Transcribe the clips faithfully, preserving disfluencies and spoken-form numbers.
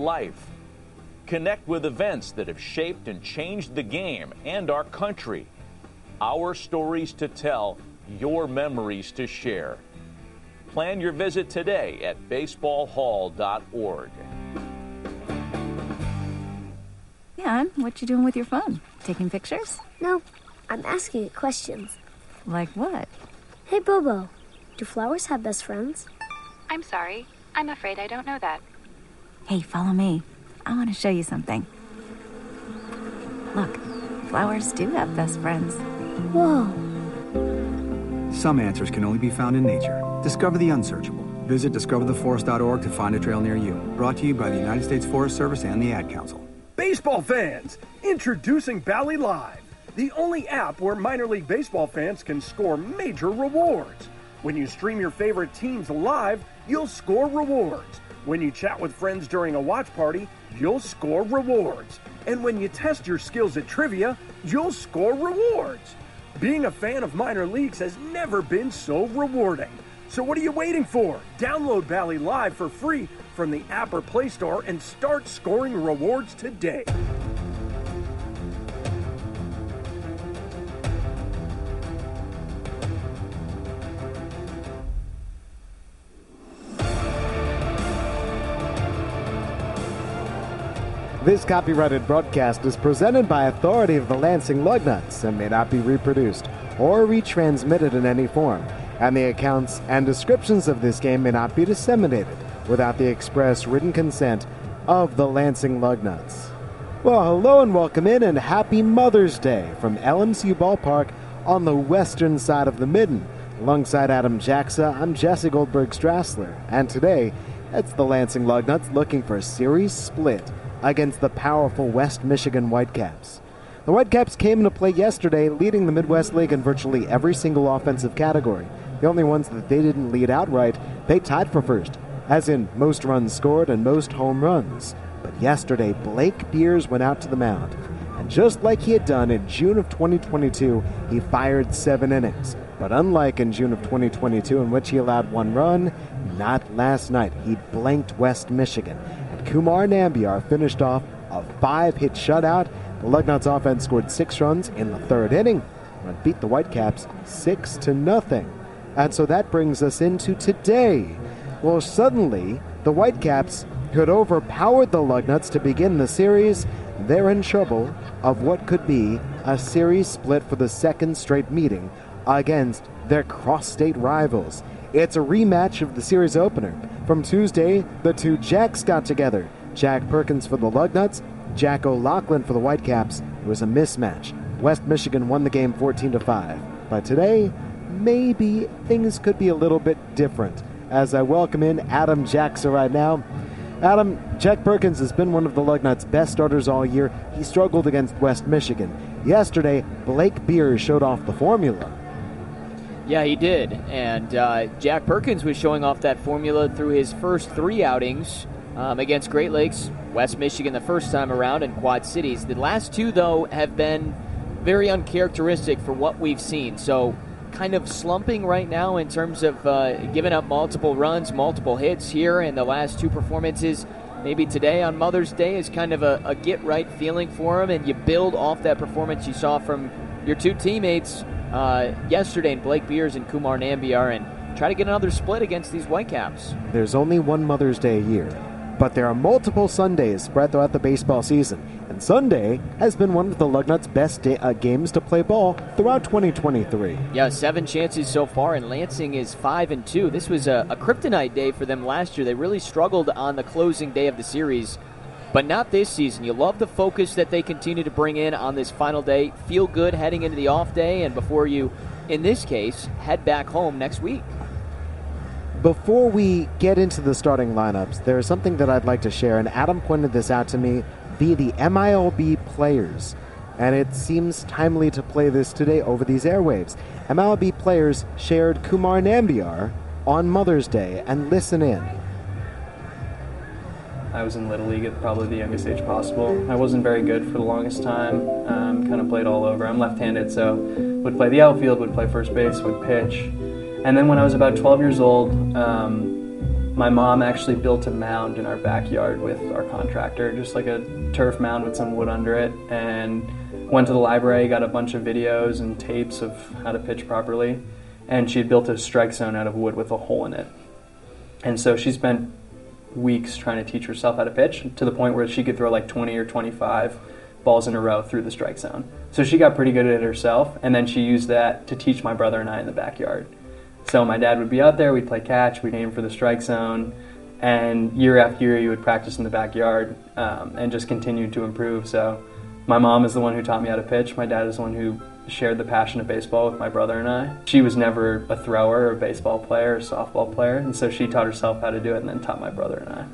life. Connect with events that have shaped and changed the game and our country. Our stories to tell, your memories to share. Plan your visit today at baseball hall dot org. Yeah, what you doing with your phone? Taking pictures? No, I'm asking it questions. Like what? Hey, Bobo, do flowers have best friends? I'm sorry. I'm afraid I don't know that. Hey, follow me. I want to show you something. Look, flowers do have best friends. Whoa. Some answers can only be found in nature. Discover the unsearchable. Visit discover the forest dot org to find a trail near you. Brought to you by the United States Forest Service and the Ad Council. Baseball fans, introducing Bally Live, the only app where minor league baseball fans can score major rewards. When you stream your favorite teams live, you'll score rewards. When you chat with friends during a watch party, you'll score rewards. And when you test your skills at trivia, you'll score rewards. Being a fan of minor leagues has never been so rewarding. So what are you waiting for? Download Bally Live for free from the app or Play Store and start scoring rewards today. This copyrighted broadcast is presented by authority of the Lansing Lugnuts and may not be reproduced or retransmitted in any form, and the accounts and descriptions of this game may not be disseminated without the express written consent of the Lansing Lugnuts. Well, hello and welcome in, and happy Mother's Day from L M C U Ballpark on the western side of the Midden. Alongside Adam Jaxa, I'm Jesse Goldberg-Strassler, and today it's the Lansing Lugnuts looking for a series split against the powerful West Michigan Whitecaps. The Whitecaps came into play yesterday, leading the Midwest League in virtually every single offensive category. The only ones that they didn't lead outright, they tied for first, as in most runs scored and most home runs. But yesterday, Blake Beers went out to the mound, and just like he had done in June of twenty twenty-two, he fired seven innings. But unlike in June of twenty twenty-two, in which he allowed one run, not last night. He blanked West Michigan. Kumar Nambiar finished off a five-hit shutout. The Lugnuts offense scored six runs in the third inning and beat the Whitecaps six to nothing. And so that brings us into today. Well, suddenly, the Whitecaps, who had overpowered the Lugnuts to begin the series, they're in trouble of what could be a series split for the second straight meeting against their cross-state rivals. It's a rematch of the series opener. From Tuesday, the two Jacks got together. Jack Perkins for the Lugnuts, Jack O'Loughlin for the Whitecaps. It was a mismatch. West Michigan won the game fourteen to five. But today, maybe things could be a little bit different. As I welcome in Adam Jaxa right now. Adam, Jack Perkins has been one of the Lugnuts' best starters all year. He struggled against West Michigan. Yesterday, Blake Beers showed off the formula. Yeah, he did, and uh, Jack Perkins was showing off that formula through his first three outings um, against Great Lakes, West Michigan the first time around, and Quad Cities. The last two, though, have been very uncharacteristic for what we've seen, so kind of slumping right now in terms of uh, giving up multiple runs, multiple hits here in the last two performances. Maybe today on Mother's Day is kind of a, a get-right feeling for him, and you build off that performance you saw from your two teammates Uh, yesterday in Blake Beers and Kumar Nambiar, and try to get another split against these Whitecaps. There's only one Mother's Day a year, but there are multiple Sundays spread throughout the baseball season, and Sunday has been one of the Lugnuts' best day, uh, games to play ball throughout twenty twenty-three. Yeah, seven chances so far, and Lansing is five and two. This was a, a kryptonite day for them last year. They really struggled on the closing day of the series, but not this season. You love the focus that they continue to bring in on this final day. Feel good heading into the off day, and before you, in this case, head back home next week. Before we get into the starting lineups, there is something that I'd like to share, and Adam pointed this out to me via the M I L B players, and it seems timely to play this today over these airwaves. M I L B players shared Kumar Nambiar on Mother's Day, and listen in. I was in Little League at probably the youngest age possible. I wasn't very good for the longest time, um, kind of played all over. I'm left-handed, so would play the outfield, would play first base, would pitch. And then when I was about twelve years old, um, my mom actually built a mound in our backyard with our contractor, just like a turf mound with some wood under it, and went to the library, got a bunch of videos and tapes of how to pitch properly, and she had built a strike zone out of wood with a hole in it. And so she spent weeks trying to teach herself how to pitch, to the point where she could throw like twenty or twenty-five balls in a row through the strike zone. So she got pretty good at it herself, and then she used that to teach my brother and I in the backyard. So my dad would be out there, we'd play catch, we'd aim for the strike zone, and year after year you would practice in the backyard um, and just continue to improve. So my mom is the one who taught me how to pitch. My dad is the one who shared the passion of baseball with my brother and I. She was never a thrower or a baseball player or a softball player, and so she taught herself how to do it and then taught my brother and I.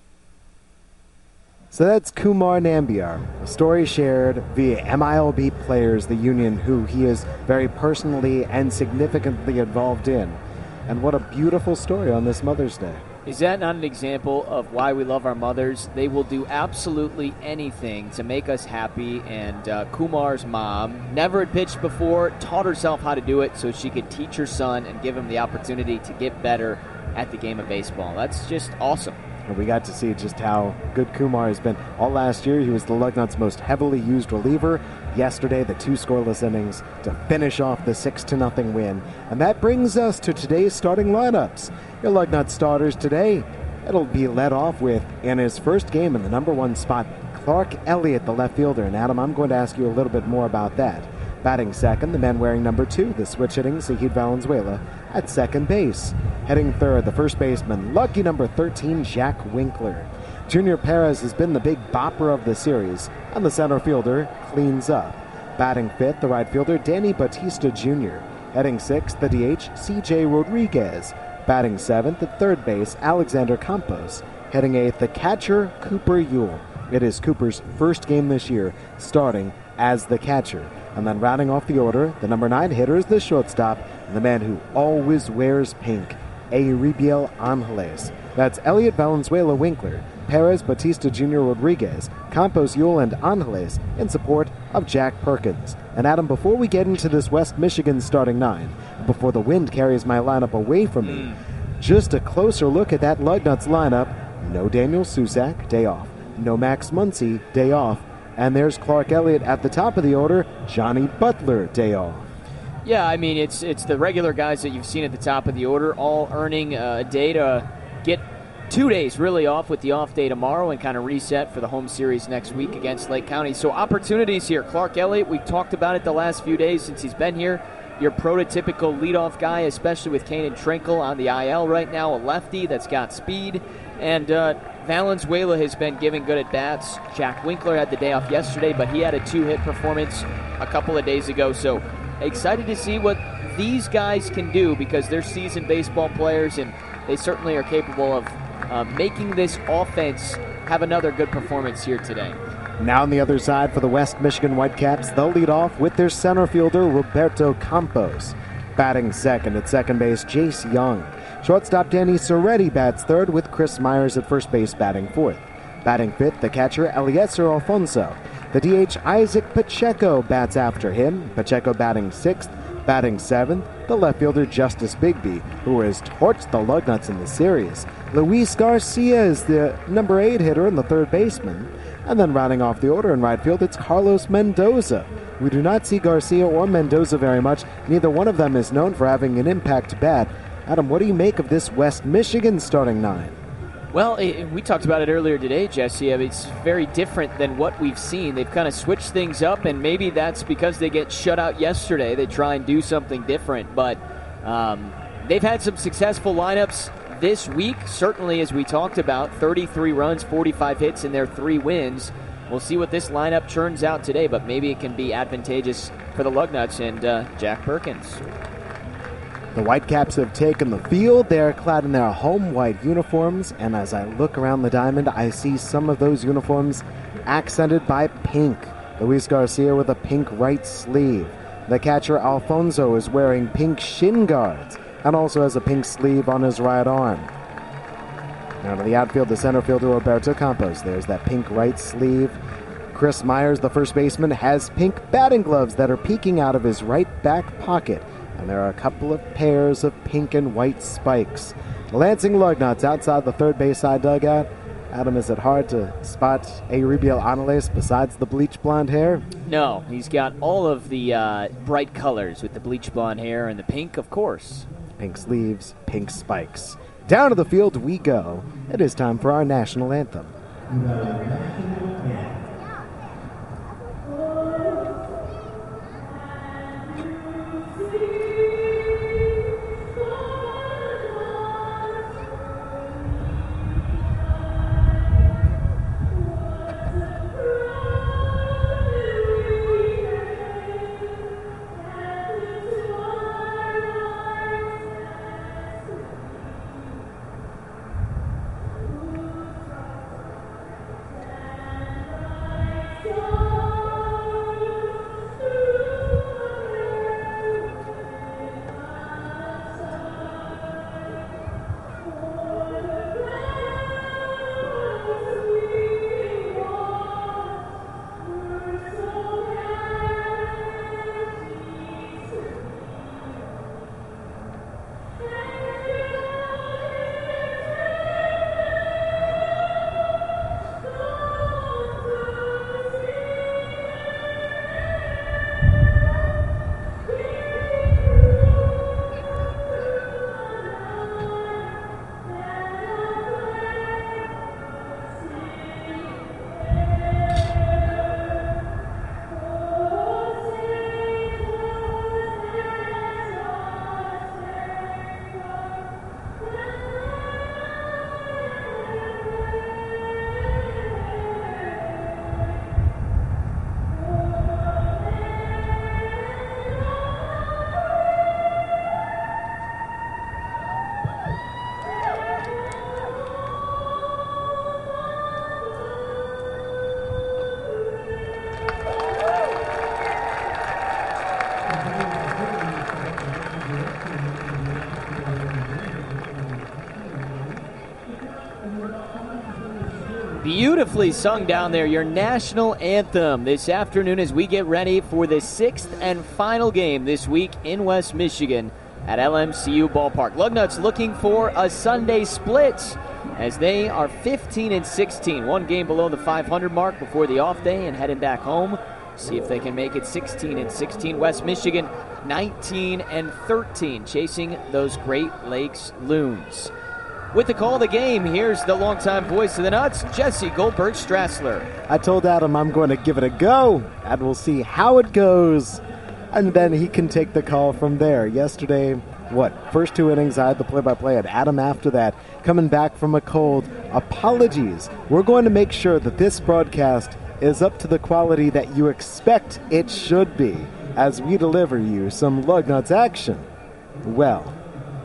So that's Kumar Nambiar, a story shared via M I L B Players, the union who he is very personally and significantly involved in. And what a beautiful story on this Mother's Day. Is that not an example of why we love our mothers? They will do absolutely anything to make us happy, and uh, Kumar's mom never had pitched before, taught herself how to do it so she could teach her son and give him the opportunity to get better at the game of baseball. That's just awesome. And we got to see just how good Kumar has been. All last year, he was the Lugnuts' most heavily used reliever. Yesterday, the two scoreless innings to finish off the six to nothing win. And that brings us to today's starting lineups. Your Lugnut starters today, it'll be led off with, in his first game in the number one spot, Clark Elliott, the left fielder. And Adam, I'm going to ask you a little bit more about that. Batting second, the man wearing number two, the switch-hitting Zahid Valenzuela at second base. Heading third, the first baseman, lucky number thirteen, Jack Winkler. Junior Perez has been the big bopper of the series, and the center fielder cleans up. Batting fifth, the right fielder, Danny Bautista Junior Heading sixth, the D H, C J Rodriguez. Batting seventh, at third base, Alexander Campos. Heading eighth, the catcher, Cooper Yule. It is Cooper's first game this year, starting as the catcher. And then rounding off the order, the number nine hitter is the shortstop, and the man who always wears pink, Euribiel Angeles. That's Elliott Valenzuela Winkler, Perez, Bautista Junior Rodriguez, Campos, Yule, and Angeles in support of Jack Perkins. And Adam, before we get into this West Michigan starting nine, before the wind carries my lineup away from me, mm. just a closer look at that Lugnuts lineup. No Daniel Susac, day off. No Max Muncy, day off. And there's Clark Elliott at the top of the order, Johnny Butler, day off. Yeah, I mean, it's it's the regular guys that you've seen at the top of the order, all earning a day to get two days really off with the off day tomorrow and kind of reset for the home series next week against Lake County. So opportunities here. Clark Elliott, we've talked about it the last few days since he's been here. Your prototypical leadoff guy, especially with Kanan Trinkle on the I L right now, a lefty that's got speed. And uh, Valenzuela has been giving good at-bats. Jack Winkler had the day off yesterday, but he had a two-hit performance a couple of days ago. So excited to see what these guys can do because they're seasoned baseball players, and they certainly are capable of uh, making this offense have another good performance here today. Now on the other side for the West Michigan Whitecaps, they'll lead off with their center fielder, Roberto Campos. Batting second at second base, Jace Young. Shortstop Danny Soretti bats third with Chris Myers at first base batting fourth. Batting fifth, the catcher Eliezer Alfonso. The D H Isaac Pacheco bats after him. Pacheco batting sixth. Batting seventh, the left fielder Justice Bigby, who has torched the Lugnuts in the series. Luis Garcia is the number eight hitter and the third baseman. And then rounding off the order in right field, it's Carlos Mendoza. We do not see Garcia or Mendoza very much. Neither one of them is known for having an impact bat. Adam, what do you make of this West Michigan starting nine? Well, it, we talked about it earlier today, Jesse. I mean, it's very different than what we've seen. They've kind of switched things up, and maybe that's because they get shut out yesterday. They try and do something different, but um, they've had some successful lineups this week, certainly, as we talked about, thirty-three runs, forty-five hits in their three wins. We'll see what this lineup turns out today, but maybe it can be advantageous for the Lugnuts and uh, Jack Perkins. The Whitecaps have taken the field. They're clad in their home white uniforms, and as I look around the diamond, I see some of those uniforms accented by pink. Luis Garcia with a pink right sleeve. The catcher Alfonso is wearing pink shin guards and also has a pink sleeve on his right arm. Now to the outfield, the center fielder Roberto Campos. There's that pink right sleeve. Chris Myers, the first baseman, has pink batting gloves that are peeking out of his right back pocket. And there are a couple of pairs of pink and white spikes. The Lansing Lugnuts outside the third base side dugout. Adam, is it hard to spot Euribiel Anales besides the bleach blonde hair? No, he's got all of the uh, bright colors with the bleach blonde hair and the pink, of course. Pink sleeves, pink spikes. Down to the field we go. It is time for our national anthem. Beautifully sung down there, your national anthem this afternoon as we get ready for the sixth and final game this week in West Michigan at L M C U Ballpark. Lugnuts looking for a Sunday split as they are fifteen and sixteen, one game below the five hundred mark before the off day and heading back home. See if they can make it sixteen and sixteen. West Michigan nineteen and thirteen, chasing those Great Lakes Loons. With the call of the game, here's the longtime voice of the Nuts, Jesse Goldberg Strassler. I told Adam I'm going to give it a go, and we'll see how it goes, and then he can take the call from there. Yesterday, what, first two innings, I had the play-by-play, and Adam after that, coming back from a cold. Apologies. We're going to make sure that this broadcast is up to the quality that you expect it should be as we deliver you some Lugnuts action. Well,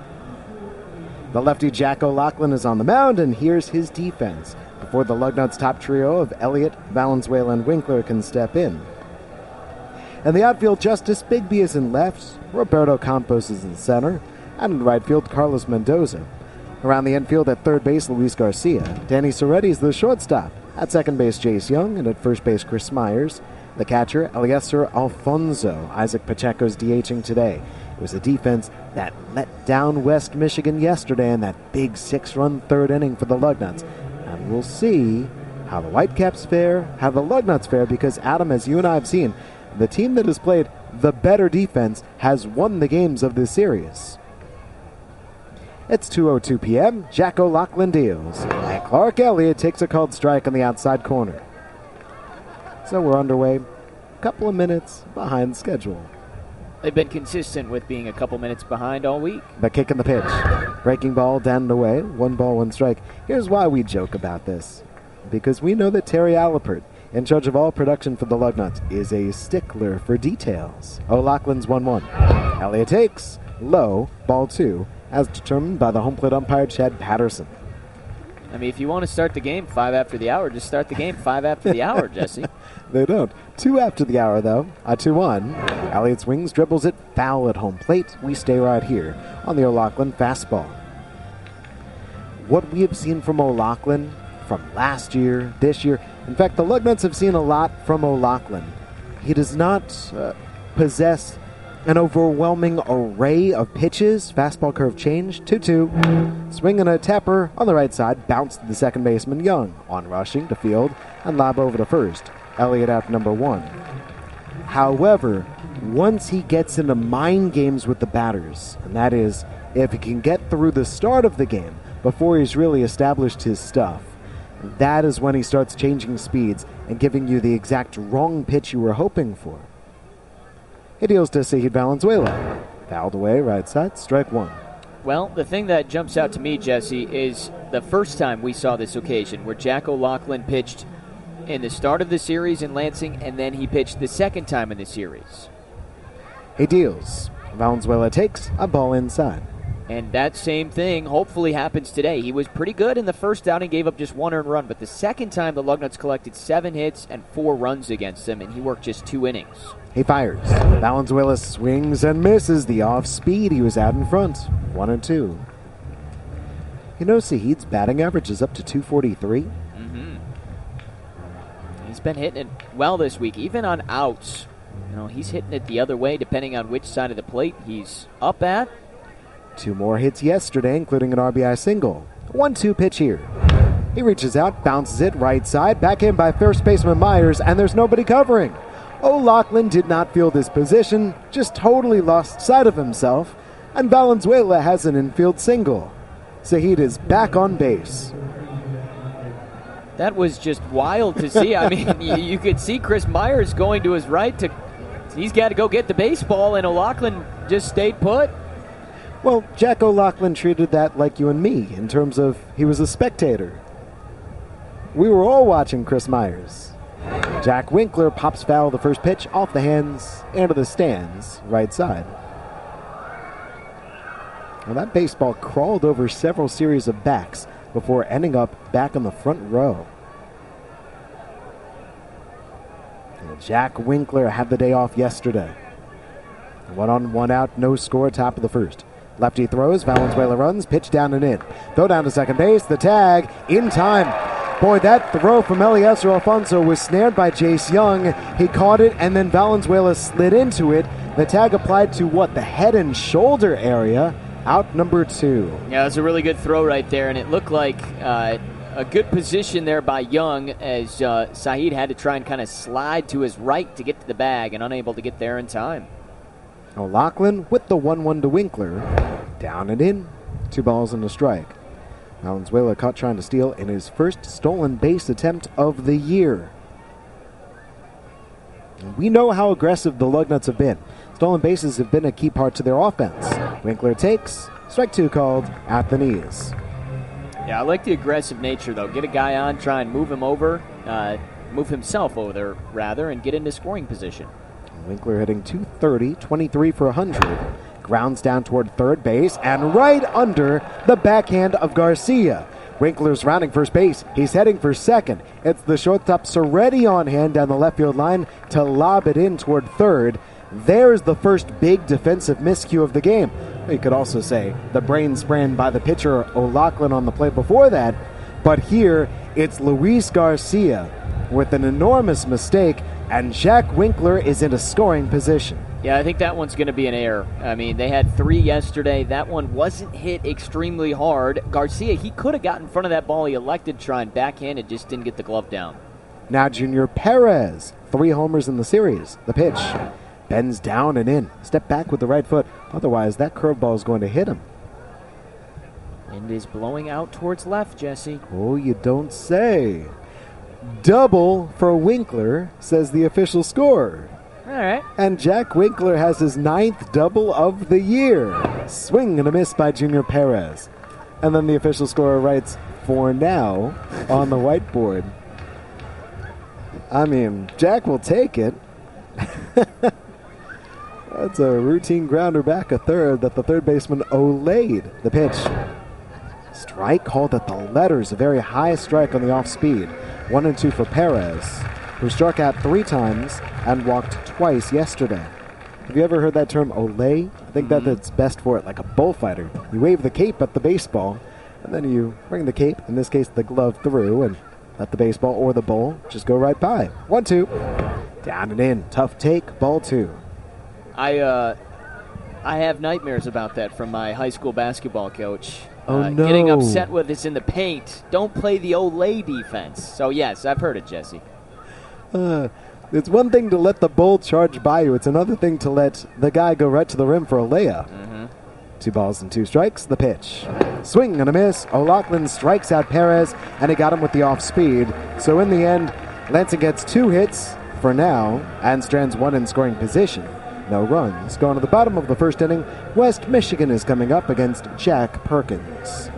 the lefty Jack O'Loughlin is on the mound, and here's his defense before the Lugnuts top trio of Elliott, Valenzuela, and Winkler can step in. In the outfield, Justice Bigby is in left, Roberto Campos is in center, and in right field, Carlos Mendoza. Around the infield at third base, Luis Garcia. Danny Soretti is the shortstop. At second base, Jace Young, and at first base, Chris Myers. The catcher, Eliezer Alfonso. Isaac Pacheco's DHing today. It was a defense that let down West Michigan yesterday in that big six-run third inning for the Lugnuts. And we'll see how the Whitecaps fare, how the Lugnuts fare, because, Adam, as you and I have seen, the team that has played the better defense has won the games of this series. It's two oh two p.m. Jack O'Loughlin deals, and Clark Elliott takes a called strike on the outside corner. So we're underway, a couple of minutes behind schedule. They've been consistent with being a couple minutes behind all week. The kick and the pitch. Breaking ball down and away. One ball, one strike. Here's why we joke about this. Because we know that Terry Allipert, in charge of all production for the Lugnuts, is a stickler for details. O'Loughlin's one one. Elliott takes. Low. Ball two. As determined by the home plate umpire, Chad Patterson. I mean, if you want to start the game five after the hour, just start the game five after the hour, Jesse. They don't. Two after the hour, though. A two one. Elliott swings, dribbles it, foul at home plate. We stay right here on the O'Loughlin fastball. What we have seen from O'Loughlin from last year, this year, in fact, the Lugnuts have seen a lot from O'Loughlin. He does not uh, possess An overwhelming array of pitches. Fastball curve change. two two. Swing and a tapper on the right side. Bounce to the second baseman, Young. On rushing to field and lob over to first. Elliott out number one. However, once he gets into mind games with the batters, and that is if he can get through the start of the game before he's really established his stuff, that is when he starts changing speeds and giving you the exact wrong pitch you were hoping for. He deals to Zahid Valenzuela. Fouled away, right side, strike one. Well, the thing that jumps out to me, Jesse, is the first time we saw this occasion where Jack O'Loughlin pitched in the start of the series in Lansing, and then he pitched the second time in the series. He deals. Valenzuela takes a ball inside. And that same thing hopefully happens today. He was pretty good in the first outing, gave up just one earned run, but the second time the Lugnuts collected seven hits and four runs against him, and he worked just two innings. He fires. Valenzuela swings and misses the off-speed. He was out in front. One and two. You know, Zahid's batting average is up to two forty-three. Mm-hmm. He's been hitting it well this week, even on outs. You know, he's hitting it the other way, depending on which side of the plate he's up at. Two more hits yesterday, including an R B I single. one two pitch here. He reaches out, bounces it right side, back in by first baseman Myers, and there's nobody covering. O'Loughlin did not feel this position, just totally lost sight of himself, and Valenzuela has an infield single. Zahid is back on base. That was just wild to see. I mean, you, you could see Chris Myers going to his right. to He's got to go get the baseball, and O'Loughlin just stayed put. Well, Jack O'Loughlin treated that like you and me, in terms of he was a spectator. We were all watching Chris Myers. Jack Winkler pops foul the first pitch off the hands into the stands, right side. Well, that baseball crawled over several series of backs before ending up back on the front row. And Jack Winkler had the day off yesterday. One on, one out, no score, top of the first. Lefty throws, Valenzuela runs, pitch down and in. Throw down to second base, the tag, in time. Boy, that throw from Eliezer Alfonso was snared by Jace Young. He caught it, and then Valenzuela slid into it. The tag applied to, what, the head and shoulder area. Out number two. Yeah, it was a really good throw right there, and it looked like uh, a good position there by Young as uh, Zahid had to try and kind of slide to his right to get to the bag and unable to get there in time. O'Loughlin with the one one to Winkler. Down and in. Two balls and a strike. Valenzuela caught trying to steal in his first stolen base attempt of the year. We know how aggressive the Lugnuts have been. Stolen bases have been a key part to their offense. Winkler takes. Strike two called at the knees. Yeah, I like the aggressive nature, though. Get a guy on, try and move him over, uh, move himself over, rather, and get into scoring position. Winkler hitting two thirty, twenty-three for one hundred. Grounds down toward third base and right under the backhand of Garcia. Winkler's rounding first base. He's heading for second. It's the shortstop Soretti on hand down the left field line to lob it in toward third. There's the first big defensive miscue of the game. You could also say the brain sprain by the pitcher O'Loughlin on the play before that. But here, it's Luis Garcia with an enormous mistake, and Jack Winkler is in a scoring position. Yeah, I think that one's going to be an error. I mean, they had three yesterday. That one wasn't hit extremely hard. Garcia, he could have gotten in front of that ball. He elected to try and backhand it, just didn't get the glove down. Now Junior Perez, three homers in the series. The pitch bends down and in. Step back with the right foot. Otherwise, that curveball is going to hit him. And is blowing out towards left, Jesse. Oh, you don't say. Double for Winkler, says the official score. All right. And Jack Winkler has his ninth double of the year. Swing and a miss by Junior Perez. And then the official scorer writes, for now, on the whiteboard. I mean, Jack will take it. That's a routine grounder back a third that the third baseman Olayed. The pitch. Strike called at the letters. A very high strike on the off speed. One and two for Perez, who struck out three times and walked twice yesterday. Have you ever heard that term, olay? I think mm-hmm. that it's best for it, like a bullfighter. You wave the cape at the baseball, and then you bring the cape, in this case the glove, through, and let the baseball or the bull just go right by. One, two. Down and in. Tough take. Ball two. I uh, I have nightmares about that from my high school basketball coach. Oh, uh, no. Getting upset with us in the paint. Don't play the Olay defense. So, yes, I've heard it, Jesse. Uh, it's one thing to let the bull charge by you. It's another thing to let the guy go right to the rim for a layup. Mm-hmm. Two balls and two strikes. The pitch. Swing and a miss. O'Loughlin strikes out Perez, and he got him with the off speed. So in the end, Lansing gets two hits for now, and strands one in scoring position. No runs. Going to the bottom of the first inning, West Michigan is coming up against Jack Perkins.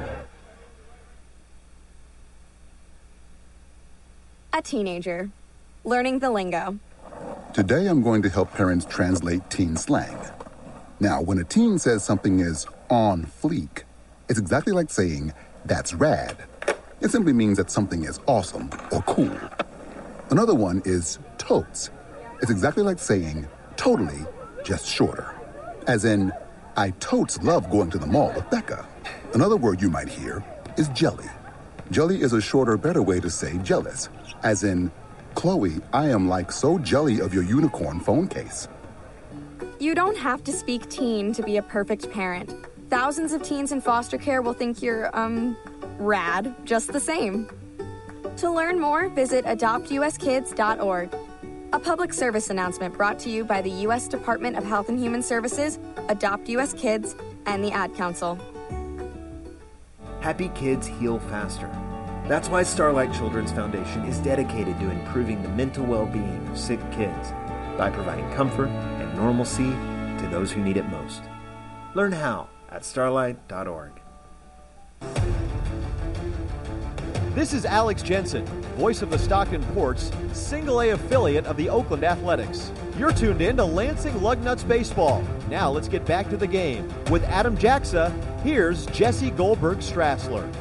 A teenager. Learning the lingo. Today I'm going to help parents translate teen slang. Now, when a teen says something is on fleek, it's exactly like saying, that's rad. It simply means that something is awesome or cool. Another one is totes. It's exactly like saying, totally, just shorter. As in, I totes love going to the mall with Becca. Another word you might hear is jelly. Jelly is a shorter, better way to say jealous. As in, Chloe, I am like so jelly of your unicorn phone case. You don't have to speak teen to be a perfect parent. Thousands of teens in foster care will think you're, um, rad just the same. To learn more, visit adopt u s kids dot org. A public service announcement brought to you by the U S Department of Health and Human Services, Adopt U S Kids, and the Ad Council. Happy kids heal faster. That's why Starlight Children's Foundation is dedicated to improving the mental well-being of sick kids by providing comfort and normalcy to those who need it most. Learn how at starlight dot org. This is Alex Jensen, voice of the Stockton Ports, single A affiliate of the Oakland Athletics. You're tuned in to Lansing Lugnuts Baseball. Now let's get back to the game. With Adam Jaxa, here's Jesse Goldberg Strassler.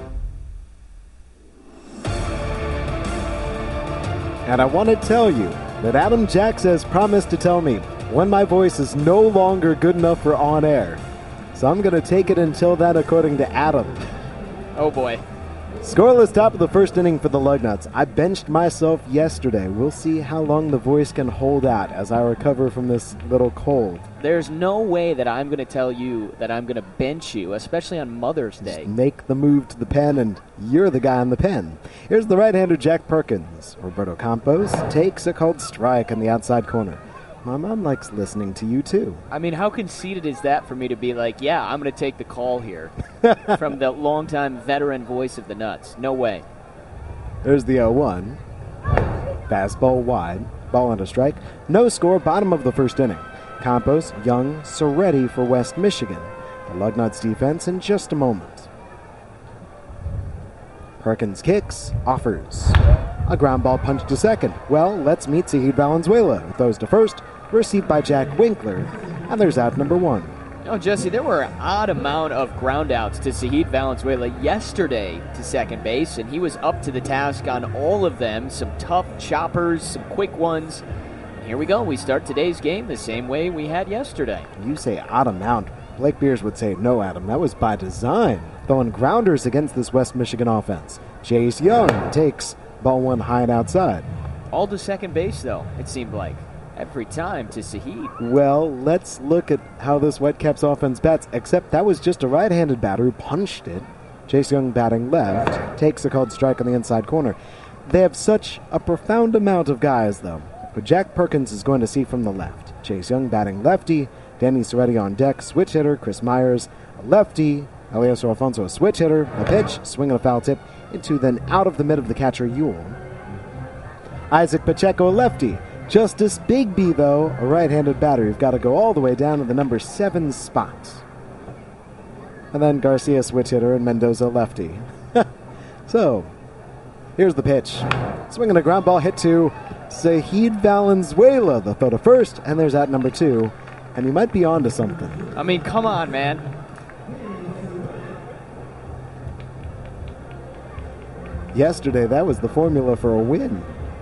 And I want to tell you that Adam Jaxa has promised to tell me when my voice is no longer good enough for on air. So I'm going to take it until then, according to Adam. Oh boy. Scoreless top of the first inning for the Lugnuts. I benched myself yesterday. We'll see how long the voice can hold out as I recover from this little cold. There's no way that I'm going to tell you that I'm going to bench you, especially on Mother's Day. Just make the move to the pen, and you're the guy on the pen. Here's the right-hander Jack Perkins. Roberto Campos takes a called strike in the outside corner. My mom likes listening to you, too. I mean, how conceited is that for me to be like, yeah, I'm going to take the call here from the longtime veteran voice of the Nuts? No way. There's the oh one. Fastball wide. Ball on a strike. No score, bottom of the first inning. Campos, Young, Soretti for West Michigan. The Lugnuts defense in just a moment. Perkins kicks, offers. A ground ball punch to second. Well, let's meet Zahid Valenzuela, who throws to first, received by Jack Winkler, and there's out number one. Oh, Jesse, there were an odd amount of ground outs to Zahid Valenzuela yesterday to second base, and he was up to the task on all of them. Some tough choppers, some quick ones. And here we go. We start today's game the same way we had yesterday. You say odd amount. Blake Beers would say, no, Adam, that was by design. Throwing grounders against this West Michigan offense. Chase Young takes ball one high and outside. All to second base, though, it seemed like. Every time to Zahid. Well, let's look at how this Whitecaps offense bats, except that was just a right-handed batter who punched it. Chase Young batting left, takes a called strike on the inside corner. They have such a profound amount of guys, though. But Jack Perkins is going to see from the left. Chase Young batting lefty, Danny Soretti on deck, switch hitter, Chris Myers, a lefty, Eliezer Alfonso a switch hitter, a pitch, swing and a foul tip, into then out of the mid of the catcher, Yule. Isaac Pacheco, a lefty. Justice Bigby, though, a right-handed batter. You've got to go all the way down to the number seven spot. And then Garcia, switch hitter, and Mendoza, lefty. So, here's the pitch. Swinging a ground ball hit to Zahid Valenzuela, the throw to first, and there's out number two. And you might be on to something. I mean, come on, man. Yesterday, that was the formula for a win.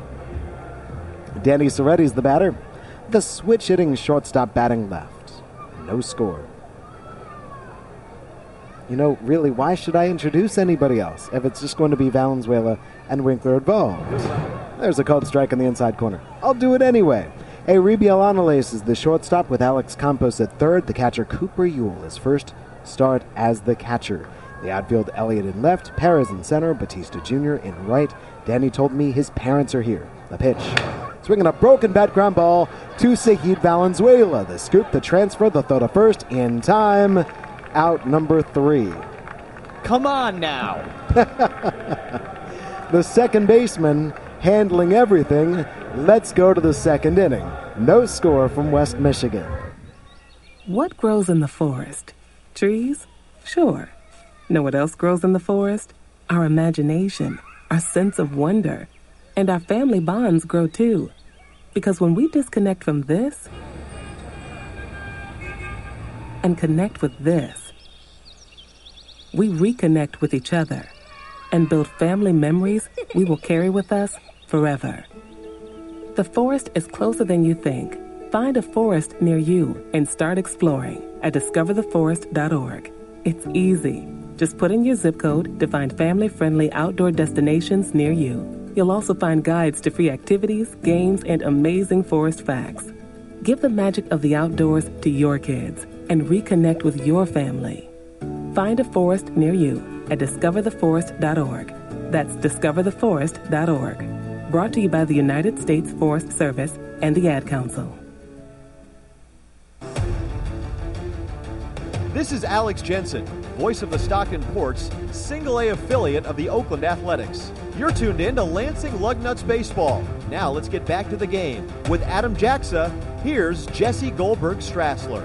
Danny Soretti's the batter. The switch-hitting shortstop batting left. No score. You know, really, why should I introduce anybody else if it's just going to be Valenzuela and Winkler involved? There's a called strike in the inside corner. I'll do it anyway. Aribiel Anales is the shortstop with Alex Campos at third. The catcher Cooper Ewell is first start as the catcher. The outfield, Elliott in left, Perez in center, Batista Junior in right. Danny told me his parents are here. The pitch. Swinging a broken bat ground ball to Saeed Valenzuela. The scoop, the transfer, the throw to first in time. Out number three. Come on now. The second baseman handling everything. Let's go to the second inning. No score from West Michigan. What grows in the forest? Trees? Sure. Know what else grows in the forest? Our imagination, our sense of wonder. And our family bonds grow too. Because when we disconnect from this and connect with this, we reconnect with each other and build family memories we will carry with us forever. The forest is closer than you think. Find a forest near you and start exploring at discover the forest dot org. It's easy. Just put in your zip code to find family-friendly outdoor destinations near you. You'll also find guides to free activities, games, and amazing forest facts. Give the magic of the outdoors to your kids and reconnect with your family. Find a forest near you at discover the forest dot org. That's discover the forest dot org. Brought to you by the United States Forest Service and the Ad Council. This is Alex Jensen, voice of the Stockton Ports, single A affiliate of the Oakland Athletics. You're tuned in to Lansing Lugnuts Baseball. Now let's get back to the game. With Adam Jaxa, here's Jesse Goldberg-Strassler.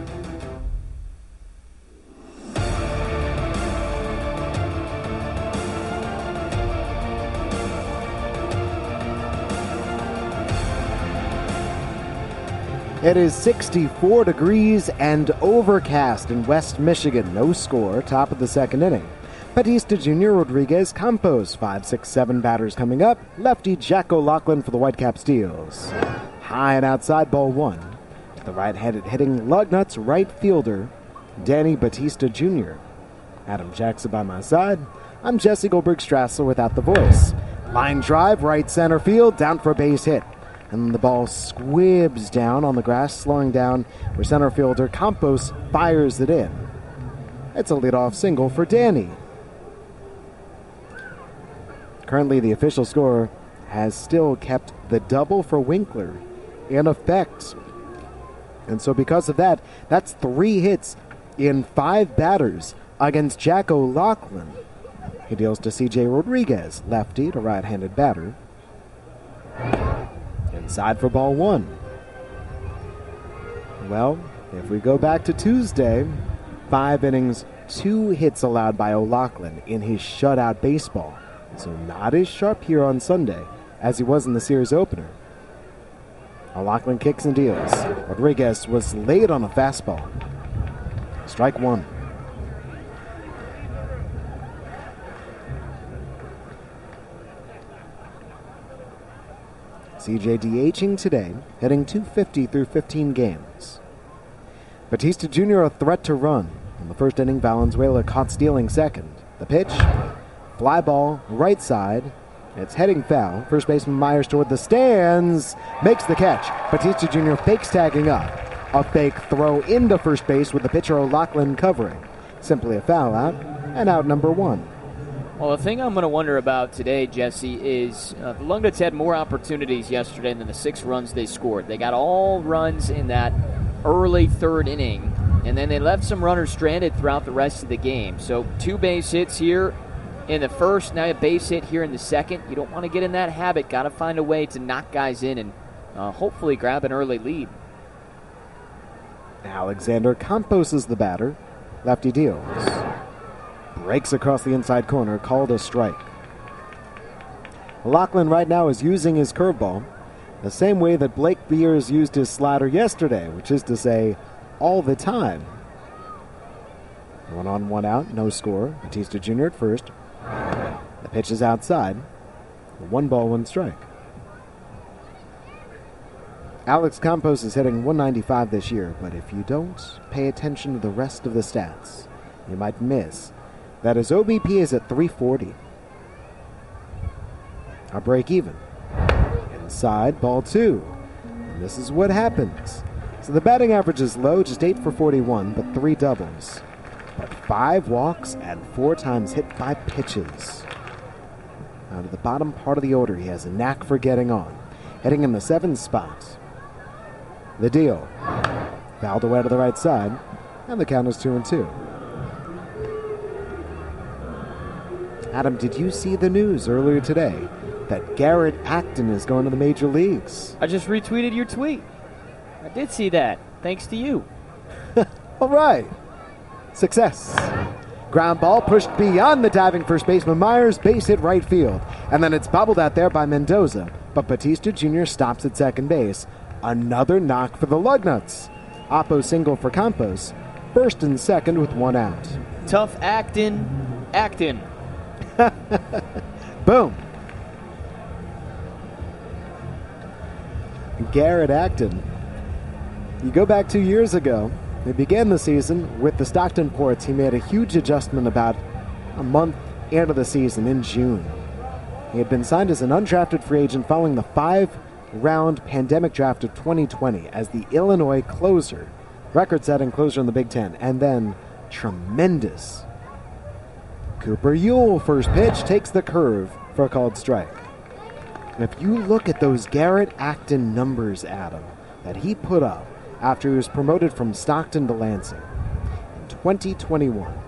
It is sixty-four degrees and overcast in West Michigan. No score, top of the second inning. Batista Junior, Rodriguez, Campos, five, six, seven batters coming up. Lefty Jack O'Loughlin for the Whitecap Steels. High and outside, ball one. The right-handed hitting Lugnuts right fielder, Danny Batista Junior Adam Jackson by my side. I'm Jesse Goldberg-Strassler without the voice. Line drive, right center field, down for a base hit. And the ball squibs down on the grass, slowing down where center fielder Campos fires it in. It's a leadoff single for Danny. Currently, the official score has still kept the double for Winkler in effect. And so because of that, that's three hits in five batters against Jack O'Loughlin. He deals to C J Rodriguez, lefty to right-handed batter. Inside for ball one. Well, if we go back to Tuesday, five innings, two hits allowed by O'Loughlin in his shutout baseball. So not as sharp here on Sunday as he was in the series opener. O'Loughlin kicks and deals. Rodriguez was late on a fastball. Strike one. C J DHing today, hitting two fifty through fifteen games. Batista Junior a threat to run. In the first inning, Valenzuela caught stealing second. The pitch, fly ball, right side. It's heading foul. First baseman Myers toward the stands, makes the catch. Batista Junior fakes tagging up. A fake throw into first base with the pitcher O'Loughlin covering. Simply a foul out, and out number one. Well, the thing I'm going to wonder about today, Jesse, is uh, the Lugnuts had more opportunities yesterday than the six runs they scored. They got all runs in that early third inning, and then they left some runners stranded throughout the rest of the game. So two base hits here in the first, now a base hit here in the second. You don't want to get in that habit. Got to find a way to knock guys in and uh, hopefully grab an early lead. Alexander Campos is the batter. Lefty deals. Breaks across the inside corner, called a strike. O'Loughlin right now is using his curveball the same way that Blake Beers used his slider yesterday, which is to say, all the time. One on, one out, no score. Batista Junior at first. The pitch is outside. One ball, one strike. Alex Campos is hitting one ninety-five this year, but if you don't pay attention to the rest of the stats, you might miss that his O B P is at three forty. A break even. Inside, ball two. And this is what happens. So the batting average is low, just eight for forty-one, but three doubles. But five walks and four times hit by pitches. Now to the bottom part of the order, he has a knack for getting on. Hitting in the seventh spot. The deal. Fouled away to the right side, and the count is two and two. Adam, did you see the news earlier today that Garrett Acton is going to the major leagues? I just retweeted your tweet. I did see that, thanks to you. All right. Success. Ground ball pushed beyond the diving first baseman Myers, base hit right field. And then it's bobbled out there by Mendoza. But Batista Junior stops at second base. Another knock for the Lugnuts. Oppo single for Campos. First and second with one out. Tough Acton. Acton. Boom. Garrett Acton. You go back two years ago. They began the season with the Stockton Ports. He made a huge adjustment about a month into the season in June. He had been signed as an undrafted free agent following the five-round pandemic draft of twenty twenty as the Illinois closer, record-setting closer in the Big Ten, and then tremendous. Cooper Ewell, first pitch, takes the curve for a called strike. And if you look at those Garrett Acton numbers, Adam, that he put up after he was promoted from Stockton to Lansing in twenty twenty-one,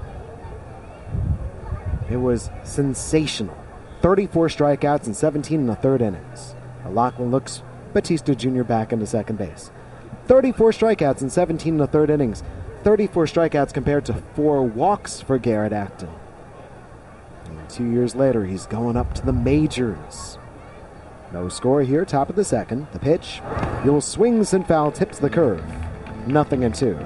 it was sensational. thirty-four strikeouts and seventeen in the third innings. Lachlan looks Batista Junior back into second base. thirty-four strikeouts and seventeen in the third innings. thirty-four strikeouts compared to four walks for Garrett Acton. And two years later, he's going up to the majors. No score here, top of the second. The pitch. Ewell swings and foul, tips the curve. Nothing in two.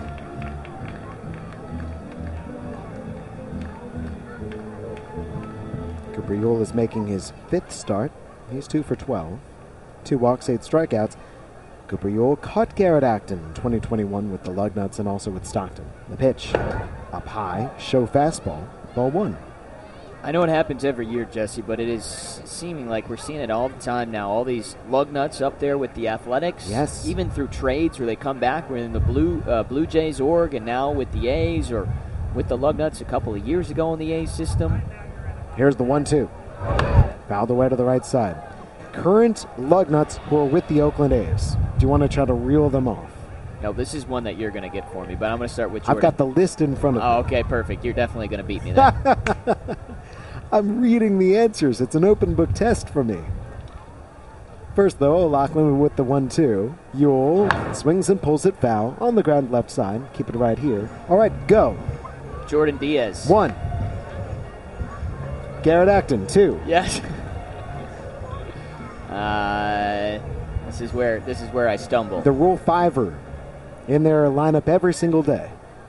Cooper Ewell is making his fifth start. He's two for twelve. Two walks, eight strikeouts. Cooper Ewell caught Garrett Acton in twenty twenty-one with the Lugnuts and also with Stockton. The pitch. Up high. Show fastball. Ball one. I know it happens every year, Jesse, but it is seeming like we're seeing it all the time now. All these Lugnuts up there with the Athletics. Yes. Even through trades where they come back. We're in the Blue uh, Blue Jays org and now with the A's or with the Lugnuts a couple of years ago in the A's system. Here's the one two. Fouled away to the right side. Current Lugnuts who are with the Oakland A's. Do you want to try to reel them off? No, this is one that you're going to get for me, but I'm going to start with Jordan. I've got the list in front of me. Oh, okay, perfect. You're definitely going to beat me there. I'm reading the answers. It's an open book test for me. First, though, O'Loughlin with the one two. Ewell swings and pulls it foul on the ground left side. Keep it right here. All right, go. Jordan Diaz. One. Garrett Acton, two. Yes. uh, this is where this is where I stumble. The Rule Fiver in their lineup every single day.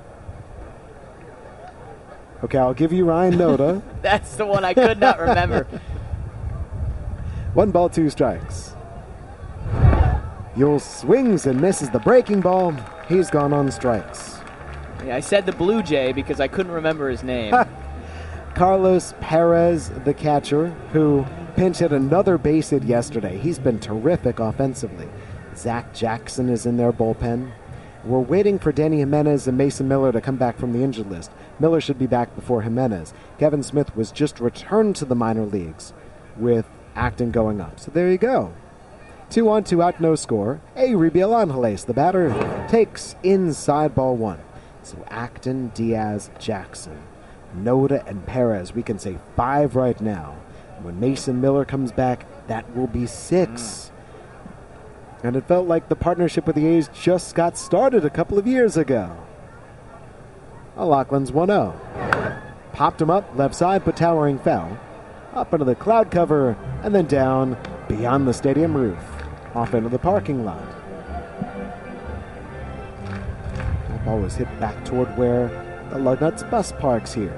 Okay, I'll give you Ryan Noda. That's the one I could not remember. One ball, two strikes. Ewell swings and misses the breaking ball. He's gone on strikes. Yeah, I said the Blue Jay because I couldn't remember his name. Carlos Perez, the catcher, who pinch hit another base hit yesterday. He's been terrific offensively. Zach Jackson is in their bullpen. We're waiting for Danny Jimenez and Mason Miller to come back from the injured list. Miller should be back before Jimenez. Kevin Smith was just returned to the minor leagues with Acton going up. So there you go. Two on, two out, no score. Euribiel Angeles, the batter, takes inside ball one. So Acton, Diaz, Jackson, Noda, and Perez. We can say five right now. When Mason Miller comes back, that will be six. Mm. And it felt like the partnership with the A's just got started a couple of years ago. O'Loughlin's one oh. Popped him up, left side, but towering foul. Up into the cloud cover, and then down beyond the stadium roof. Off into the parking lot. That ball was hit back toward where the Lugnuts bus parks here.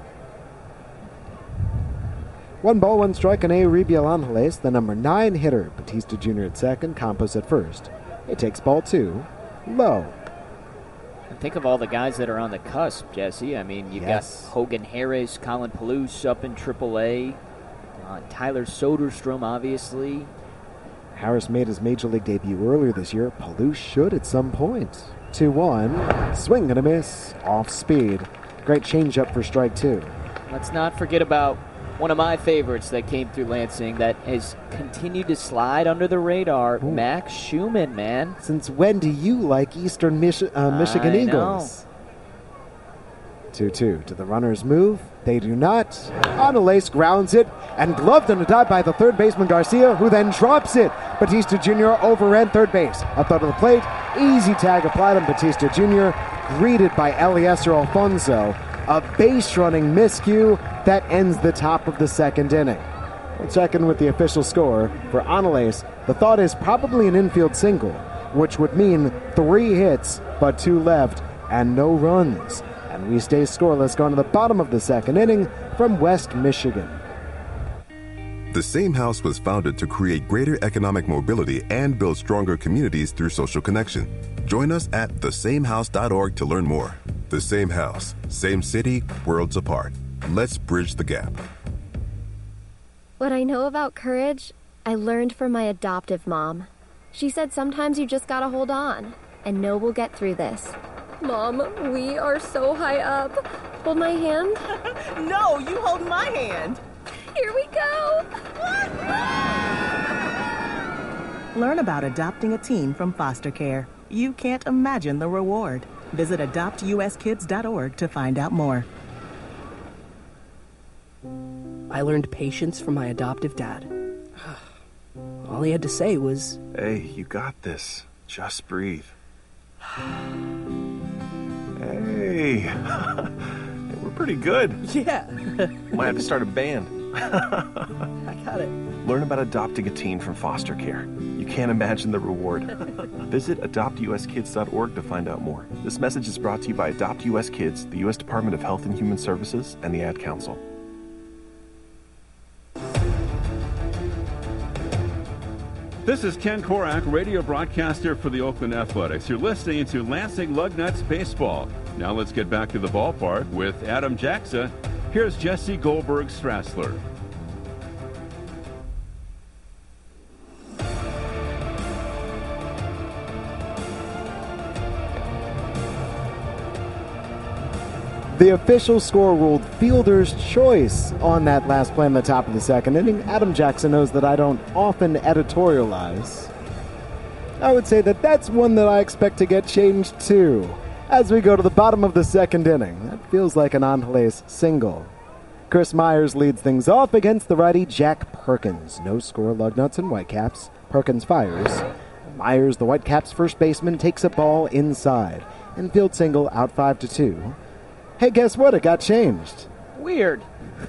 One ball, one strike on Euribiel Angeles, the number nine hitter. Batista Junior at second, Campos at first. It takes ball two, low. And think of all the guys that are on the cusp, Jesse. I mean, you've yes. got Hogan Harris, Colin Palouse up in triple A, uh, Tyler Soderstrom, obviously. Harris made his Major League debut earlier this year. Palouse should at some point. two one. Swing and a miss. Off speed. Great changeup for strike two. Let's not forget about one of my favorites that came through Lansing that has continued to slide under the radar, Ooh. Max Schumann, man. Since when do you like Eastern Mich- uh, Michigan I Eagles? two two. Do the runners move? They do not. Onalace grounds it, and gloved on a dive by the third baseman Garcia, who then drops it. Batista Junior overran third base. A third of the plate. Easy tag applied on Batista Junior, greeted by Eliezer Alfonso. A base-running miscue that ends the top of the second inning. We'll check in with the official score. For Onalace, the thought is probably an infield single, which would mean three hits, but two left, and no runs. And we stay scoreless going to the bottom of the second inning from West Michigan. The Same House was founded to create greater economic mobility and build stronger communities through social connection. Join us at the same house dot org to learn more. The Same House, same city, worlds apart. Let's bridge the gap. What I know about courage, I learned from my adoptive mom. She said sometimes you just gotta hold on and know we'll get through this. Mom, we are so high up. Hold my hand. No, you hold my hand. Here we go. Learn about adopting a teen from foster care. You can't imagine the reward. Visit adopt u s kids dot org to find out more. I learned patience from my adoptive dad. All he had to say was, "Hey, you got this. Just breathe." Hey, we're pretty good. Yeah. Might have to start a band. I got it. Learn about adopting a teen from foster care. You can't imagine the reward. Visit adopt u s kids dot org to find out more. This message is brought to you by Adopt U S Kids, the U S Department of Health and Human Services, and the Ad Council. This is Ken Korak, radio broadcaster for the Oakland Athletics. You're listening to Lansing Lugnuts Baseball. Now let's get back to the ballpark with Adam Jaxa. Here's Jesse Goldberg-Strassler. The official score ruled fielder's choice on that last play in the top of the second inning. Adam Jackson knows that I don't often editorialize. I would say that that's one that I expect to get changed too. As we go to the bottom of the second inning, that feels like an Onalace single. Chris Myers leads things off against the righty Jack Perkins. No score, Lugnuts and Whitecaps. Perkins fires. Myers, the Whitecaps' first baseman, takes a ball inside. Infield single, out five to two. Hey, guess what? It got changed. Weird.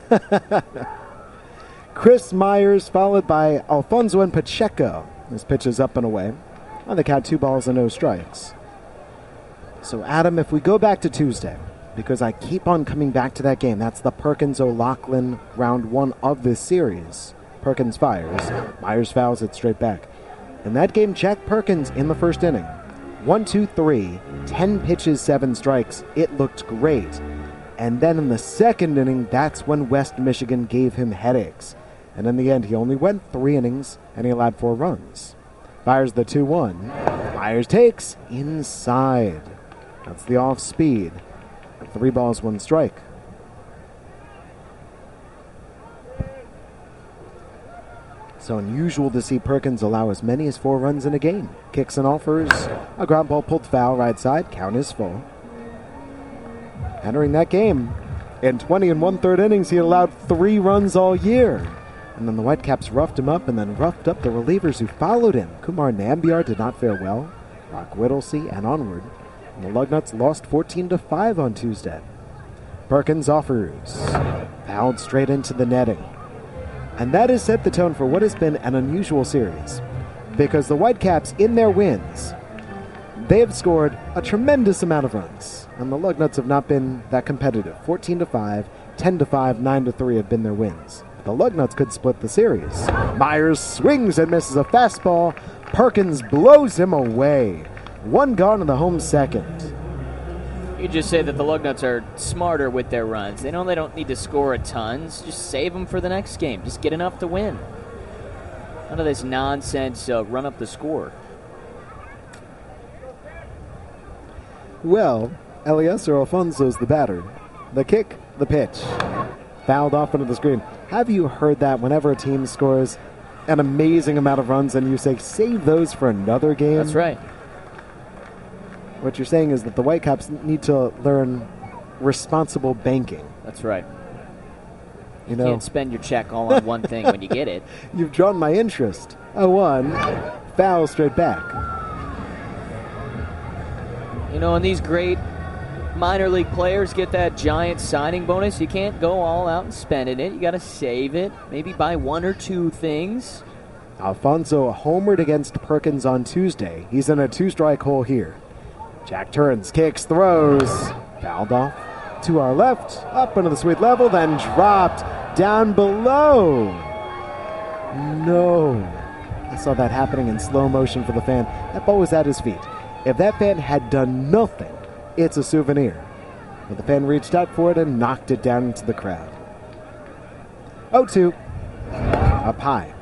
Chris Myers followed by Alfonso and Pacheco. This pitch is up and away. On the count, two balls and no strikes. So, Adam, if we go back to Tuesday, because I keep on coming back to that game, that's the Perkins-O'Loughlin round one of this series. Perkins fires. Myers fouls it straight back. In that game, Jack Perkins in the first inning. One, two, three, ten pitches, seven strikes. It looked great. And then in the second inning, that's when West Michigan gave him headaches. And in the end, he only went three innings, and he allowed four runs. Fires the two one. Myers takes inside. That's the off speed. Three balls, one strike. So unusual to see Perkins allow as many as four runs in a game. Kicks and offers. A ground ball pulled foul right side. Count is full. Entering that game, in twenty and one-third innings, he allowed three runs all year. And then the Whitecaps roughed him up and then roughed up the relievers who followed him. Kumar Nambiar did not fare well. Rock Whittlesey and onward. And the Lugnuts lost fourteen to five on Tuesday. Perkins offers. Fouled straight into the netting. And that has set the tone for what has been an unusual series. Because the Whitecaps, in their wins, they have scored a tremendous amount of runs. And the Lugnuts have not been that competitive. fourteen to five, ten to five, nine to three have been their wins. The Lugnuts could split the series. Myers swings and misses a fastball. Perkins blows him away. One gone in the home second. You just say that the Lugnuts are smarter with their runs. They know they don't need to score a ton. Just save them for the next game. Just get enough to win. None of this nonsense uh, run up the score. Well, Eliezer Alfonso's the batter. The kick, the pitch. Fouled off into the screen. Have you heard that whenever a team scores an amazing amount of runs and you say, save those for another game? That's right. What you're saying is that the Whitecaps need to learn responsible banking. That's right. You You know, can't spend your check all on one thing when you get it. You've drawn my interest. oh one, foul straight back. You know, and these great minor league players get that giant signing bonus. You can't go all out and spending it. You got to save it. Maybe buy one or two things. Alfonso homered against Perkins on Tuesday. He's in a two-strike hole here. Jack turns, kicks, throws. Fouled off to our left, up into the sweet level, then dropped down below. No. I saw that happening in slow motion for the fan. That ball was at his feet. If that fan had done nothing, it's a souvenir. But the fan reached out for it and knocked it down into the crowd. oh two. Up high.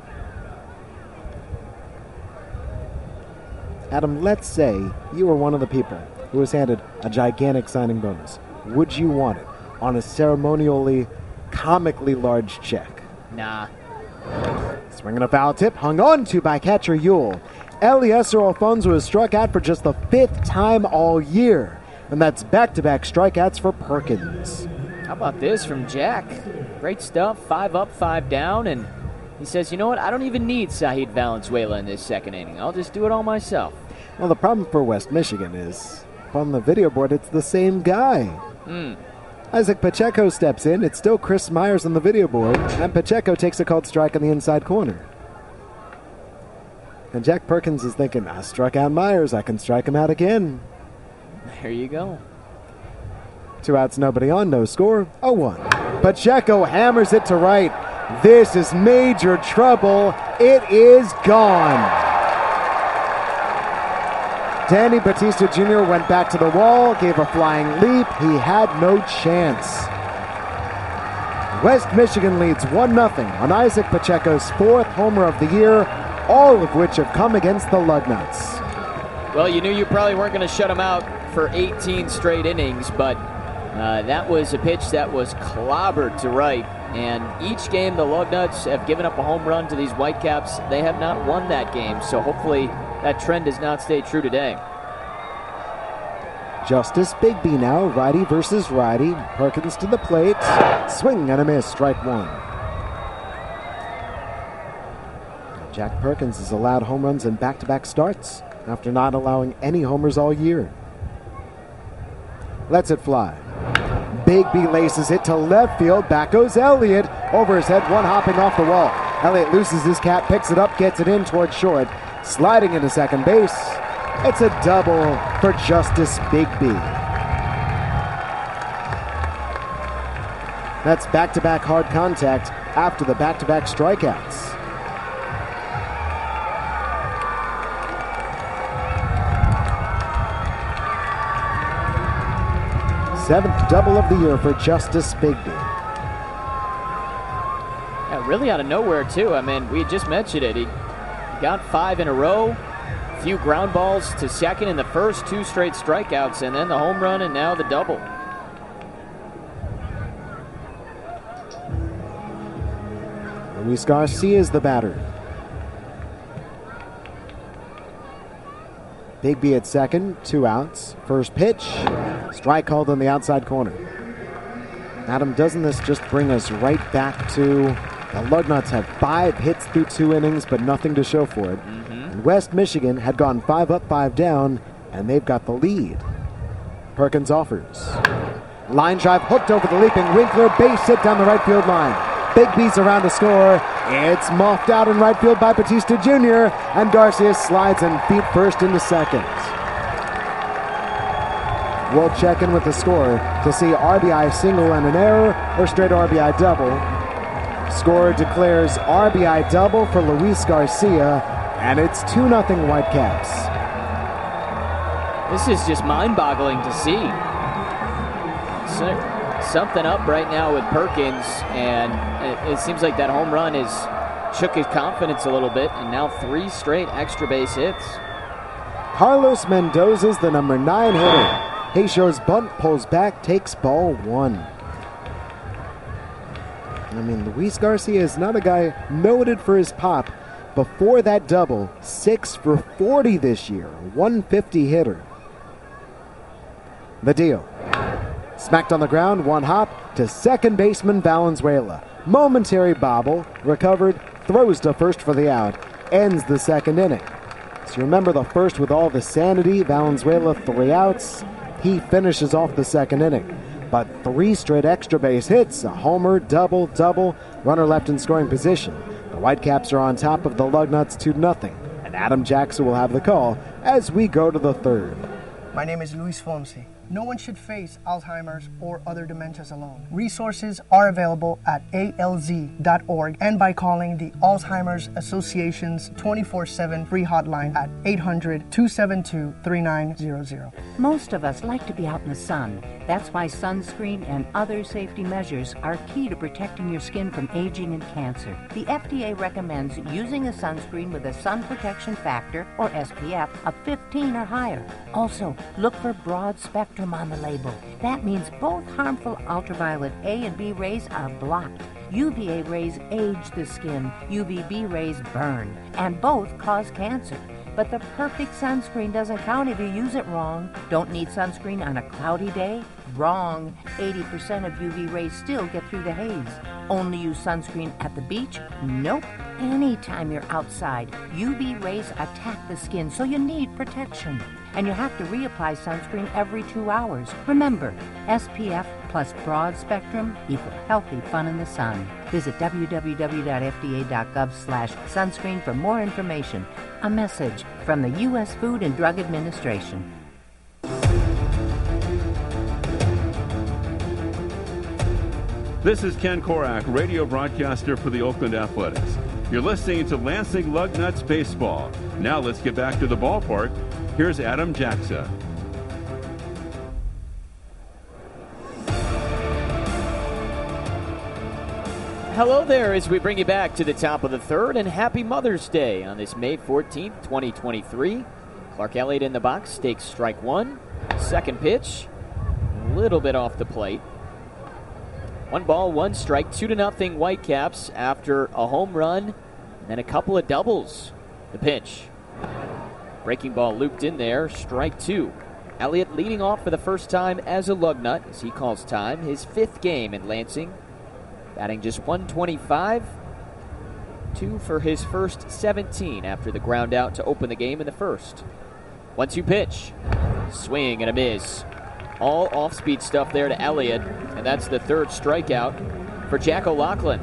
Adam, let's say you were one of the people who was handed a gigantic signing bonus. Would you want it on a ceremonially, comically large check? Nah. Swinging a foul tip, hung on to by catcher Yule. Eliezer Alfonso is struck out for just the fifth time all year. And that's back-to-back strikeouts for Perkins. How about this from Jack? Great stuff. Five up, five down. And he says, you know what? I don't even need Saheed Valenzuela in this second inning. I'll just do it all myself. Well, the problem for West Michigan is, on the video board, it's the same guy. Hmm. Isaac Pacheco steps in. It's still Chris Myers on the video board. And Pacheco takes a called strike on the inside corner. And Jack Perkins is thinking, I struck out Myers. I can strike him out again. There you go. Two outs, nobody on, no score. oh one. Pacheco hammers it to right. This is major trouble. It is gone. Danny Batista Junior went back to the wall, gave a flying leap. He had no chance. West Michigan leads one nothing on Isaac Pacheco's fourth homer of the year, all of which have come against the Lugnuts. Well, you knew you probably weren't going to shut him out for eighteen straight innings, but uh, that was a pitch that was clobbered to right. And each game the Lugnuts have given up a home run to these Whitecaps. They have not won that game, so hopefully that trend does not stay true today. Justice Bigby now, righty versus righty. Perkins to the plate. Swing and a miss, strike one. Jack Perkins has allowed home runs in back-to-back starts after not allowing any homers all year. Lets it fly. Bigby laces it to left field. Back goes Elliott. Over his head, one hopping off the wall. Elliott loses his cap, picks it up, gets it in towards short. Sliding into second base. It's a double for Justice Bigby. That's back-to-back hard contact after the back-to-back strikeouts. Seventh double of the year for Justice Bigby. Yeah, really out of nowhere, too. I mean, we just mentioned it. He got five in a row, a few ground balls to second in the first, two straight strikeouts, and then the home run, and now the double. Luis Garcia is the batter. Bigby at second, two outs. First pitch, strike called on the outside corner. Adam, doesn't this just bring us right back to the Lugnuts have five hits through two innings, but nothing to show for it. Mm-hmm. And West Michigan had gone five up, five down, and they've got the lead. Perkins offers. Line drive hooked over the leaping Winkler, base hit down the right field line. Bigby's around to score. It's muffed out in right field by Batista Junior, and Garcia slides and feet first into second. We'll check in with the score to see R B I single and an error or straight R B I double. Scorer declares R B I double for Luis Garcia, and it's two nothing Whitecaps. This is just mind-boggling to see. So, something up right now with Perkins, and it, it seems like that home run is shook his confidence a little bit, and now three straight extra base hits. Carlos Mendoza's the number nine hitter. Hayshaw's bunt pulls back, takes ball one. I mean, Luis Garcia is not a guy noted for his pop. Before that double, six for forty this year, one fifty hitter. The deal. Smacked on the ground, one hop to second baseman Valenzuela. Momentary bobble, recovered, throws to first for the out, ends the second inning. So remember the first with all the sanity, Valenzuela three outs. He finishes off the second inning. But three straight extra base hits, a homer, double, double, runner left in scoring position. The Whitecaps are on top of the Lugnuts two nothing, and Adam Jackson will have the call as we go to the third. My name is Luis Fonse. No one should face Alzheimer's or other dementias alone. Resources are available at A L Z dot org and by calling the Alzheimer's Association's twenty-four seven free hotline at eight hundred, two seven two, three nine zero zero. Most of us like to be out in the sun. That's why sunscreen and other safety measures are key to protecting your skin from aging and cancer. The F D A recommends using a sunscreen with a sun protection factor, or S P F, of fifteen or higher. Also, look for broad spectrum on the label. That means both harmful ultraviolet A and B rays are blocked. U V A rays age the skin, U V B rays burn, and both cause cancer. But the perfect sunscreen doesn't count if you use it wrong. Don't need sunscreen on a cloudy day? Wrong. eighty percent of U V rays still get through the haze. Only use sunscreen at the beach? Nope. Anytime you're outside, U V rays attack the skin, so you need protection. And you have to reapply sunscreen every two hours. Remember, S P F plus broad spectrum equal healthy fun in the sun. Visit w w w dot f d a dot gov slash sunscreen for more information. A message from the U S Food and Drug Administration. This is Ken Korak, radio broadcaster for the Oakland Athletics. You're listening to Lansing Lugnuts Baseball. Now let's get back to the ballpark. Here's Adam Jackson. Hello there as we bring you back to the top of the third, and happy Mother's Day on this May fourteenth, twenty twenty-three. Clark Elliott in the box, takes strike one. Second pitch, a little bit off the plate. One ball, one strike, two to nothing Whitecaps after a home run and a couple of doubles. The pitch. Breaking ball looped in there, strike two. Elliott leading off for the first time as a Lugnut, as he calls time, his fifth game in Lansing. Batting just one twenty-five. Two for his first seventeen after the ground out to open the game in the first. one two pitch. Swing and a miss. All off-speed stuff there to Elliott, and that's the third strikeout for Jack O'Loughlin.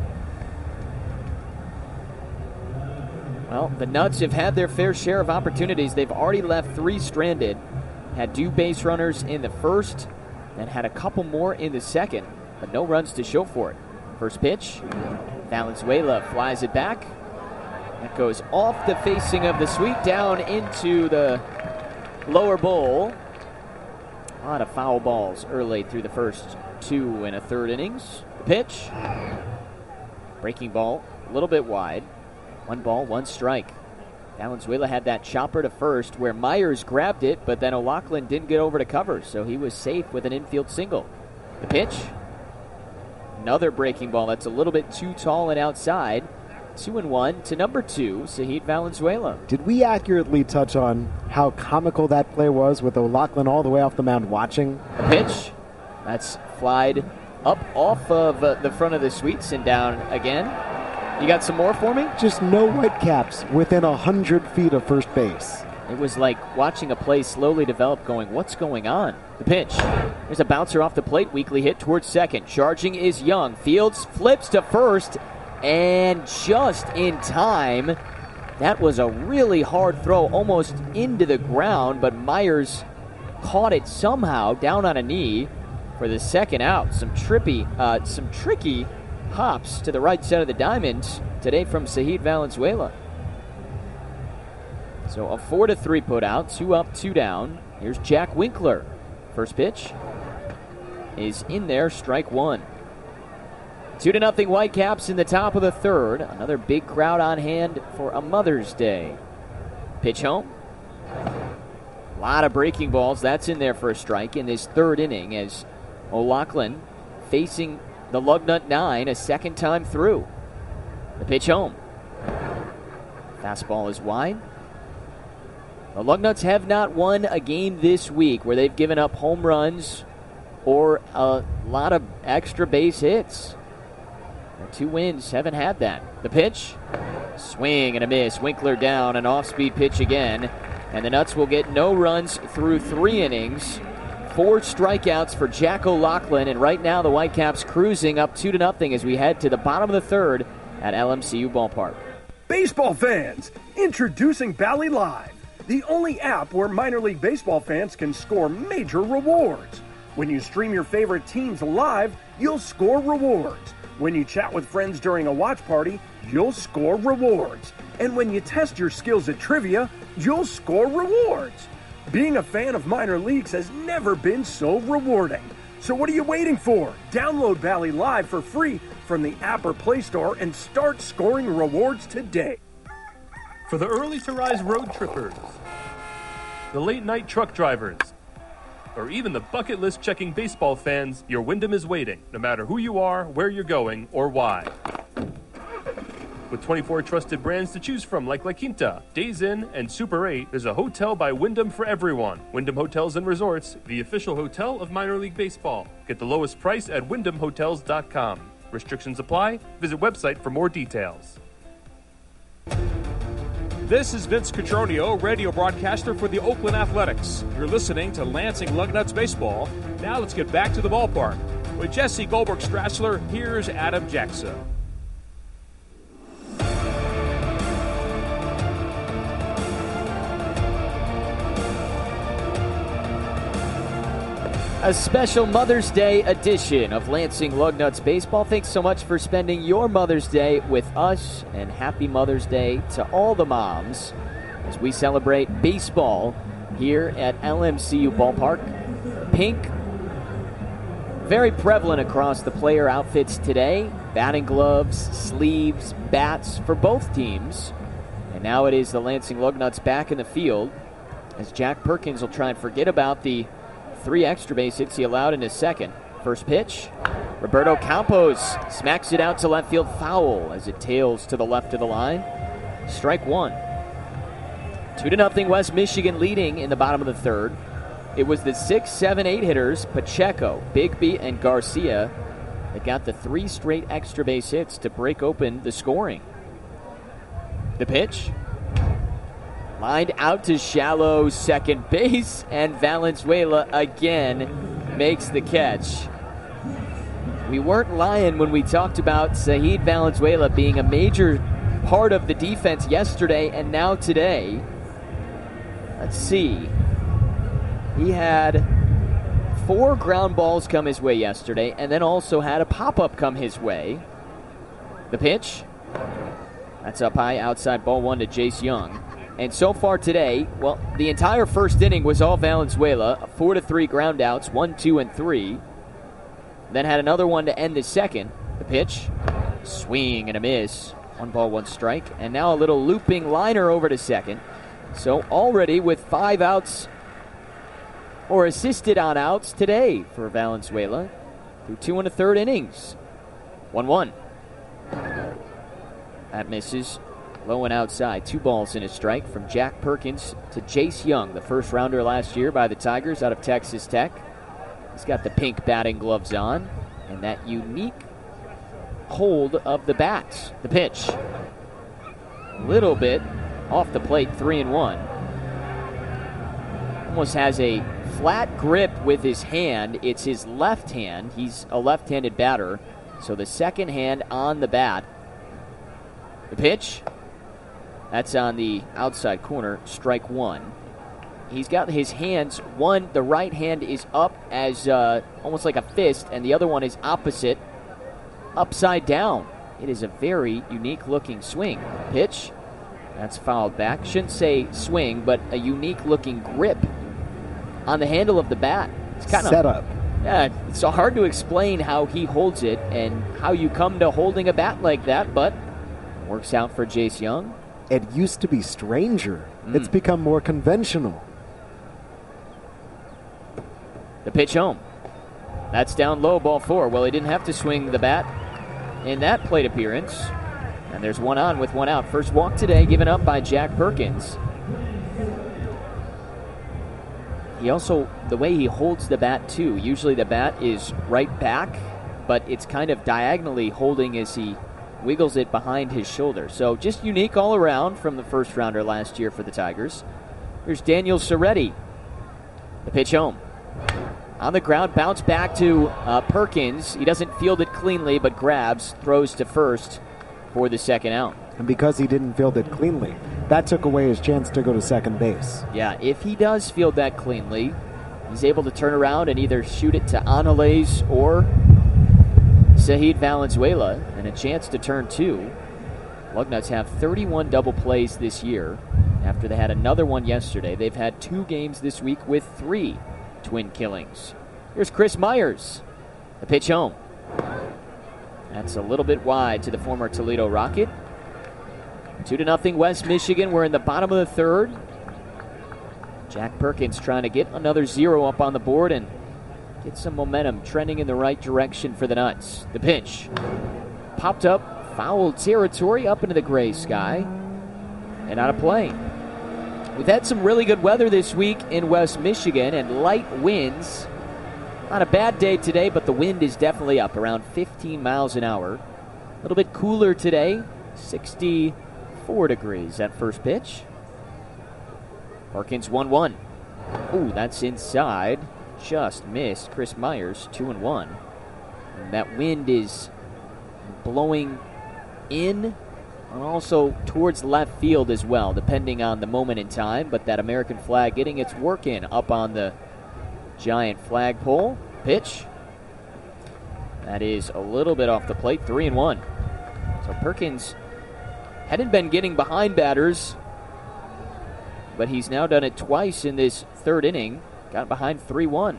Well, the Nuts have had their fair share of opportunities. They've already left three stranded, had two base runners in the first, and had a couple more in the second, but no runs to show for it. First pitch, Valenzuela flies it back. That goes off the facing of the sweep, down into the lower bowl. A lot of foul balls early through the first two and a third innings. The pitch, breaking ball, a little bit wide. One ball, one strike. Valenzuela had that chopper to first where Myers grabbed it, but then O'Loughlin didn't get over to cover, so he was safe with an infield single. The pitch, another breaking ball that's a little bit too tall and outside. Two and one to number two, Zahid Valenzuela. Did we accurately touch on how comical that play was with O'Loughlin all the way off the mound watching? A pitch that's flied up off of uh, the front of the suites and down again. You got some more for me? Just no Whitecaps within one hundred feet of first base. It was like watching a play slowly develop, going, what's going on? The pitch. There's a bouncer off the plate, weakly hit towards second. Charging is Young. Fields flips to first, and just in time. That was a really hard throw, almost into the ground, but Myers caught it somehow down on a knee for the second out. Some trippy, uh, some tricky hops to the right side of the diamond today from Zahid Valenzuela. So a four to three put out, two up, two down. Here's Jack Winkler. First pitch is in there, strike one. Two to nothing Whitecaps in the top of the third. Another big crowd on hand for a Mother's Day. Pitch home. A lot of breaking balls. That's in there for a strike in this third inning as O'Loughlin facing the Lugnut nine a second time through. The pitch home. Fastball is wide. The Lugnuts have not won a game this week where they've given up home runs or a lot of extra base hits. Their two wins haven't had that. The pitch, swing and a miss. Winkler down, an off-speed pitch again. And the Nuts will get no runs through three innings. Four strikeouts for Jack O'Loughlin, and right now the Whitecaps cruising up two to nothing as we head to the bottom of the third at L M C U Ballpark. Baseball fans, introducing Bally Live, the only app where minor league baseball fans can score major rewards. When you stream your favorite teams live, you'll score rewards. When you chat with friends during a watch party, you'll score rewards. And when you test your skills at trivia, you'll score rewards. Being a fan of minor leagues has never been so rewarding. So what are you waiting for? Download Bally Live for free from the app or Play Store and start scoring rewards today. For the early to rise road trippers, the late night truck drivers, or even the bucket list checking baseball fans, your Wyndham is waiting, no matter who you are, where you're going, or why. With twenty-four trusted brands to choose from like La Quinta, Days Inn, and Super eight, there's a hotel by Wyndham for everyone. Wyndham Hotels and Resorts, the official hotel of minor league baseball. Get the lowest price at wyndham hotels dot com. Restrictions apply. Visit website for more details. This is Vince Cotroneo, radio broadcaster for the Oakland Athletics. You're listening to Lansing Lugnuts Baseball. Now let's get back to the ballpark. With Jesse Goldberg-Strassler, here's Adam Jackson. A special Mother's Day edition of Lansing Lugnuts Baseball. Thanks so much for spending your Mother's Day with us, and happy Mother's Day to all the moms as we celebrate baseball here at L M C U Ballpark. Pink, very prevalent across the player outfits today. Batting gloves, sleeves, bats for both teams. And now it is the Lansing Lugnuts back in the field as Jack Perkins will try and forget about the three extra base hits he allowed in his second. First pitch, Roberto Campos smacks it out to left field, foul as it tails to the left of the line. Strike one. Two to nothing West Michigan leading in the bottom of the third. It was the six, seven, eight hitters, Pacheco, Bigby, and Garcia, that got the three straight extra base hits to break open the scoring. The pitch, lined out to shallow second base, and Valenzuela again makes the catch. We weren't lying when we talked about Saheed Valenzuela being a major part of the defense yesterday and now today. Let's see. He had four ground balls come his way yesterday and then also had a pop-up come his way. The pitch, that's up high, outside, ball one to Jace Young. And so far today, well, the entire first inning was all Valenzuela. Four to three ground outs, one, two, and three. Then had another one to end the second. The pitch, swing and a miss. One ball, one strike. And now a little looping liner over to second. So already with five outs or assisted on outs today for Valenzuela through two and a third innings. one one. That misses. Low and outside. Two balls in a strike from Jack Perkins to Jace Young, the first rounder last year by the Tigers out of Texas Tech. He's got the pink batting gloves on and that unique hold of the bats. The pitch, a little bit off the plate, three and one. Almost has a flat grip with his hand. It's his left hand. He's a left-handed batter, so the second hand on the bat. The pitch, that's on the outside corner, strike one. He's got his hands, one, the right hand is up as uh, almost like a fist, and the other one is opposite, upside down. It is a very unique-looking swing. Pitch, that's fouled back. Shouldn't say swing, but a unique-looking grip on the handle of the bat. It's kind of set up. Yeah, it's so hard to explain how he holds it and how you come to holding a bat like that, but works out for Jace Young. It used to be stranger. Mm. It's become more conventional. The pitch home. That's down low, ball four. Well, he didn't have to swing the bat in that plate appearance. And there's one on with one out. First walk today given up by Jack Perkins. He also, the way he holds the bat too, usually the bat is right back, but it's kind of diagonally holding as he wiggles it behind his shoulder. So just unique all around from the first rounder last year for the Tigers. Here's Daniel Soretti. The pitch home. On the ground, bounce back to uh, Perkins. He doesn't field it cleanly, but grabs, throws to first for the second out. And because he didn't field it cleanly, that took away his chance to go to second base. Yeah, if he does field that cleanly, he's able to turn around and either shoot it to Angeles or Sahid Valenzuela, and a chance to turn two. Lugnuts have thirty-one double plays this year. After they had another one yesterday, they've had two games this week with three twin killings. Here's Chris Myers. The pitch home. That's a little bit wide to the former Toledo Rocket. Two to nothing West Michigan. We're in the bottom of the third. Jack Perkins trying to get another zero up on the board and get some momentum trending in the right direction for the Nuts. The pitch. Popped up, foul territory up into the gray sky and out of play. We've had some really good weather this week in West Michigan and light winds. Not a bad day today, but the wind is definitely up, around fifteen miles an hour. A little bit cooler today, sixty-four degrees at first pitch. Perkins one one. Ooh, that's inside. Just missed. Chris Myers, two and one. And that wind is blowing in and also towards left field as well, depending on the moment in time. But that American flag getting its work in up on the giant flagpole. Pitch. That is a little bit off the plate, three and one. So Perkins hadn't been getting behind batters, but he's now done it twice in this third inning. Got behind three one.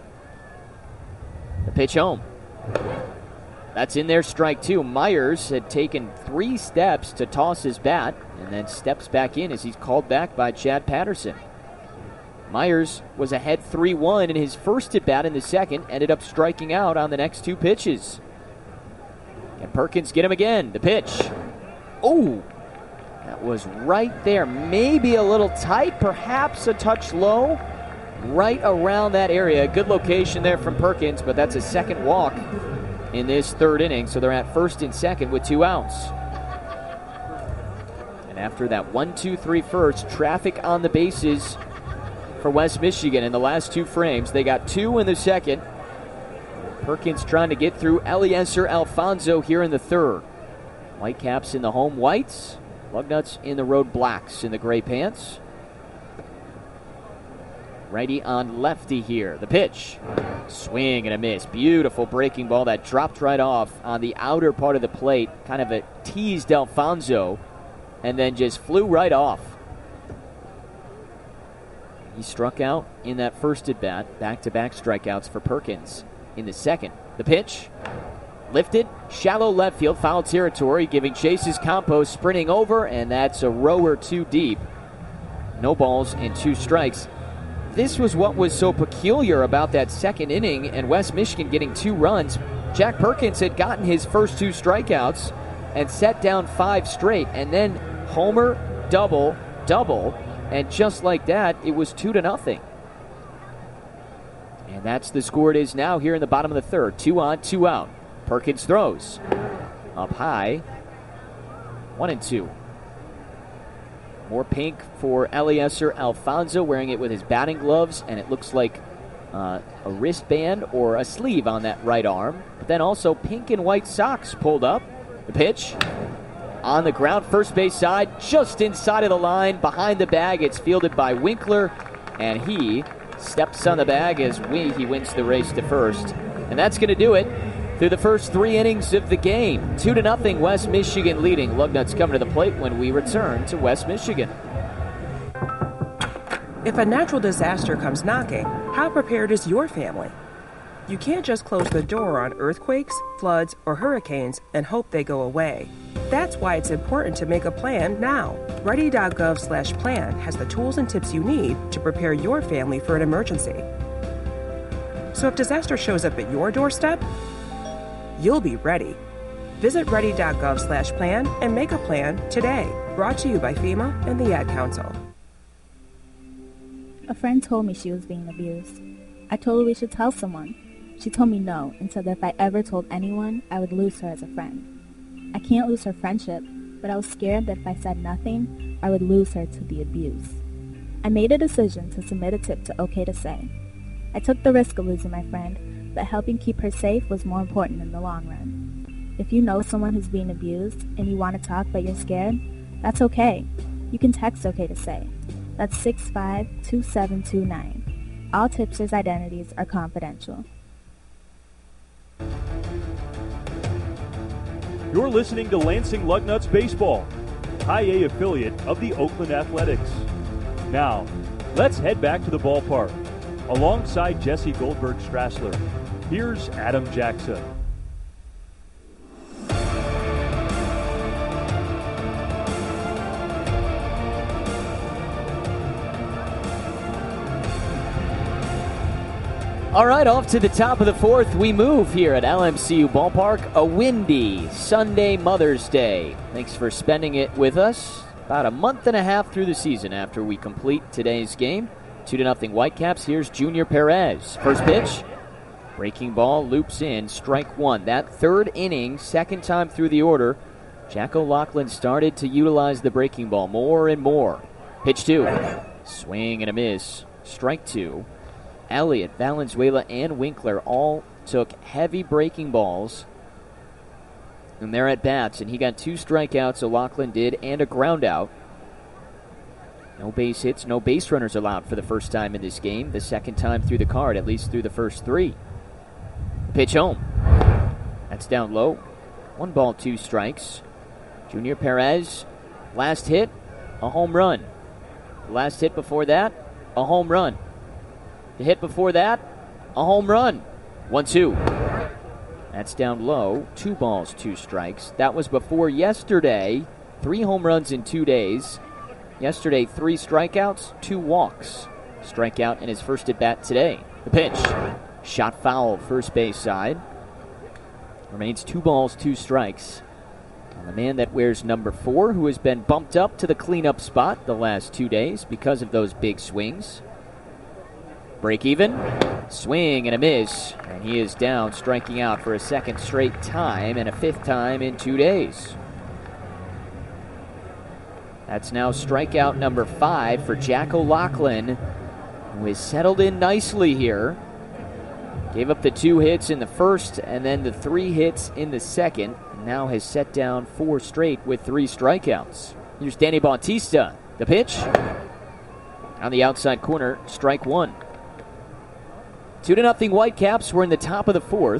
The pitch home. That's in there, strike two. Myers had taken three steps to toss his bat and then steps back in as he's called back by Chad Patterson. Myers was ahead three one in his first at bat in the second, ended up striking out on the next two pitches. And Perkins get him again. The pitch. Oh, that was right there. Maybe a little tight, perhaps a touch low. Right around that area. Good location there from Perkins, but that's a second walk in this third inning, so they're at first and second with two outs. And after that one two three first, traffic on the bases for West Michigan in the last two frames. They got two in the second. Perkins trying to get through Eliezer Alfonso here in the third. Whitecaps in the home whites. Lugnuts in the road blacks in the gray pants. Righty on lefty here. The pitch. Swing and a miss. Beautiful breaking ball that dropped right off on the outer part of the plate. Kind of a teased Alfonso and then just flew right off. He struck out in that first at bat. Back-to-back strikeouts for Perkins in the second. The pitch. Lifted. Shallow left field. Foul territory. Giving Chase's Campos sprinting over, and that's a row or two deep. No balls and two strikes. This was what was so peculiar about that second inning and West Michigan getting two runs. Jack Perkins had gotten his first two strikeouts and set down five straight, and then homer, double, double, and just like that, it was two to nothing. And that's the score it is now here in the bottom of the third. Two on, two out. Perkins throws. Up high. One and two. More pink for Eliezer Alfonso, wearing it with his batting gloves, and it looks like uh, a wristband or a sleeve on that right arm. But then also pink and white socks pulled up. The pitch. On the ground, first base side, just inside of the line, behind the bag. It's fielded by Winkler, and he steps on the bag as we, he wins the race to first. And that's going to do it through the first three innings of the game. Two to nothing, West Michigan leading. Lugnuts coming to the plate when we return to West Michigan. If a natural disaster comes knocking, how prepared is your family? You can't just close the door on earthquakes, floods, or hurricanes and hope they go away. That's why it's important to make a plan now. Ready.gov slash plan has the tools and tips you need to prepare your family for an emergency. So if disaster shows up at your doorstep, you'll be ready. Visit ready.gov slash plan and make a plan today. Brought to you by FEMA and the Ad Council. A friend told me she was being abused. I told her we should tell someone. She told me no and said that if I ever told anyone, I would lose her as a friend. I can't lose her friendship, but I was scared that if I said nothing, I would lose her to the abuse. I made a decision to submit a tip to OK to Say. I took the risk of losing my friend, but helping keep her safe was more important in the long run. If you know someone who's being abused and you want to talk but you're scared, that's okay. You can text OK to Say. That's six five two seven two nine. All tipsters' identities are confidential. You're listening to Lansing Lugnuts Baseball, High A affiliate of the Oakland Athletics. Now, let's head back to the ballpark. Alongside Jesse Goldberg-Strassler, here's Adam Jackson. All right, off to the top of the fourth, we move here at L M C U Ballpark. A windy Sunday Mother's Day. Thanks for spending it with us. About a month and a half through the season after we complete today's game. Two to nothing Whitecaps. Here's Junior Perez. First pitch. Breaking ball loops in. Strike one. That third inning, second time through the order, Jack O'Loughlin started to utilize the breaking ball more and more. Pitch two. Swing and a miss. Strike two. Elliott, Valenzuela, and Winkler all took heavy breaking balls in their at-bats, and he got two strikeouts, O'Loughlin did, and a ground out. No base hits, no base runners allowed for the first time in this game, the second time through the card, at least through the first three. Pitch home. That's down low. One ball, two strikes. Junior Perez, last hit, a home run. Last hit before that, a home run. The hit before that, a home run. one two. That's down low. Two balls, two strikes. That was before yesterday. Three home runs in two days. Yesterday, three strikeouts, two walks. Strikeout in his first at-bat today. The pitch. Shot foul, first base side. Remains two balls, two strikes. And the man that wears number four, who has been bumped up to the cleanup spot the last two days because of those big swings. Break even, swing and a miss, and he is down, striking out for a second straight time and a fifth time in two days. That's now strikeout number five for Jack O'Loughlin, who has settled in nicely here. Gave up the two hits in the first and then the three hits in the second, and now has set down four straight with three strikeouts. Here's Danny Bautista. The pitch on the outside corner, strike one. Two to nothing Whitecaps. We're in the top of the fourth.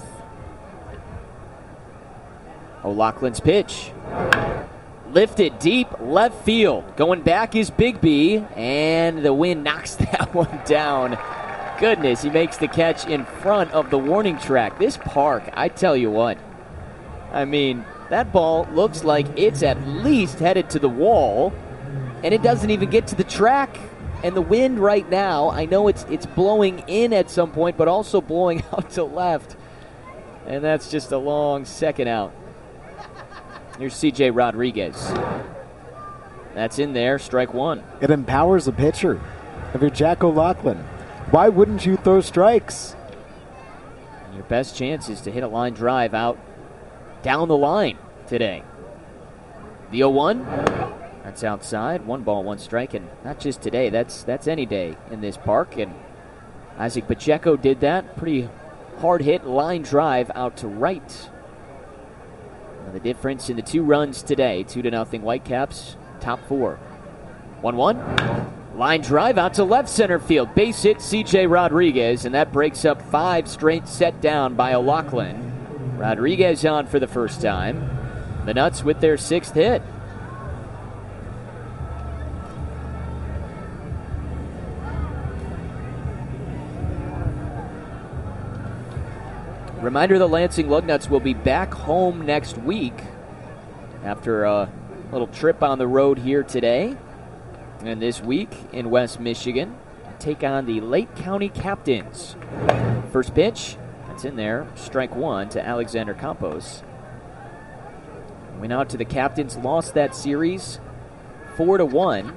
O'Loughlin's pitch. Lifted deep left field. Going back is Big B, and the wind knocks that one down. Goodness, he makes the catch in front of the warning track. This park, I tell you what. I mean, that ball looks like it's at least headed to the wall, and it doesn't even get to the track. And the wind right now, I know it's it's blowing in at some point, but also blowing out to left. And that's just a long second out. Here's C J Rodriguez. That's in there, strike one. It empowers a pitcher. If you're Jack O'Loughlin, why wouldn't you throw strikes? And your best chance is to hit a line drive out down the line today. The oh one. That's outside. One ball, one strike, and not just today. That's that's any day in this park. And Isaac Pacheco did that. Pretty hard hit line drive out to right. Now the difference in the two runs today, two to nothing Whitecaps, top four. one one. Line drive out to left center field. Base hit C J Rodriguez, and that breaks up five straight set down by O'Loughlin. Rodriguez on for the first time. The Nuts with their sixth hit. Reminder, the Lansing Lugnuts will be back home next week after a little trip on the road here today and this week in West Michigan. Take on the Lake County Captains. First pitch, that's in there, strike one to Alexander Campos. Went out to the Captains, lost that series four to one.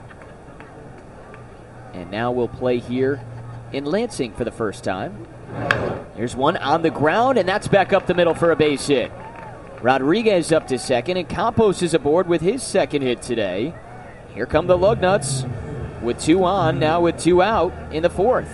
And now we'll play here in Lansing for the first time. Here's one on the ground, and that's back up the middle for a base hit. Rodriguez up to second, and Campos is aboard with his second hit today. Here come the Lugnuts with two on, now with two out in the fourth.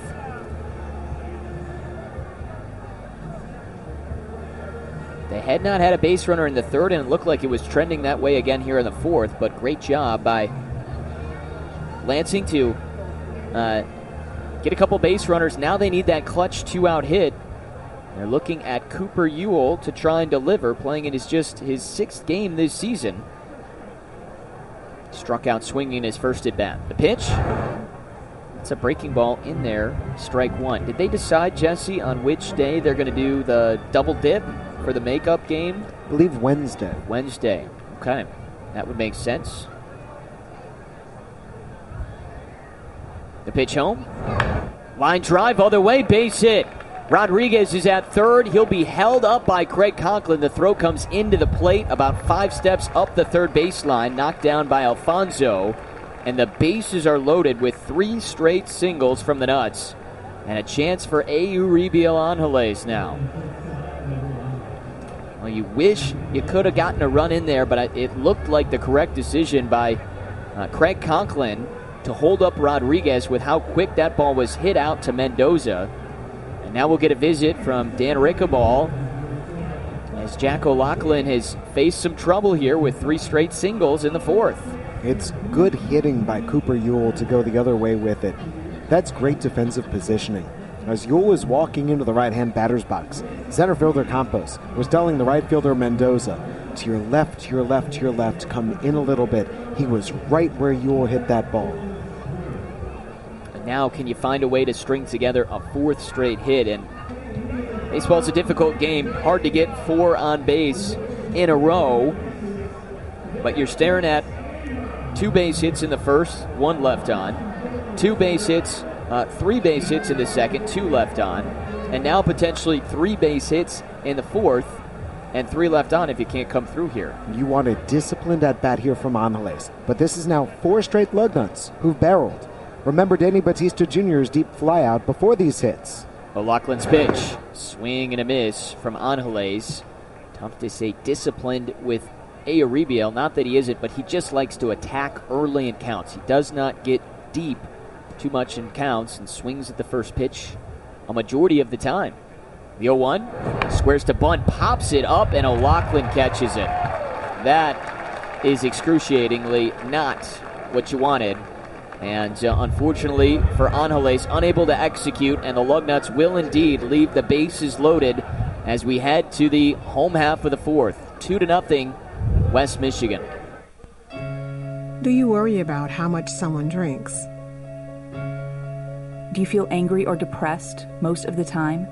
They had not had a base runner in the third, and it looked like it was trending that way again here in the fourth, but great job by Lansing to uh, get a couple base runners. Now they need that clutch two-out hit. They're looking at Cooper Ewell to try and deliver, playing in his just his sixth game this season. Struck out swinging his first at bat. The pitch, it's a breaking ball in there, strike one. Did they decide, Jesse, on which day they're going to do the double dip for the makeup game? I believe Wednesday. Wednesday. Okay, that would make sense. The pitch home. Line drive all the way, base hit. Rodriguez is at third. He'll be held up by Craig Conklin. The throw comes into the plate about five steps up the third baseline, knocked down by Alfonso. And the bases are loaded with three straight singles from the Nuts. And a chance for Euribiel Angeles now. Well, you wish you could have gotten a run in there, but it looked like the correct decision by uh, Craig Conklin to hold up Rodriguez with how quick that ball was hit out to Mendoza. And now we'll get a visit from Dan Rickaball as Jack O'Loughlin has faced some trouble here with three straight singles in the fourth. It's good hitting by Cooper Ewell to go the other way with it. That's great defensive positioning. As Ewell was walking into the right-hand batter's box, center fielder Campos was telling the right fielder Mendoza, to your left, to your left, to your left, come in a little bit. He was right where Ewell hit that ball. Now can you find a way to string together a fourth straight hit? And baseball's a difficult game. Hard to get four on base in a row. But you're staring at two base hits in the first, one left on. Two base hits, uh, three base hits in the second, two left on. And now potentially three base hits in the fourth and three left on if you can't come through here. You want a disciplined at-bat here from Angeles. But this is now four straight Lugnuts who've barreled. Remember Danny Batista Junior's deep flyout before these hits. O'Loughlin's pitch. Swing and a miss from Angeles. Tough to say disciplined with Euribiel. Not that he isn't, but he just likes to attack early in counts. He does not get deep too much in counts and swings at the first pitch a majority of the time. The oh one. Squares to bunt. Pops it up, and O'Loughlin catches it. That is excruciatingly not what you wanted. And uh, unfortunately for Angeles, unable to execute, and the Lugnuts will indeed leave the bases loaded as we head to the home half of the fourth. Two to nothing, West Michigan. Do you worry about how much someone drinks? Do you feel angry or depressed most of the time?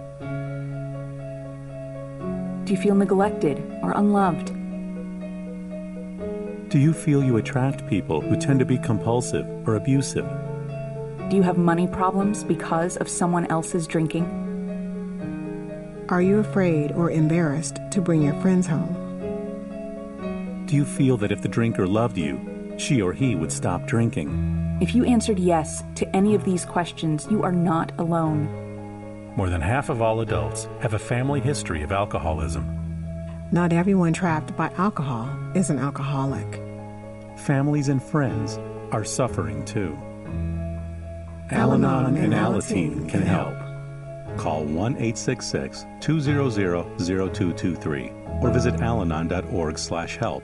Do you feel neglected or unloved? Do you feel you attract people who tend to be compulsive or abusive? Do you have money problems because of someone else's drinking? Are you afraid or embarrassed to bring your friends home? Do you feel that if the drinker loved you, she or he would stop drinking? If you answered yes to any of these questions, you are not alone. More than half of all adults have a family history of alcoholism. Not everyone trapped by alcohol is an alcoholic. Families and friends are suffering too. Al-Anon and Alateen can help. Call one eight six six, two zero zero, zero two two three or visit alanon dot org slash help.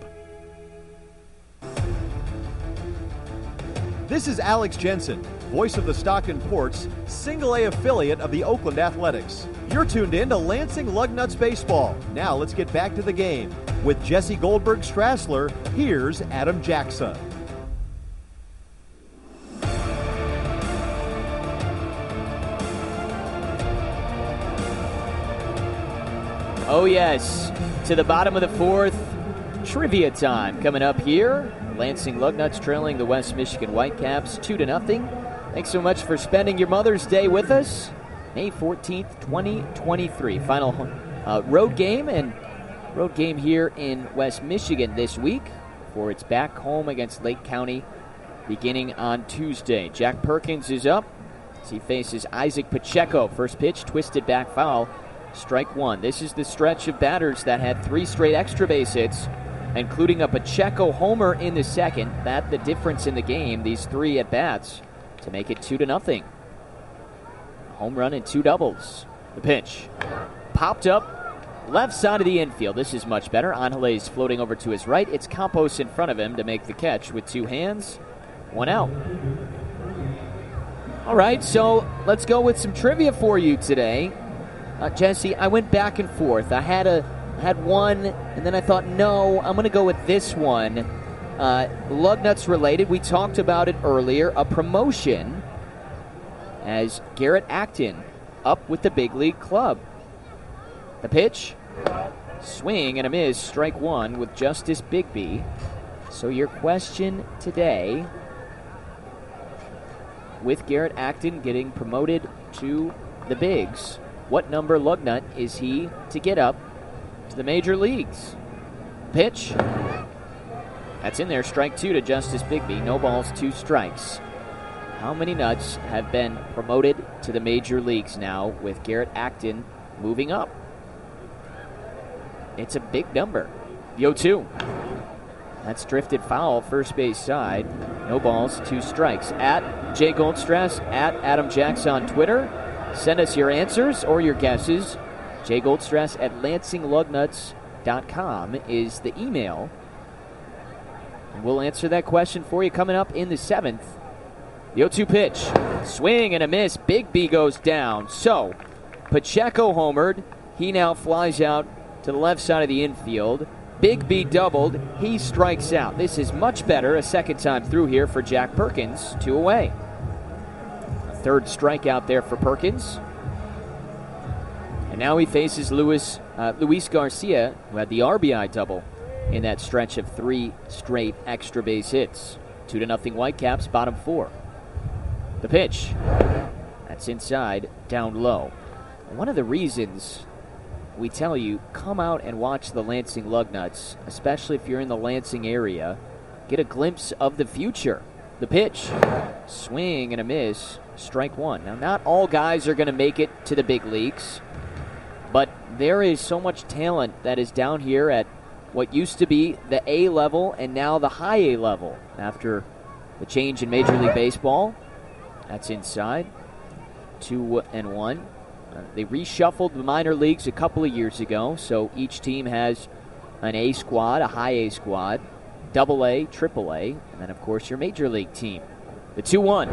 This is Alex Jensen, voice of the Stockton Ports, single A affiliate of the Oakland Athletics. You're tuned in to Lansing Lugnuts Baseball. Now let's get back to the game. With Jesse Goldberg-Strassler, here's Adam Jackson. Oh, yes. To the bottom of the fourth. Trivia time coming up here. Lansing Lugnuts trailing the West Michigan Whitecaps two to nothing. Thanks so much for spending your Mother's Day with us. May fourteenth, twenty twenty-three. Final uh, road game and road game here in West Michigan this week for its back home against Lake County beginning on Tuesday. Jack Perkins is up as he faces Isaac Pacheco. First pitch, twisted back foul, strike one. This is the stretch of batters that had three straight extra base hits, including a Pacheco homer in the second. That the difference in the game, these three at-bats, to make it two to nothing. Home run and two doubles. The pitch. Popped up, left side of the infield. This is much better. Angeles floating over to his right. It's Campos in front of him to make the catch with two hands. One out. All right, so let's go with some trivia for you today. Uh, Jesse, I went back and forth. I had a had one, and then I thought, no, I'm going to go with this one. Uh, Lugnuts related. We talked about it earlier. A promotion as Garrett Acton up with the big league club. The pitch. Swing and a miss. Strike one with Justice Bigby. So your question today, with Garrett Acton getting promoted to the bigs, what number Lugnut is he to get up to the major leagues? Pitch. That's in there. Strike two to Justice Bigby. No balls, two strikes. How many Nuts have been promoted to the major leagues now with Garrett Acton moving up? It's a big number. Yo two. That's drifted foul, first base side. No balls, two strikes. At Jay Goldstrass, at Adam Jackson on Twitter. Send us your answers or your guesses. Jay Goldstrass at lansing lugnuts dot com is the email. And we'll answer that question for you coming up in the seventh. The oh two pitch. Swing and a miss. Bigby goes down. So, Pacheco homered. He now flies out to the left side of the infield. Bigby doubled. He strikes out. This is much better. A second time through here for Jack Perkins. Two away. A third strikeout there for Perkins. And now he faces Luis, uh, Luis Garcia, who had the R B I double in that stretch of three straight extra base hits. Two to nothing Whitecaps, bottom four. The pitch. That's inside, down low. One of the reasons we tell you, come out and watch the Lansing Lugnuts, especially if you're in the Lansing area. Get a glimpse of the future. The pitch. Swing and a miss. Strike one. Now, not all guys are going to make it to the big leagues, but there is so much talent that is down here at what used to be the A level and now the high A level after the change in Major League Baseball. That's inside. Two and one. Uh, they reshuffled the minor leagues a couple of years ago, so each team has an A squad, a high A squad, double A, triple A, and then, of course, your major league team. The two one.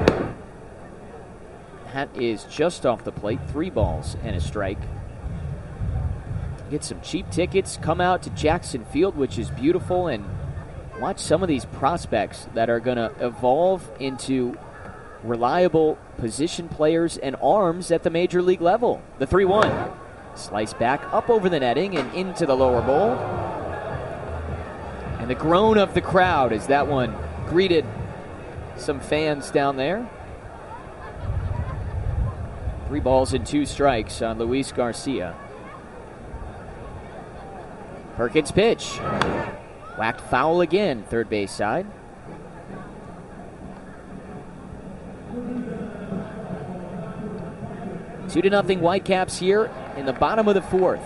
That is just off the plate. Three balls and a strike. Get some cheap tickets. Come out to Jackson Field, which is beautiful, and watch some of these prospects that are going to evolve into reliable position players and arms at the major league level. The three one. Slice back up over the netting and into the lower bowl. And the groan of the crowd as that one greeted some fans down there. Three balls and two strikes on Luis Garcia. Perkins pitch. Whacked foul again, third base side. Two to nothing Whitecaps here in the bottom of the fourth.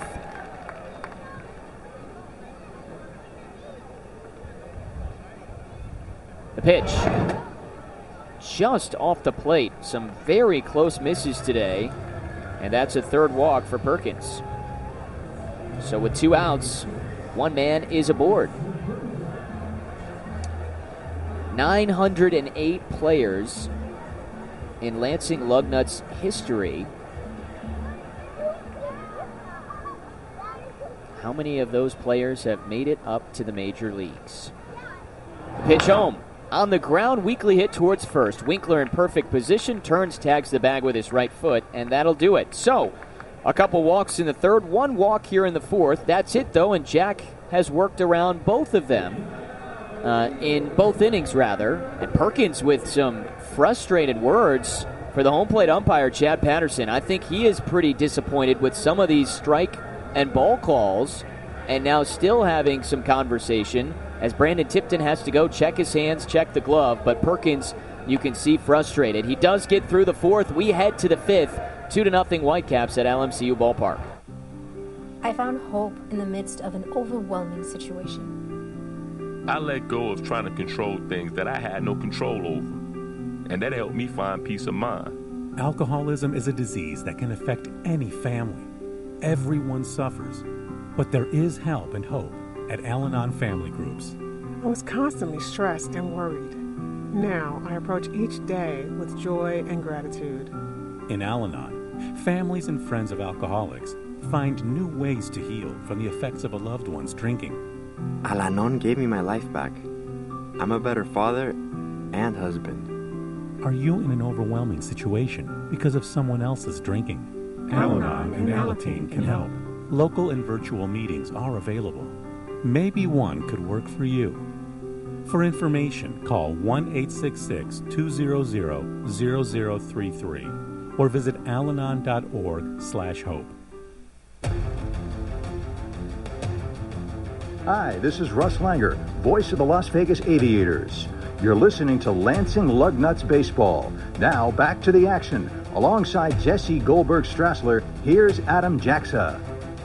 The pitch. Just off the plate. Some very close misses today. And that's a third walk for Perkins. So with two outs, one man is aboard. nine hundred eight players in Lansing Lugnuts history. How many of those players have made it up to the major leagues? Pitch home. On the ground, weakly hit towards first. Winkler in perfect position, turns, tags the bag with his right foot, and that'll do it. So, A couple walks in the third, one walk here in the fourth. That's it, though, and Jack has worked around both of them uh, in both innings, rather. And Perkins with some frustrated words for the home plate umpire, Chad Patterson. I think he is pretty disappointed with some of these strike and ball calls, and now still having some conversation as Brandon Tipton has to go check his hands, check the glove. But Perkins, you can see, frustrated. He does get through the fourth. We head to the fifth. Two to nothing Whitecaps at L M C U Ballpark. I found hope in the midst of an overwhelming situation. I let go of trying to control things that I had no control over, and that helped me find peace of mind. Alcoholism is a disease that can affect any family. Everyone suffers, but there is help and hope at Al-Anon Family Groups. I was constantly stressed and worried. Now I approach each day with joy and gratitude. In Al-Anon, families and friends of alcoholics find new ways to heal from the effects of a loved one's drinking. Al-Anon gave me my life back. I'm a better father and husband. Are you in an overwhelming situation because of someone else's drinking? Al-Anon and Alateen can help. Local and virtual meetings are available. Maybe one could work for you. For information, call one eight six six, two zero zero, zero zero three three or visit alanon dot org slash hope. Hi, this is Russ Langer, voice of the Las Vegas Aviators. You're listening to Lansing Lugnuts Baseball. Now back to the action. Alongside Jesse Goldberg-Strassler, here's Adam Jaxa.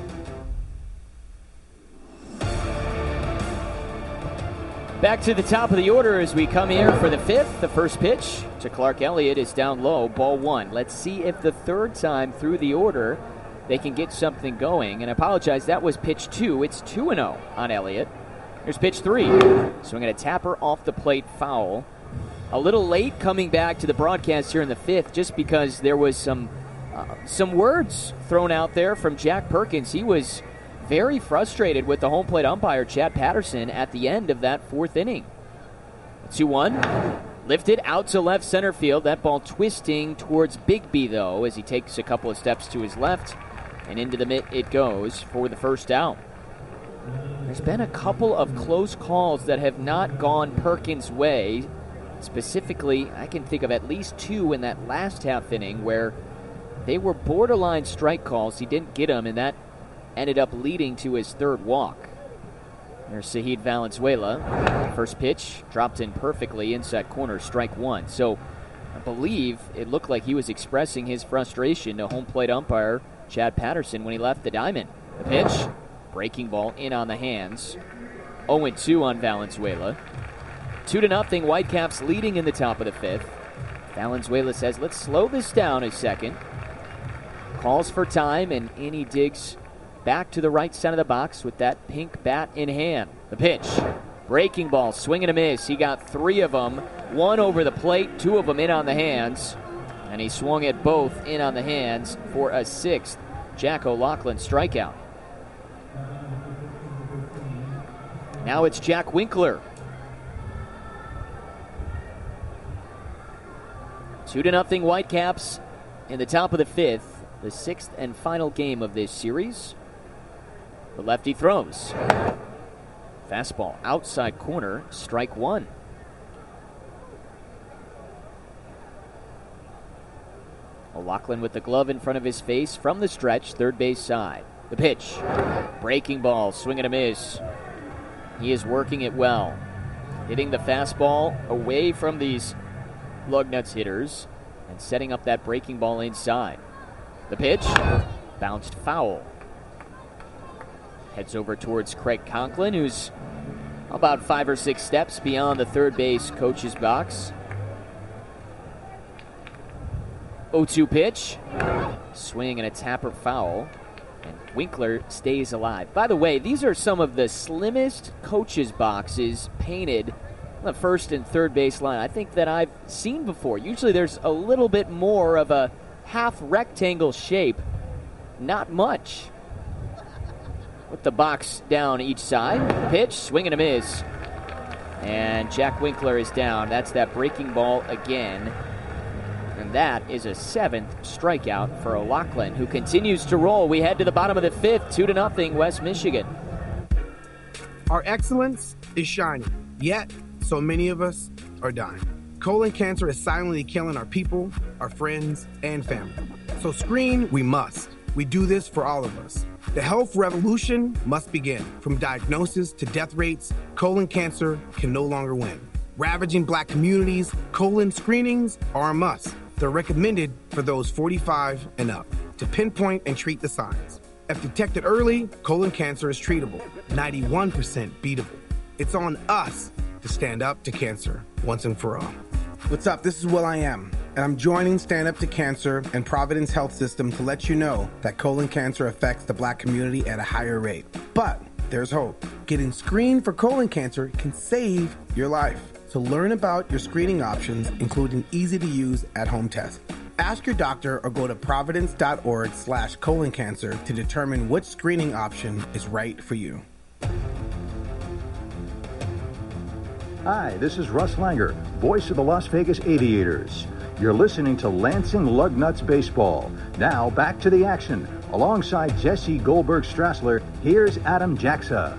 Back to the top of the order as we come here for the fifth. The first pitch to Clark Elliott is down low, ball one. Let's see if the third time through the order they can get something going. And I apologize, that was pitch two. It's two and oh on Elliott. Here's pitch three. Swinging a tapper off the plate, foul. A little late coming back to the broadcast here in the fifth just because there was some uh, some words thrown out there from Jack Perkins. He was very frustrated with the home plate umpire, Chad Patterson, at the end of that fourth inning. two one. Lifted out to left center field. That ball twisting towards Bigby, though, as he takes a couple of steps to his left. And into the mitt it goes for the first out. There's been a couple of close calls that have not gone Perkins' way. Specifically, I can think of at least two in that last half inning where they were borderline strike calls. He didn't get them, and that ended up leading to his third walk. There's Sahid Valenzuela. First pitch dropped in perfectly, inside corner, strike one. So I believe it looked like he was expressing his frustration to home plate umpire Chad Patterson when he left the diamond. The pitch, breaking ball in on the hands. oh and two on Valenzuela. Two to nothing, Whitecaps leading in the top of the fifth. Valenzuela says, let's slow this down a second. Calls for time, and in he digs back to the right side of the box with that pink bat in hand. The pitch, breaking ball, swing and a miss. He got three of them, one over the plate, two of them in on the hands, and he swung at both in on the hands for a sixth Jack O'Loughlin strikeout. Now it's Jack Winkler. Two to nothing Whitecaps in the top of the fifth, the sixth and final game of this series. The lefty throws. Fastball outside corner, strike one. O'Loughlin with the glove in front of his face from the stretch, third base side. The pitch, breaking ball, swing and a miss. He is working it well. Hitting the fastball away from these Lugnuts hitters and setting up that breaking ball inside. The pitch, bounced foul. Heads over towards Craig Conklin, who's about five or six steps beyond the third base coach's box. oh two pitch, swing and a tapper foul, and Winkler stays alive. By the way, these are some of the slimmest coach's boxes painted on the first and third base line I think that I've seen before. Usually there's a little bit more of a half rectangle shape, not much. With the box down each side. Pitch, swing and a miss. And Jack Winkler is down. That's that breaking ball again. And And that is a seventh strikeout for O'Loughlin, who continues to roll. We head to the bottom of the fifth, two to nothing, West Michigan. Our excellence is shining, yet so many of us are dying. Colon cancer is silently killing our people, our friends, and family. So screen we must. We do this for all of us. The health revolution must begin. From diagnosis to death rates, colon cancer can no longer win. Ravaging black communities, colon screenings are a must. They're recommended for those forty-five and up to pinpoint and treat the signs. If detected early, colon cancer is treatable, ninety-one percent beatable. It's on us to stand up to cancer once and for all. What's up? This is Will I Am, and I'm joining Stand Up to Cancer and Providence Health System to let you know that colon cancer affects the black community at a higher rate. But there's hope. Getting screened for colon cancer can save your life. So learn about your screening options, including easy-to-use at-home tests. Ask your doctor or go to providence.org slash colon cancer to determine which screening option is right for you. Hi, this is Russ Langer, voice of the Las Vegas Aviators. You're listening to Lansing Lugnuts Baseball. Now back to the action. Alongside Jesse Goldberg-Strassler, here's Adam Jaxa.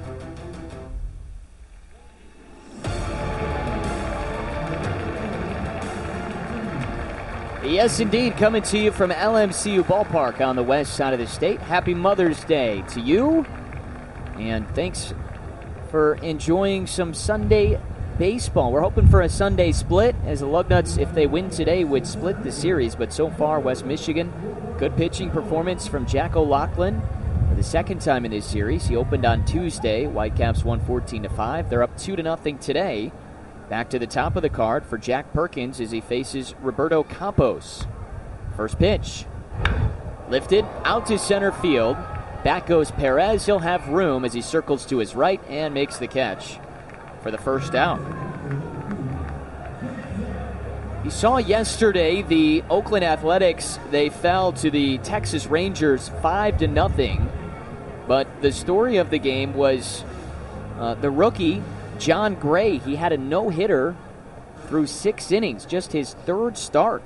Yes, indeed, coming to you from L M C U Ballpark on the west side of the state. Happy Mother's Day to you, and thanks for enjoying some Sunday baseball. We're hoping for a Sunday split, as the Lugnuts, if they win today, would split the series, but so far, West Michigan, good pitching performance from Jack O'Loughlin for the second time in this series. He opened on Tuesday. Whitecaps won fourteen to five. They're up two to nothing today. Back to the top of the card for Jack Perkins as he faces Roberto Campos. First pitch. Lifted out to center field. Back goes Perez. He'll have room as he circles to his right and makes the catch for the first out. You saw yesterday the Oakland Athletics, they fell to the Texas Rangers five to nothing. But the story of the game was uh, the rookie John Gray. He had a no-hitter through six innings, just his third start.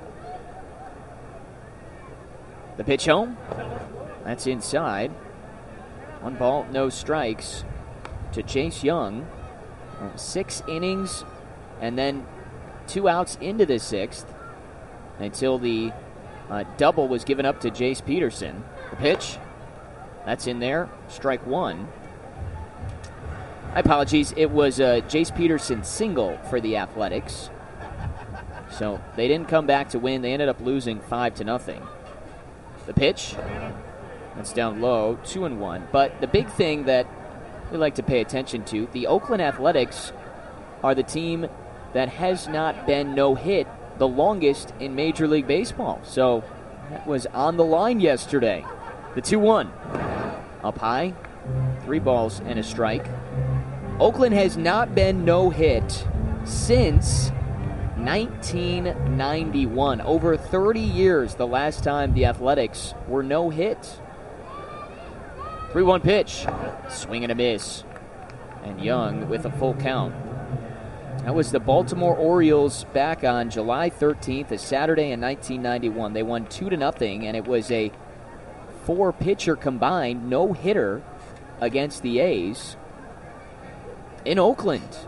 The pitch home. That's inside. One ball, no strikes to Chase Young. Six innings and then two outs into the sixth until the uh, double was given up to Jace Peterson. The pitch. That's in there. Strike one. My apologies. It was a Jace Peterson single for the Athletics. So they didn't come back to win. They ended up losing five to nothing. The pitch. That's down low, two and one. But the big thing that we like to pay attention to, the Oakland Athletics are the team that has not been no-hit the longest in Major League Baseball. So that was on the line yesterday. The two one. Up high, three balls and a strike. Oakland has not been no-hit since nineteen ninety-one. Over thirty years, the last time the Athletics were no-hit. three one pitch. Swing and a miss. And Young with a full count. That was the Baltimore Orioles back on July thirteenth, a Saturday in nineteen ninety-one. They won two to nothing, and it was a four-pitcher combined no-hitter against the A's in Oakland.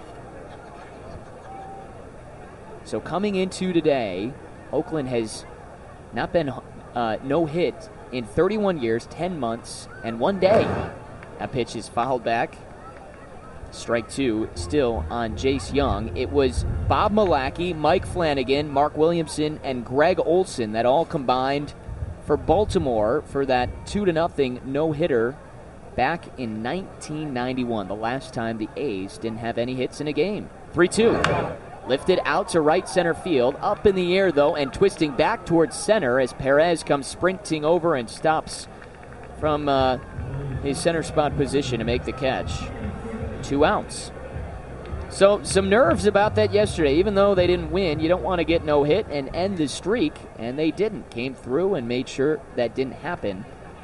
So coming into today, Oakland has not been uh, no-hit in thirty-one years, ten months, and one day. That pitch is fouled back. Strike two, still on Jace Young. It was Bob Malachy, Mike Flanagan, Mark Williamson, and Greg Olson that all combined for Baltimore for that two to nothing no-hitter back in nineteen ninety-one, the last time the A's didn't have any hits in a game. three two. Lifted out to right center field. Up in the air, though, and twisting back towards center as Perez comes sprinting over and stops from uh, his center spot position to make the catch. Two outs. So some nerves about that yesterday. Even though they didn't win, you don't want to get no hit and end the streak, and they didn't. Came through and made sure that didn't happen.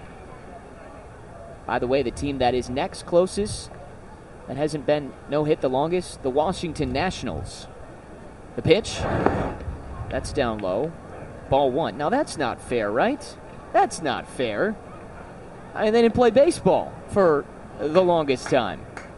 By the way, the team that is next closest, that hasn't been no hit the longest, the Washington Nationals. The pitch, that's down low. ball one. Now that's not fair, right? That's not fair. I mean, they didn't play baseball for the longest time.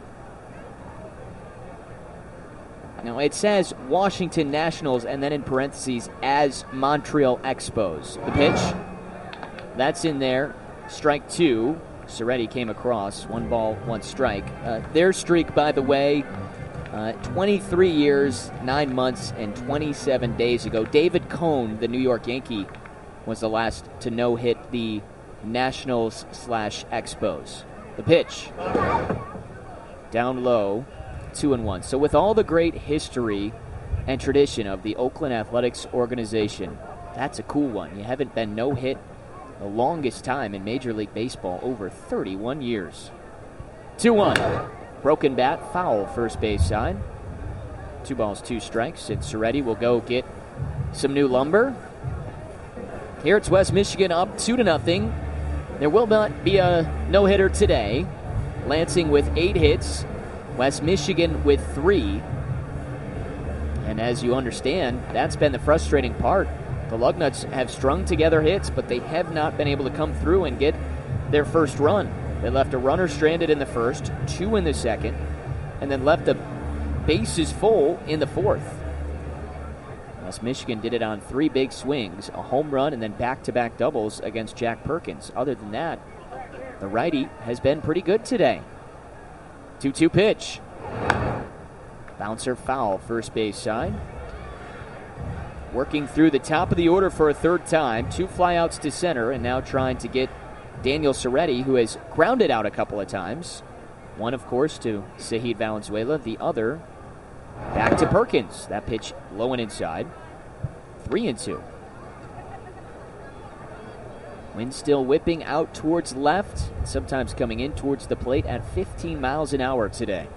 Now it says Washington Nationals and then in parentheses as Montreal Expos. The pitch, that's in there. Strike two. Soretti came across. One ball, one strike. Uh, their streak, by the way, uh, twenty-three years, nine months, and twenty-seven days ago. David Cone, the New York Yankee, was the last to no-hit the Nationals slash Expos. The pitch, down low, two and one. So with all the great history and tradition of the Oakland Athletics organization, that's a cool one. You haven't been no-hit the longest time in Major League Baseball, over thirty-one years. two one. Broken bat, foul first base side. Two balls, two strikes, and Soretti will go get some new lumber. Here it's West Michigan up two to nothing. There will not be a no-hitter today. Lansing with eight hits. West Michigan with three. And as you understand, that's been the frustrating part. The Lugnuts have strung together hits, but they have not been able to come through and get their first run. They left a runner stranded in the first, two in the second, and then left the bases full in the fourth. West Michigan did it on three big swings, a home run and then back-to-back doubles against Jack Perkins. Other than that, the righty has been pretty good today. two two pitch. Bouncer foul, first base side. Working through the top of the order for a third time. Two flyouts to center, and now trying to get Daniel Soretti, who has grounded out a couple of times. One, of course, to Zahid Valenzuela. The other back to Perkins. That pitch low and inside. Three and two. Wind still whipping out towards left, sometimes coming in towards the plate at fifteen miles an hour today.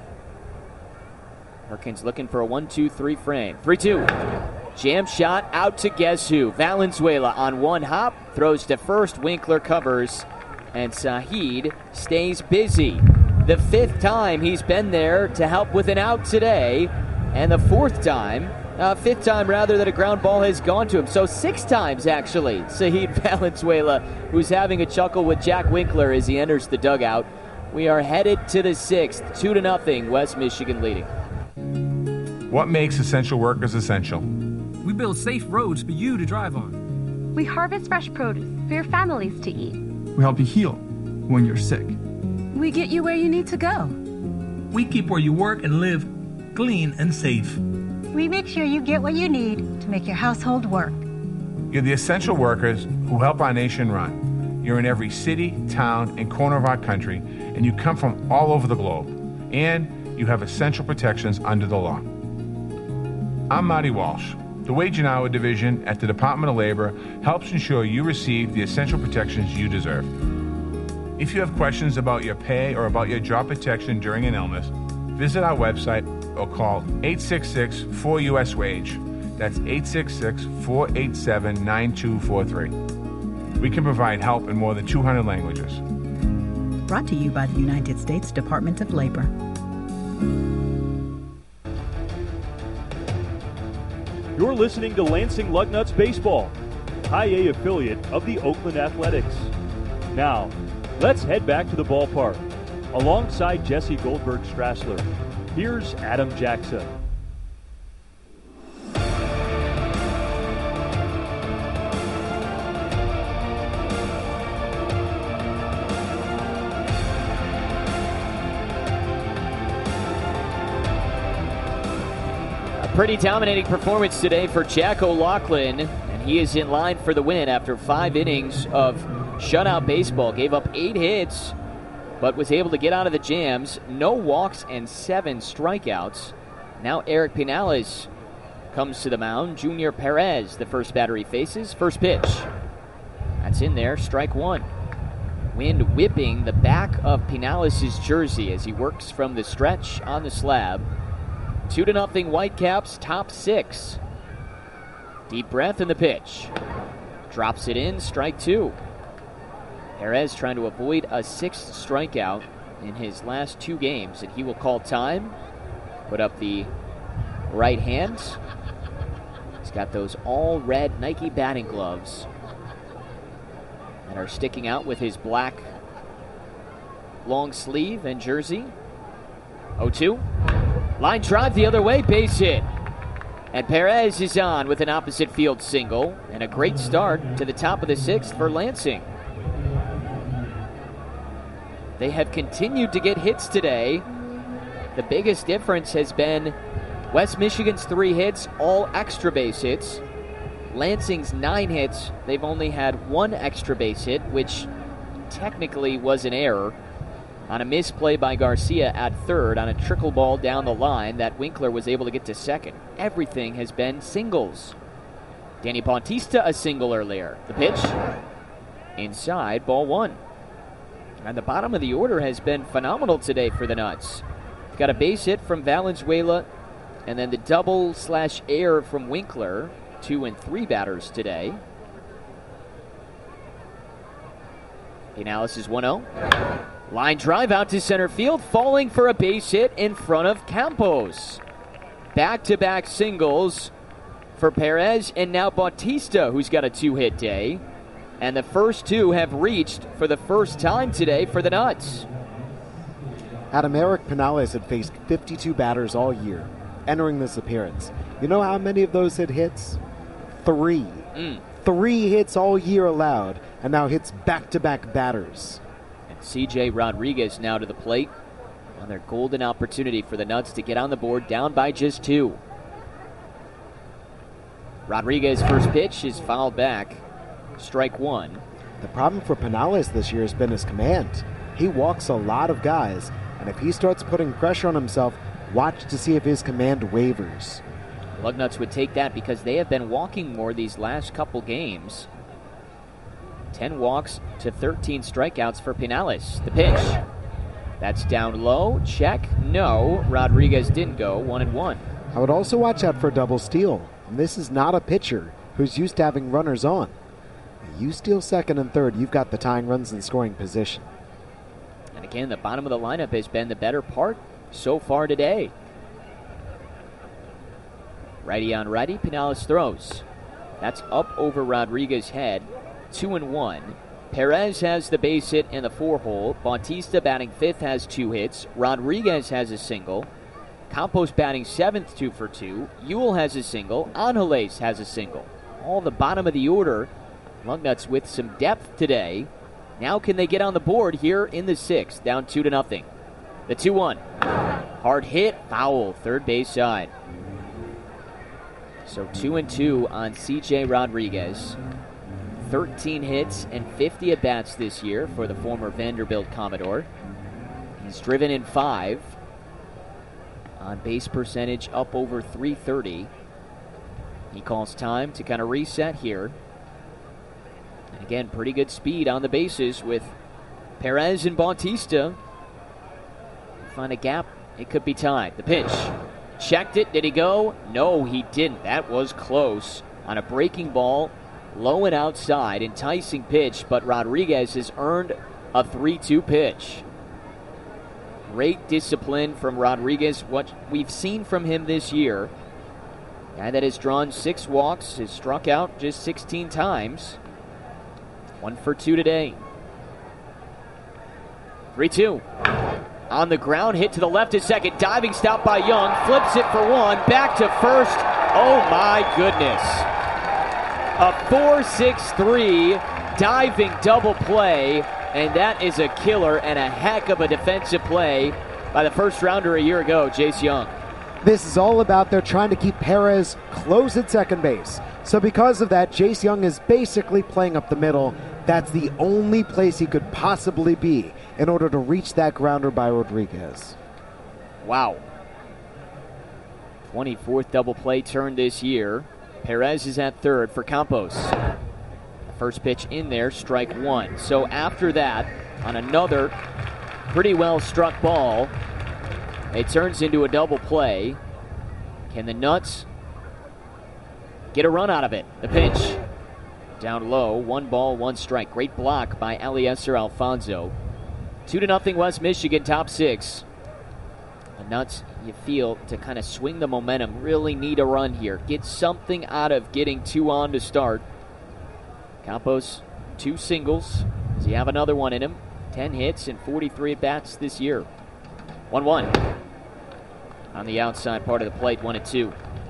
Perkins looking for a one two three frame. three two. Jam shot out to guess who? Valenzuela on one hop, throws to first, Winkler covers, and Zahid stays busy. The fifth time he's been there to help with an out today, and the fourth time, uh, fifth time rather, that a ground ball has gone to him. So six times, actually, Zahid Valenzuela, who's having a chuckle with Jack Winkler as he enters the dugout. We are headed to the sixth, two to nothing, West Michigan leading. What makes essential workers essential? We build safe roads for you to drive on. We harvest fresh produce for your families to eat. We help you heal when you're sick. We get you where you need to go. We keep where you work and live clean and safe. We make sure you get what you need to make your household work. You're the essential workers who help our nation run. You're in every city, town, and corner of our country, and you come from all over the globe. And you have essential protections under the law. I'm Marty Walsh. The Wage and Hour Division at the Department of Labor helps ensure you receive the essential protections you deserve. If you have questions about your pay or about your job protection during an illness, visit our website or call eight six six four U S WAGE. That's eight six six four eight seven nine two four three. We can provide help in more than two hundred languages. Brought to you by the United States Department of Labor. You're listening to Lansing Lugnuts Baseball, High A affiliate of the Oakland Athletics. Now, let's head back to the ballpark. Alongside Jesse Goldberg-Strassler, here's Adam Jackson. Pretty dominating performance today for Jack O'Loughlin, and he is in line for the win after five innings of shutout baseball. Gave up eight hits, but was able to get out of the jams. No walks and seven strikeouts. Now Eric Pinales comes to the mound. Junior Perez, the first batter he faces. First pitch. That's in there, strike one. Wind whipping the back of Pinales' jersey as he works from the stretch on the slab. Two to nothing Whitecaps, top six. Deep breath in the pitch. Drops it in, strike two. Perez trying to avoid a sixth strikeout in his last two games, and he will call time. Put up the right hand. He's got those all red Nike batting gloves that are sticking out with his black long sleeve and jersey. oh two. Line drive the other way, base hit. And Perez is on with an opposite field single, and a great start to the top of the sixth for Lansing. They have continued to get hits today. The biggest difference has been West Michigan's three hits, all extra base hits. Lansing's nine hits, they've only had one extra base hit, which technically was an error on a misplay by Garcia at third on a trickle ball down the line that Winkler was able to get to second. Everything has been singles. Danny Bautista a single earlier. The pitch inside, ball one. And the bottom of the order has been phenomenal today for the Nuts. Got a base hit from Valenzuela, and then the double slash air from Winkler. Two and three batters today. Pinales is one oh. Line drive out to center field, falling for a base hit in front of Campos. Back-to-back singles for Perez and now Bautista, who's got a two-hit day. And the first two have reached for the first time today for the Nuts. Adam, Eric Pinales had faced fifty-two batters all year entering this appearance. You know how many of those had hits? Three. Mm. Three hits all year allowed, and now hits back-to-back batters. C J Rodriguez now to the plate on their golden opportunity for the Nuts to get on the board down by just two. Rodriguez's first pitch is fouled back. Strike one. The problem for Pinales this year has been his command. He walks a lot of guys, and if he starts putting pressure on himself, watch to see if his command wavers. Lugnuts would take that because they have been walking more these last couple games. ten walks to thirteen strikeouts for Pinales. The pitch. That's down low. Check. No. Rodriguez didn't go. One and one. I would also watch out for a double steal. And this is not a pitcher who's used to having runners on. You steal second and third, you've got the tying runs in scoring position. And again, the bottom of the lineup has been the better part so far today. Righty on righty. Pinales throws. That's up over Rodriguez's head. Two and one. Perez has the base hit in the four hole. Bautista batting fifth has two hits. Rodriguez has a single. Campos batting seventh, two for two. Ewell has a single. Angeles has a single. All the bottom of the order. Lugnuts with some depth today. Now can they get on the board here in the sixth? Down two to nothing. The two one. Hard hit. Foul. Third base side. So two and two on C J Rodriguez. thirteen hits and fifty at-bats this year for the former Vanderbilt Commodore. He's driven in five. On base percentage up over three thirty. He calls time to kind of reset here. And again, pretty good speed on the bases with Perez and Bautista. Find a gap, it could be tied. The pitch. Checked it, did he go? No, he didn't. That was close. On a breaking ball, low and outside, enticing pitch, but Rodriguez has earned a three two pitch. Great discipline from Rodriguez, what we've seen from him this year. Guy that has drawn six walks, has struck out just sixteen times. One for two today. three two. On the ground, hit to the left at second, diving stop by Young, flips it for one, back to first. Oh my goodness. A four six three diving double play, and that is a killer and a heck of a defensive play by the first rounder a year ago, Jace Young. This is all about they're trying to keep Perez close at second base. So because of that, Jace Young is basically playing up the middle. That's the only place he could possibly be in order to reach that grounder by Rodriguez. Wow. twenty-fourth double play turn this year. Perez is at third for Campos. First pitch in there, strike one. So after that, on another pretty well struck ball, it turns into a double play. Can the Nuts get a run out of it? The pitch. Down low, one ball, one strike. Great block by Eliezer Alfonso. Two to nothing West Michigan, top six. The Nuts you feel, to kind of swing the momentum, really need a run here. Get something out of getting two on to start. Campos, two singles. Does he have another one in him? ten hits and forty-three at-bats this year. one one. On the outside part of the plate, one and two.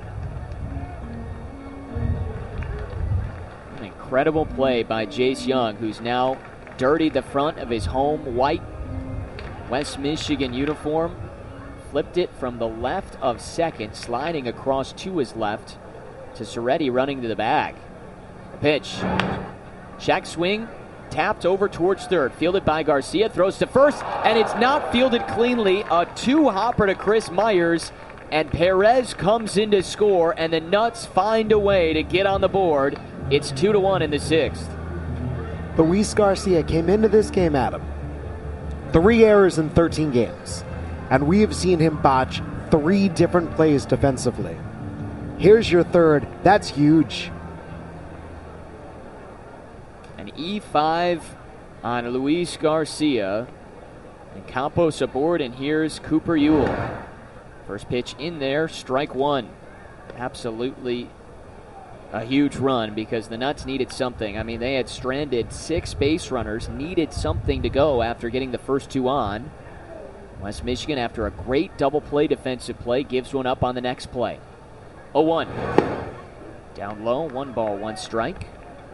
An incredible play by Jace Young, who's now dirtied the front of his home white West Michigan uniform. Flipped it from the left of second, sliding across to his left to Soretti running to the bag. The pitch. Check swing. Tapped over towards third. Fielded by Garcia. Throws to first, and it's not fielded cleanly. A two-hopper to Chris Myers, and Perez comes in to score, and the Nuts find a way to get on the board. It's two to one in the sixth. Luis Garcia came into this game, Adam. Three errors in thirteen games, and we have seen him botch three different plays defensively. Here's your third. That's huge. An E five on Luis Garcia. And Campos aboard, and here's Cooper Ewell. First pitch in there, strike one. Absolutely a huge run because the Nuts needed something. I mean, they had stranded six base runners, needed something to go after getting the first two on. West Michigan, after a great double play defensive play, gives one up on the next play. oh one. Down low, one ball, one strike.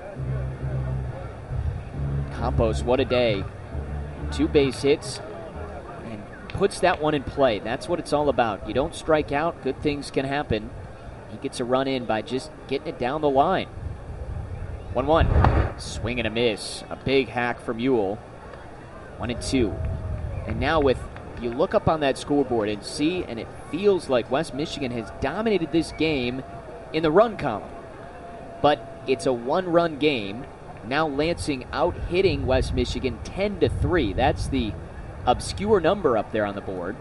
Campos, what a day. Two base hits and puts that one in play. That's what it's all about. You don't strike out, good things can happen. He gets a run in by just getting it down the line. one one. Swing and a miss. A big hack from Ewell. one and two. And now with, you look up on that scoreboard and see, and it feels like West Michigan has dominated this game in the run column. But it's a one-run game. Now Lansing out-hitting West Michigan ten to three. That's the obscure number up there on the board.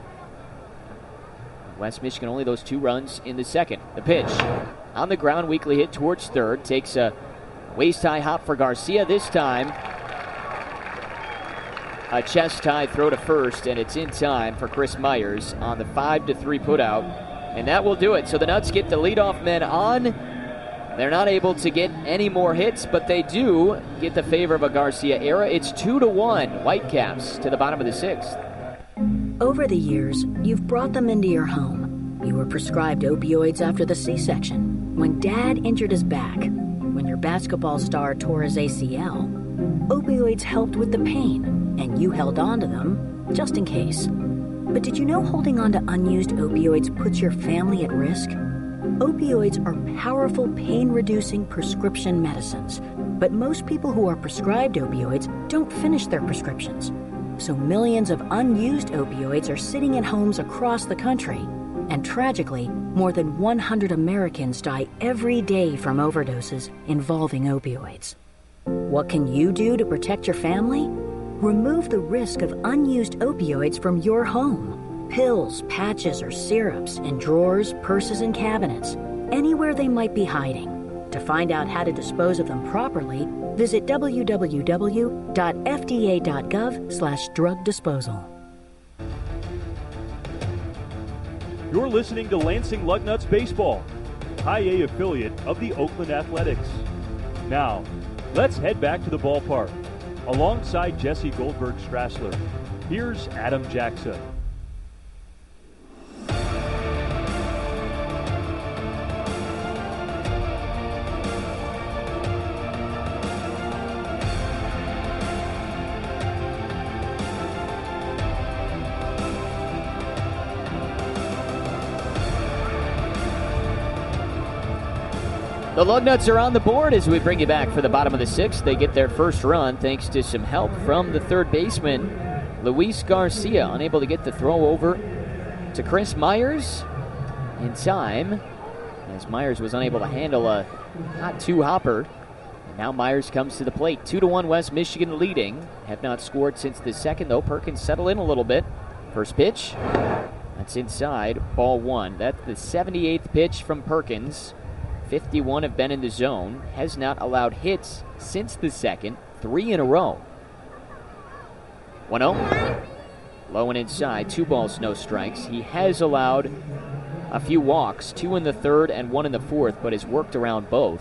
West Michigan only those two runs in the second. The pitch. On the ground, weakly hit towards third. Takes a waist-high hop for Garcia this time. A chest-high throw to first, and it's in time for Chris Myers on the five to three putout. And that will do it. So the Nuts get the leadoff men on. They're not able to get any more hits, but they do get the favor of a Garcia error. It's two to one, Whitecaps to the bottom of the sixth. Over the years, you've brought them into your home. You were prescribed opioids after the C-section, when Dad injured his back, when your basketball star tore his A C L. Opioids helped with the pain, and you held on to them just in case. But did you know holding on to unused opioids puts your family at risk? Opioids are powerful pain-reducing prescription medicines, but most people who are prescribed opioids don't finish their prescriptions. So millions of unused opioids are sitting in homes across the country. And tragically, more than one hundred Americans die every day from overdoses involving opioids. What can you do to protect your family? Remove the risk of unused opioids from your home. Pills, patches, or syrups in drawers, purses, and cabinets, anywhere they might be hiding. To find out how to dispose of them properly, visit w w w dot f d a dot gov slash drug disposal. You're listening to Lansing Lugnuts Baseball, High A affiliate of the Oakland Athletics. Now, let's head back to the ballpark. Alongside Jesse Goldberg-Strassler, here's Adam Jackson. The Lugnuts are on the board as we bring you back for the bottom of the sixth. They get their first run thanks to some help from the third baseman, Luis Garcia, unable to get the throw over to Chris Myers in time, as Myers was unable to handle a hot two-hopper. And now Myers comes to the plate. Two to one West Michigan leading. Have not scored since the second, though. Perkins settle in a little bit. First pitch. That's inside. Ball one. That's the seventy-eighth pitch from Perkins. fifty-one have been in the zone. Has not allowed hits since the second. Three in a row. one oh. Low and inside, two balls, no strikes. He has allowed a few walks, two in the third and one in the fourth, but has worked around both.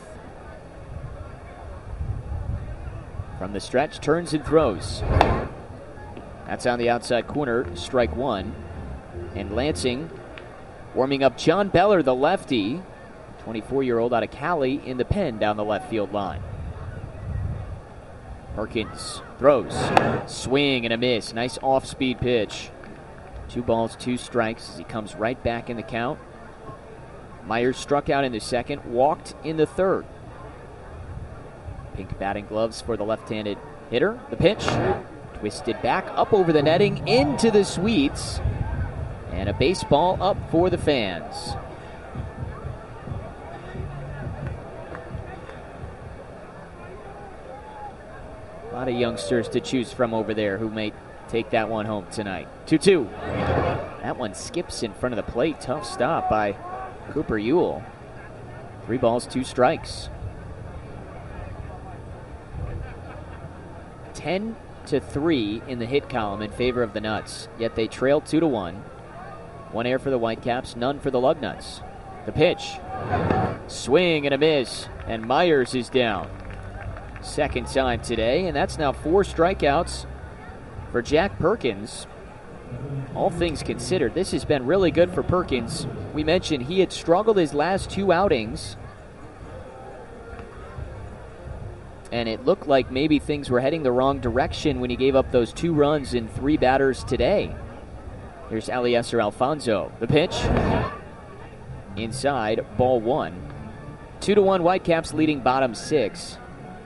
From the stretch, turns and throws. That's on the outside corner, strike one. And Lansing warming up John Beller, the lefty, twenty-four-year-old out of Cali, in the pen down the left field line. Perkins throws, swing and a miss. Nice off-speed pitch. Two balls, two strikes as he comes right back in the count. Myers struck out in the second, walked in the third. Pink batting gloves for the left-handed hitter. The pitch, twisted back up over the netting into the suites. And a baseball up for the fans. A lot of youngsters to choose from over there who may take that one home tonight. two two. That one skips in front of the plate. Tough stop by Cooper Ewell. Three balls, two strikes. ten to three in the hit column in favor of the Nuts, yet they trail two to one. One air for the Whitecaps, none for the Lugnuts. The pitch. Swing and a miss, and Myers is down. Second time today, and that's now four strikeouts for Jack Perkins. All things considered, this has been really good for Perkins. We mentioned he had struggled his last two outings, and it looked like maybe things were heading the wrong direction when he gave up those two runs in three batters today. Here's Eliezer Alfonso. The pitch. Inside, ball one. Two to one, Whitecaps leading bottom six.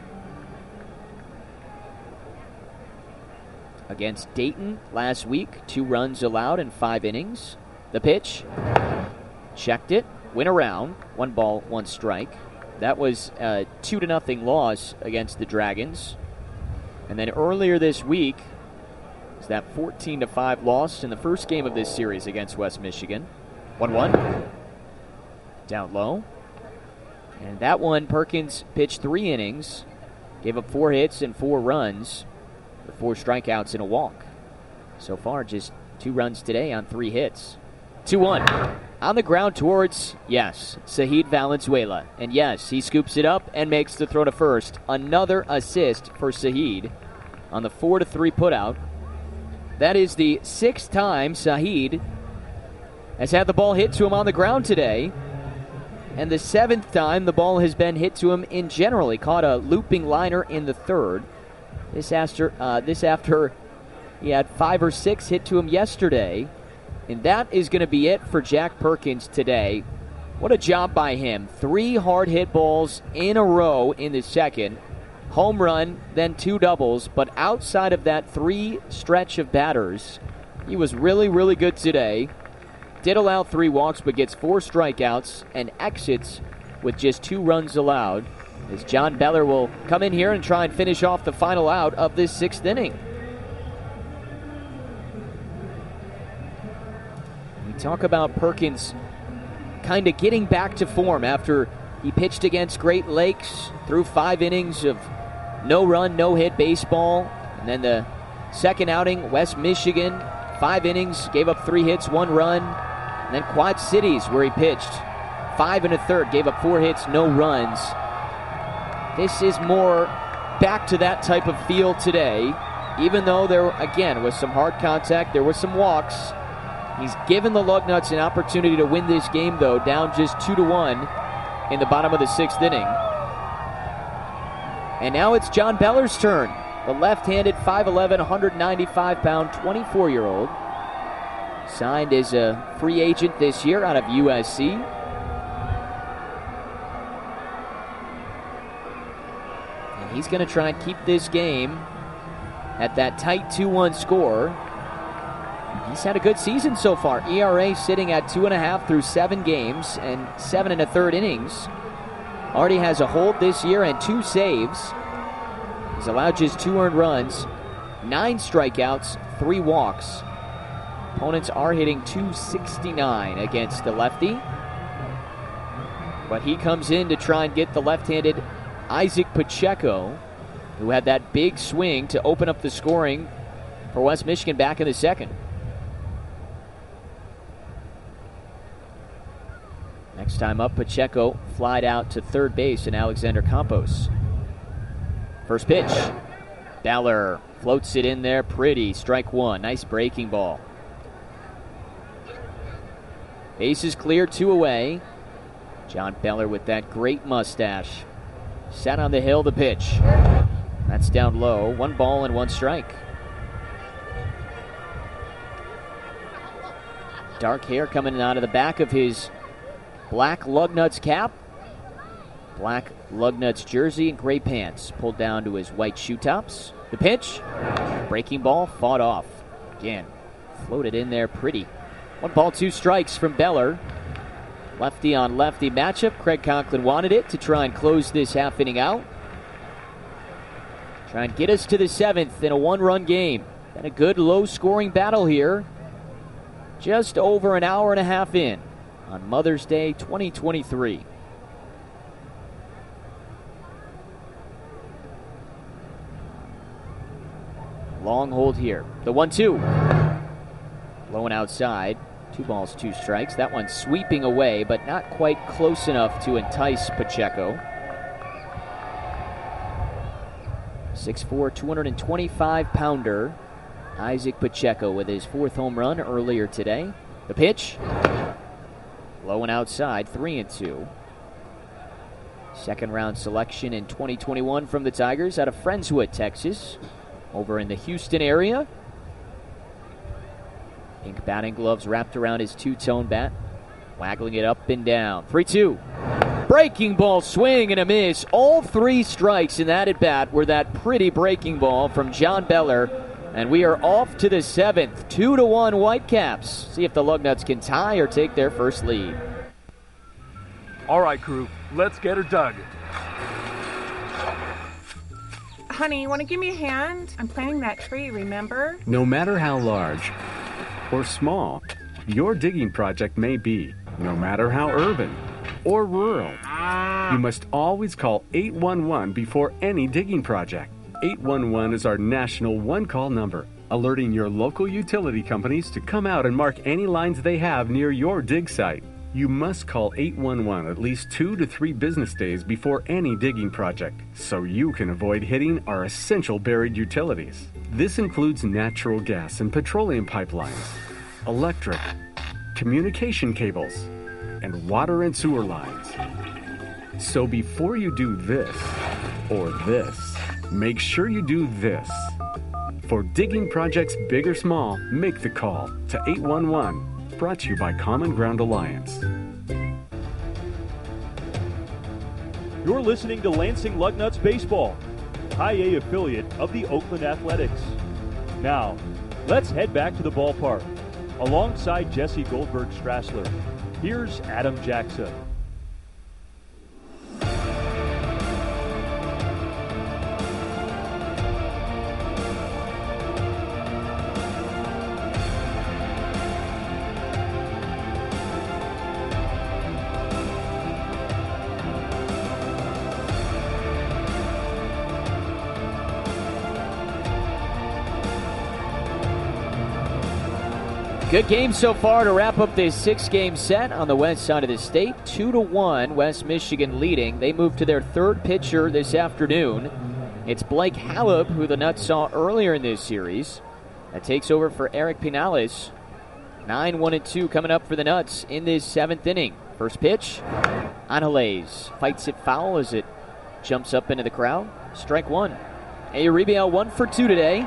Against Dayton last week, two runs allowed in five innings. The pitch. Checked it. Went around. One ball, one strike. That was a two to nothing loss against the Dragons. And then earlier this week was that fourteen to five loss in the first game of this series against West Michigan. one one. Down low. And that one, Perkins pitched three innings, gave up four hits and four runs, with four strikeouts and a walk. So far, just two runs today on three hits. two one. On the ground towards, yes, Zahid Valenzuela. And yes, he scoops it up and makes the throw to first. Another assist for Zahid on the four to three putout. That is the sixth time Zahid has had the ball hit to him on the ground today, and the seventh time the ball has been hit to him in general. He caught a looping liner in the third. This after, uh, this after he had five or six hit to him yesterday. And that is going to be it for Jack Perkins today. What a job by him. Three hard hit balls in a row in the second. Home run, then two doubles. But outside of that three stretch of batters, he was really, really good today. Did allow three walks, but gets four strikeouts and exits with just two runs allowed, as John Beller will come in here and try and finish off the final out of this sixth inning. We talk about Perkins kind of getting back to form after he pitched against Great Lakes through five innings of no run, no hit baseball. And then the second outing, West Michigan, five innings, gave up three hits, one run. And then Quad Cities, where he pitched five and a third, gave up four hits, no runs. This is more back to that type of feel today. Even though there, again, was some hard contact, there was some walks. He's given the Lugnuts an opportunity to win this game, though, down just two to one in the bottom of the sixth inning. And now it's John Beller's turn. The left-handed five eleven, one ninety-five pound, twenty-four-year-old. Signed as a free agent this year out of U S C. And he's going to try and keep this game at that tight two one score. He's had a good season so far. E R A sitting at two and a half through seven games and seven and a third innings. Already has a hold this year and two saves. He's allowed just two earned runs, nine strikeouts, three walks. Opponents are hitting two sixty-nine against the lefty. But he comes in to try and get the left-handed Isaac Pacheco, who had that big swing to open up the scoring for West Michigan back in the second. Next time up, Pacheco flied out to third base and Alexander Campos. First pitch. Beller floats it in there pretty. Strike one. Nice breaking ball. Base is clear, two away. John Beller with that great mustache. Sat on the hill, the pitch. That's down low. One ball and one strike. Dark hair coming out of the back of his black Lugnuts cap. Black Lugnuts jersey and gray pants pulled down to his white shoe tops. The pitch. Breaking ball fought off. Again, floated in there pretty. One ball, two strikes from Beller. Lefty on lefty matchup. Craig Conklin wanted it to try and close this half inning out. Try and get us to the seventh in a one-run game. Been a good low-scoring battle here. Just over an hour and a half in on Mother's Day twenty twenty-three. Long hold here. The one two. Blowing outside. Two balls, two strikes. That one sweeping away, but not quite close enough to entice Pacheco. six foot four, two hundred twenty-five pounder. Isaac Pacheco with his fourth home run earlier today. The pitch. Blowing outside, three and two. Second round selection in twenty twenty-one from the Tigers out of Friendswood, Texas. Over in the Houston area. Pink batting gloves wrapped around his two-tone bat. Waggling it up and down. three two. Breaking ball swing and a miss. All three strikes in that at-bat were that pretty breaking ball from John Beller. And we are off to the seventh. Two to one Whitecaps. See if the Lugnuts can tie or take their first lead. All right, crew. Let's get her dug. Honey, you want to give me a hand? I'm planting that tree, remember? No matter how large or small your digging project may be, no matter how urban or rural, you must always call eight one one before any digging project. eight one one is our national one-call number, alerting your local utility companies to come out and mark any lines they have near your dig site. You must call eight one one at least two to three business days before any digging project, so you can avoid hitting our essential buried utilities. This includes natural gas and petroleum pipelines, electric, communication cables, and water and sewer lines. So before you do this or this, make sure you do this. For digging projects big or small, make the call to eight one one. Brought to you by Common Ground Alliance. You're listening to Lansing Lugnuts Baseball, High A affiliate of the Oakland Athletics. Now, let's head back to the ballpark. Alongside Jesse Goldberg-Strassler, here's Adam Jackson. Good game so far to wrap up this six-game set on the west side of the state. Two to one, West Michigan leading. They move to their third pitcher this afternoon. It's Blake Halub, who the Nuts saw earlier in this series, that takes over for Eric Pinales. nine one and two coming up for the Nuts in this seventh inning. First pitch, Angeles fights it foul as it jumps up into the crowd. Strike one. Uribiel one for two today.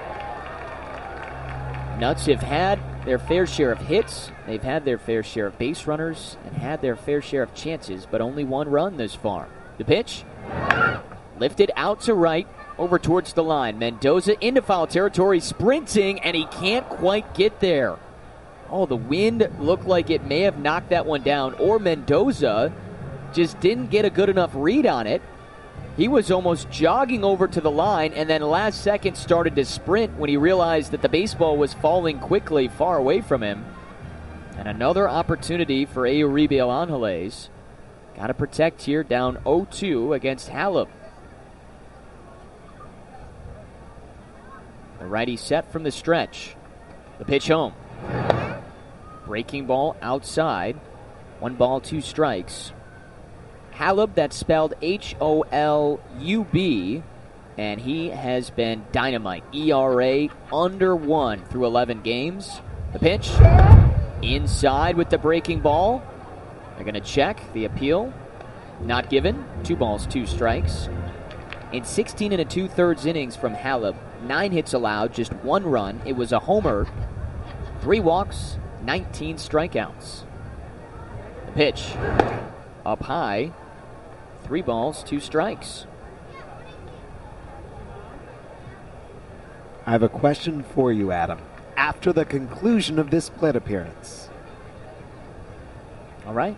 Nuts have had their fair share of hits. They've had their fair share of base runners and had their fair share of chances, but only one run this far. The pitch, lifted out to right, over towards the line. Mendoza into foul territory, sprinting, and he can't quite get there. Oh, the wind looked like it may have knocked that one down, or Mendoza just didn't get a good enough read on it. He was almost jogging over to the line and then last second started to sprint when he realized that the baseball was falling quickly far away from him. And another opportunity for Euribiel Angeles. Got to protect here, down oh two against Halub. The righty set from the stretch. The pitch home. Breaking ball outside. One ball, two strikes. Holub, that's spelled H O L U B, and he has been dynamite. E R A under one through eleven games. The pitch, inside with the breaking ball. They're going to check the appeal. Not given. Two balls, two strikes. In sixteen and a two-thirds innings from Holub, nine hits allowed, just one run. It was a homer, three walks, nineteen strikeouts. The pitch, up high, three balls, two strikes. I have a question for you, Adam. After the conclusion of this plate appearance. All right.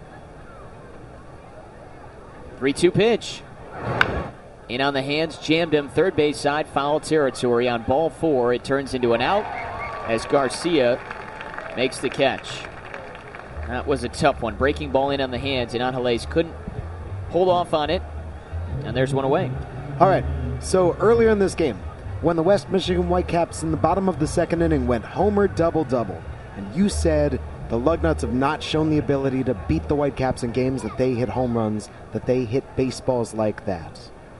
three two pitch. In on the hands, jammed him, third base side, foul territory on ball four. It turns into an out as Garcia makes the catch. That was a tough one. Breaking ball in on the hands, and Angeles couldn't hold off on it. And there's one away. All right, so earlier in this game, when the West Michigan Whitecaps in the bottom of the second inning went homer double-double, and you said the Lugnuts have not shown the ability to beat the Whitecaps in games that they hit home runs, that they hit baseballs like that.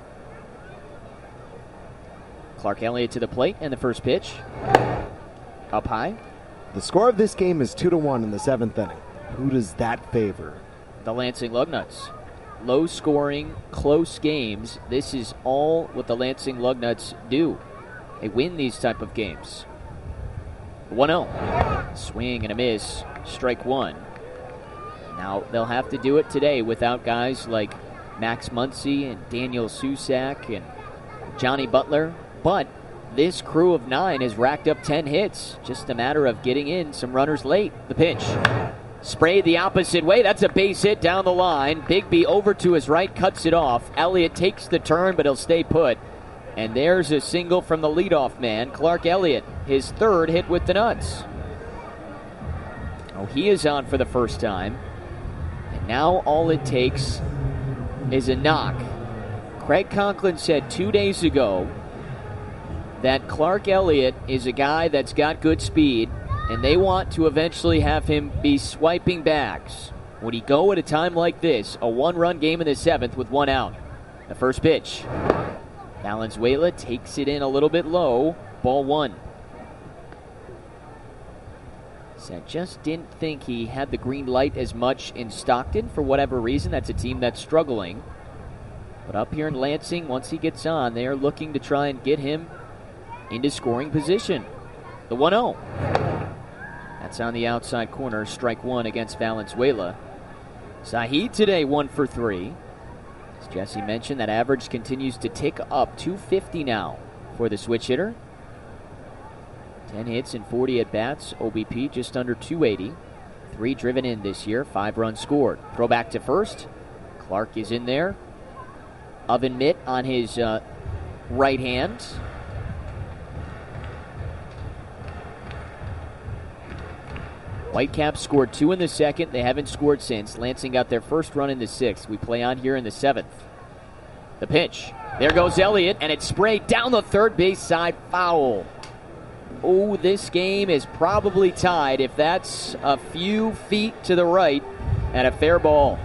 Clark Elliott to the plate, and the first pitch. Up high. The score of this game is two to one in the seventh inning. Who does that favor? The Lansing Lugnuts. Low scoring, close games. This is all what the Lansing Lugnuts do. They win these type of games. one oh. Swing and a miss. Strike one. Now, they'll have to do it today without guys like Max Muncy and Daniel Susac and Johnny Butler. But this crew of nine has racked up ten hits. Just a matter of getting in some runners late. The pitch. Sprayed the opposite way. That's a base hit down the line. Bigby over to his right, cuts it off. Elliott takes the turn, but he'll stay put. And there's a single from the leadoff man, Clark Elliott. His third hit with the Nuts. Oh, he is on for the first time. And now all it takes is a knock. Craig Conklin said two days ago that Clark Elliott is a guy that's got good speed, and they want to eventually have him be swiping backs. Would he go at a time like this, a one-run game in the seventh with one out? The first pitch. Valenzuela takes it in a little bit low. Ball one. So I just didn't think he had the green light as much in Stockton for whatever reason. That's a team that's struggling. But up here in Lansing, once he gets on, they are looking to try and get him into scoring position. The one oh. That's on the outside corner. Strike one against Valenzuela. Zahid today one for three. As Jesse mentioned, that average continues to tick up. two fifty now for the switch hitter. ten hits and forty at-bats. O B P just under two eighty. Three driven in this year. Five runs scored. Throw back to first. Clark is in there. Oven mitt on his uh, right hand. Whitecaps scored two in the second. They haven't scored since. Lansing got their first run in the sixth. We play on here in the seventh. The pitch. There goes Elliott, and it's sprayed down the third base side. Foul. Oh, this game is probably tied if that's a few feet to the right and a fair ball.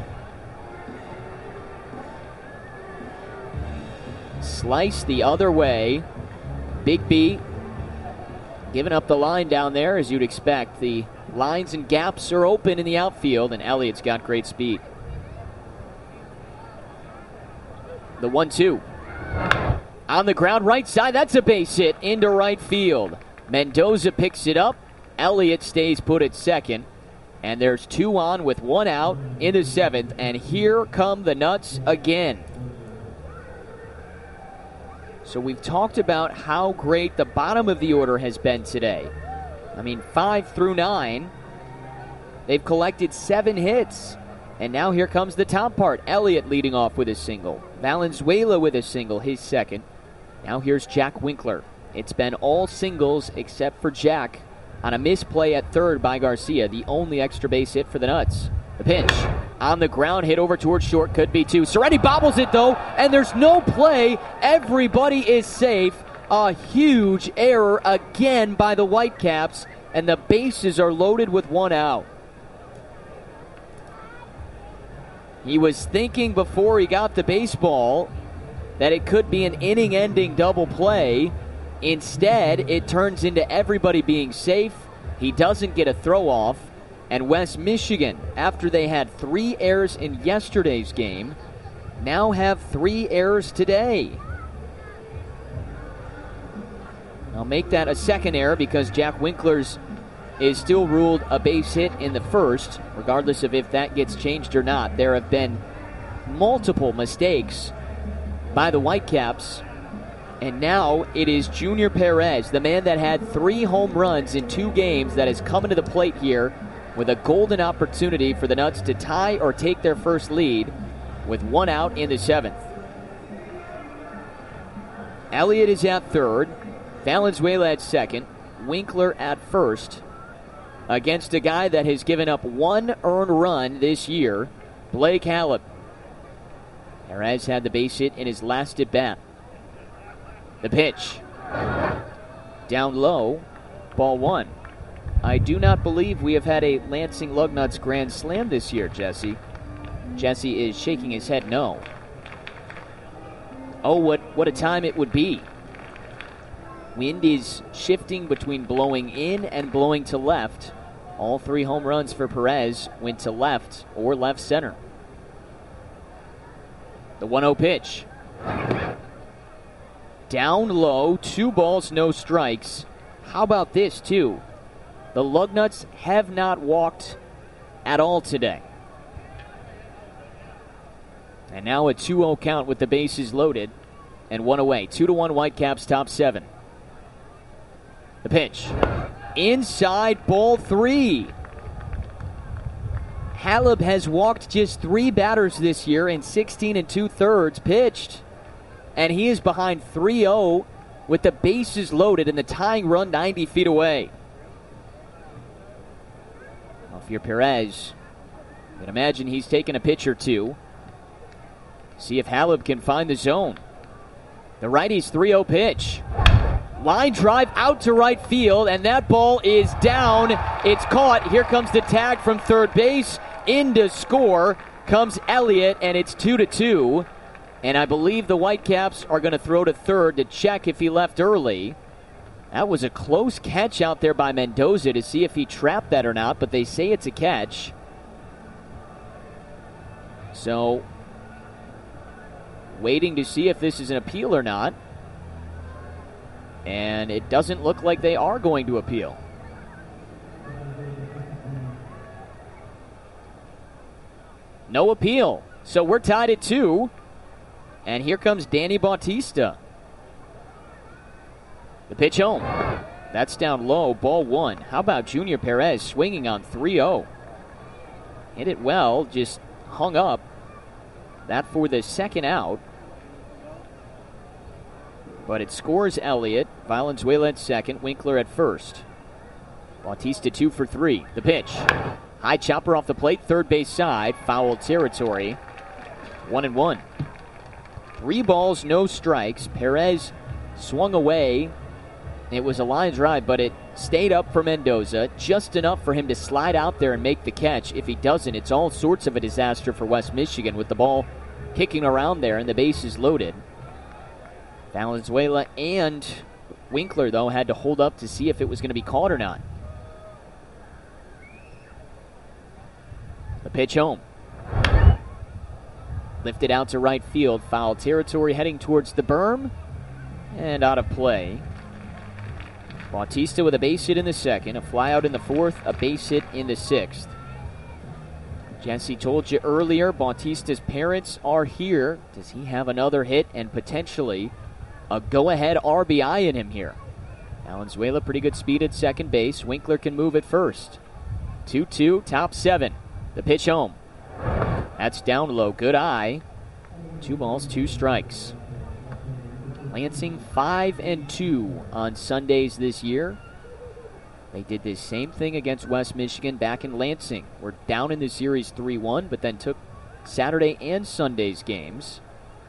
Slice the other way. Bigby giving up the line down there, as you'd expect. The lines and gaps are open in the outfield, and Elliott's got great speed. The one two. On the ground, right side. That's a base hit into right field. Mendoza picks it up. Elliott stays put at second. And there's two on with one out in the seventh. And here come the Nuts again. So we've talked about how great the bottom of the order has been today. I mean, five through nine, they've collected seven hits. And now here comes the top part. Elliott leading off with a single. Valenzuela with a single, his second. Now here's Jack Winkler. It's been all singles except for Jack on a misplay at third by Garcia, the only extra base hit for the Nuts. The pitch. On the ground, hit over towards short, could be two. Seretti bobbles it, though, and there's no play. Everybody is safe. A huge error again by the Whitecaps, and the bases are loaded with one out. He was thinking before he got the baseball that it could be an inning-ending double play. Instead, it turns into everybody being safe. He doesn't get a throw-off. And West Michigan, after they had three errors in yesterday's game, now have three errors today. I'll make that a second error because Jack Winkler's is still ruled a base hit in the first, regardless of if that gets changed or not. There have been multiple mistakes by the Whitecaps, and now it is Junior Perez, the man that had three home runs in two games, that is coming to the plate here with a golden opportunity for the Nuts to tie or take their first lead with one out in the seventh. Elliott is at third, Valenzuela at second, Winkler at first, against a guy that has given up one earned run this year, Blake Halep. Perez had the base hit in his last at bat. The pitch. Down low, ball one. I do not believe we have had a Lansing Lugnuts grand slam this year, Jesse. Jesse is shaking his head no. Oh, what, what a time it would be. Wind is shifting between blowing in and blowing to left. All three home runs for Perez went to left or left center. The one oh pitch. Down low, two balls, no strikes. How about this, too? The Lugnuts have not walked at all today. And now a two oh count with the bases loaded and one away. two to one Whitecaps top seven. The pitch. Inside, ball three. Halep has walked just three batters this year in sixteen and two-thirds pitched. And he is behind three oh with the bases loaded and the tying run ninety feet away. Well, if you're Perez, you can imagine he's taking a pitch or two. See if Halep can find the zone. The righty's three oh pitch. Line drive out to right field, and that ball is down. It's caught. Here comes the tag from third base. In to score comes Elliott, and it's two to two. And I believe the Whitecaps are going to throw to third to check if he left early. That was a close catch out there by Mendoza to see if he trapped that or not, but they say it's a catch. So, waiting to see if this is an appeal or not. And it doesn't look like they are going to appeal. No appeal. So we're tied at two. And here comes Danny Bautista. The pitch home. That's down low, ball one. How about Junior Perez swinging on three oh? Hit it well, just hung up. That for the second out. But it scores Elliott. Valenzuela at second, Winkler at first. Bautista two for three. The pitch. High chopper off the plate, third base side, foul territory. One and one. Three balls, no strikes. Perez swung away. It was a line drive, but it stayed up for Mendoza, just enough for him to slide out there and make the catch. If he doesn't, it's all sorts of a disaster for West Michigan with the ball kicking around there and the bases loaded. Valenzuela and Winkler, though, had to hold up to see if it was going to be caught or not. The pitch home. Lifted out to right field. Foul territory heading towards the berm. And out of play. Bautista with a base hit in the second. A fly out in the fourth. A base hit in the sixth. Jesse told you earlier, Bautista's parents are here. Does he have another hit and potentially a go-ahead R B I in him here? Valenzuela, pretty good speed at second base. Winkler can move at first. two two, top seven. The pitch home. That's down low. Good eye. Two balls, two strikes. Lansing five and two on Sundays this year. They did the same thing against West Michigan back in Lansing. We're down in the series three one, but then took Saturday and Sunday's games.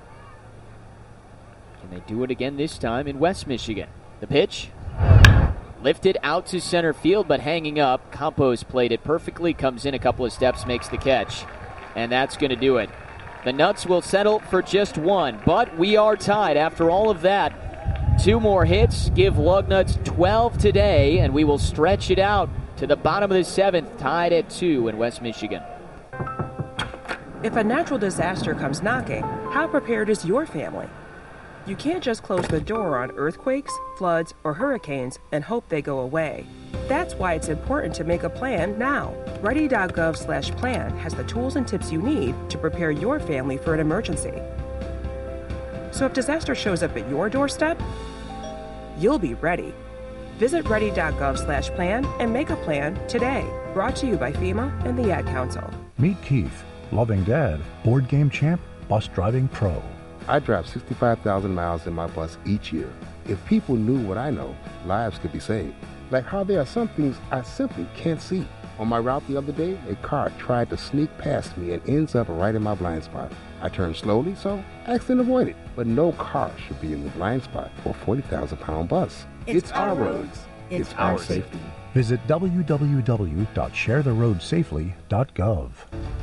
Can they do it again this time in West Michigan? The pitch. Lifted out to center field, but hanging up. Campos played it perfectly, comes in a couple of steps, makes the catch. and that's going to do it. The Nuts will settle for just one, but we are tied after all of that. Two more hits give Lugnuts twelve today, and we will stretch it out to the bottom of the seventh, tied at two in West Michigan. If a natural disaster comes knocking, how prepared is your family? You can't just close the door on earthquakes, floods, or hurricanes and hope they go away. That's why it's important to make a plan now. Ready.gov slash plan has the tools and tips you need to prepare your family for an emergency. So if disaster shows up at your doorstep, you'll be ready. Visit ready.gov slash plan and make a plan today. Brought to you by FEMA and the Ad Council. Meet Keith, loving dad, board game champ, bus driving pro. I drive sixty-five thousand miles in my bus each year. If people knew what I know, lives could be saved. Like how there are some things I simply can't see. On my route the other day, a car tried to sneak past me and ends up right in my blind spot. I turned slowly, so accident avoided. But no car should be in the blind spot for a forty thousand pound bus. It's, it's our roads. It's, it's our safety. Visit w w w dot share the road safely dot gov.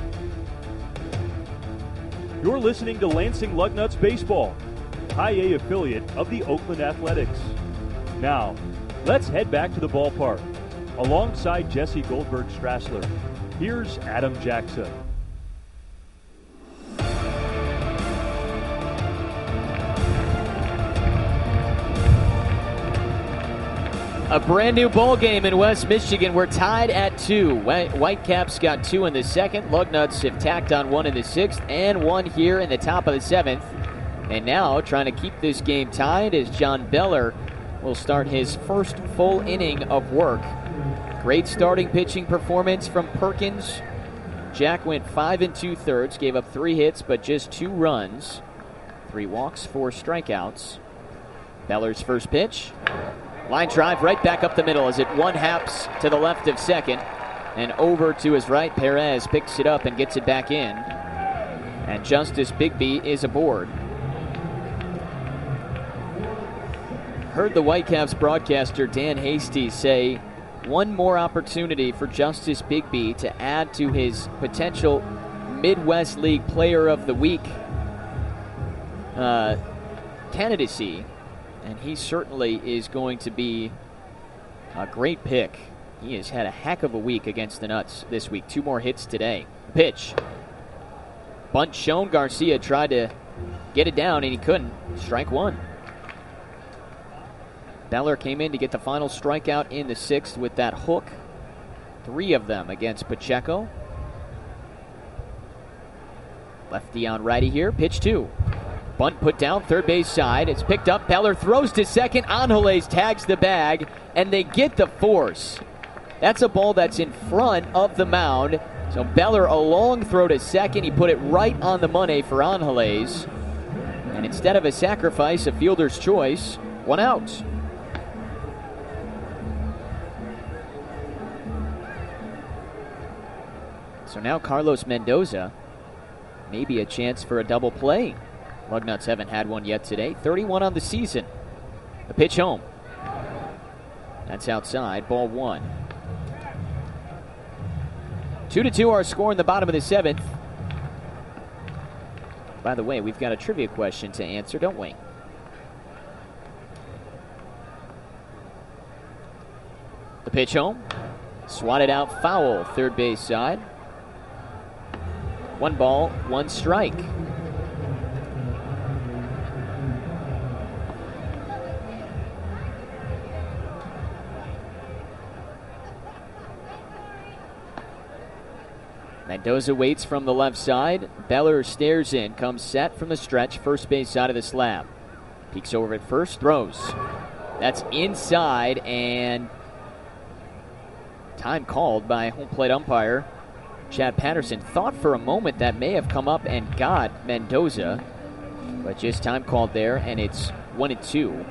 You're listening to Lansing Lugnuts Baseball, High A affiliate of the Oakland Athletics. Now, let's head back to the ballpark. Alongside Jesse Goldberg-Strassler, here's Adam Jackson. A brand new ball game in West Michigan. We're tied at two. Whitecaps got two in the second. Lugnuts have tacked on one in the sixth and one here in the top of the seventh. And now trying to keep this game tied as John Beller will start his first full inning of work. Great starting pitching performance from Perkins. Jack went five and two thirds, gave up three hits but just two runs. Three walks, four strikeouts. Beller's first pitch. Line drive right back up the middle as it one-haps to the left of second. And over to his right, Perez picks it up and gets it back in. And Justice Bigby is aboard. Heard the Whitecaps broadcaster Dan Hasty say one more opportunity for Justice Bigby to add to his potential Midwest League Player of the Week uh, candidacy. And he certainly is going to be a great pick. He has had a heck of a week against the Nuts this week. Two more hits today. Pitch. Bunt shown. Garcia tried to get it down, and he couldn't. Strike one. Beller came in to get the final strikeout in the sixth with that hook. Three of them against Pacheco. Lefty on righty here. Pitch two. Bunt put down, third base side. It's picked up. Beller throws to second. Angeles tags the bag, and they get the force. That's a ball that's in front of the mound. So Beller, a long throw to second. He put it right on the money for Angeles. And instead of a sacrifice, a fielder's choice, one out. So now Carlos Mendoza, maybe a chance for a double play. Lugnuts haven't had one yet today. thirty-one on the season. The pitch home. That's outside. Ball one. Two to two our score in the bottom of the seventh. By the way, we've got a trivia question to answer, don't we? The pitch home. Swatted out foul. Third base side. One ball, one strike. Mendoza waits from the left side. Beller stares in, comes set from the stretch, first base side of the slab. Peeks over at first, throws. That's inside, and time called by home plate umpire Chad Patterson. Thought for a moment that may have come up and got Mendoza, but just time called there, and it's one and two.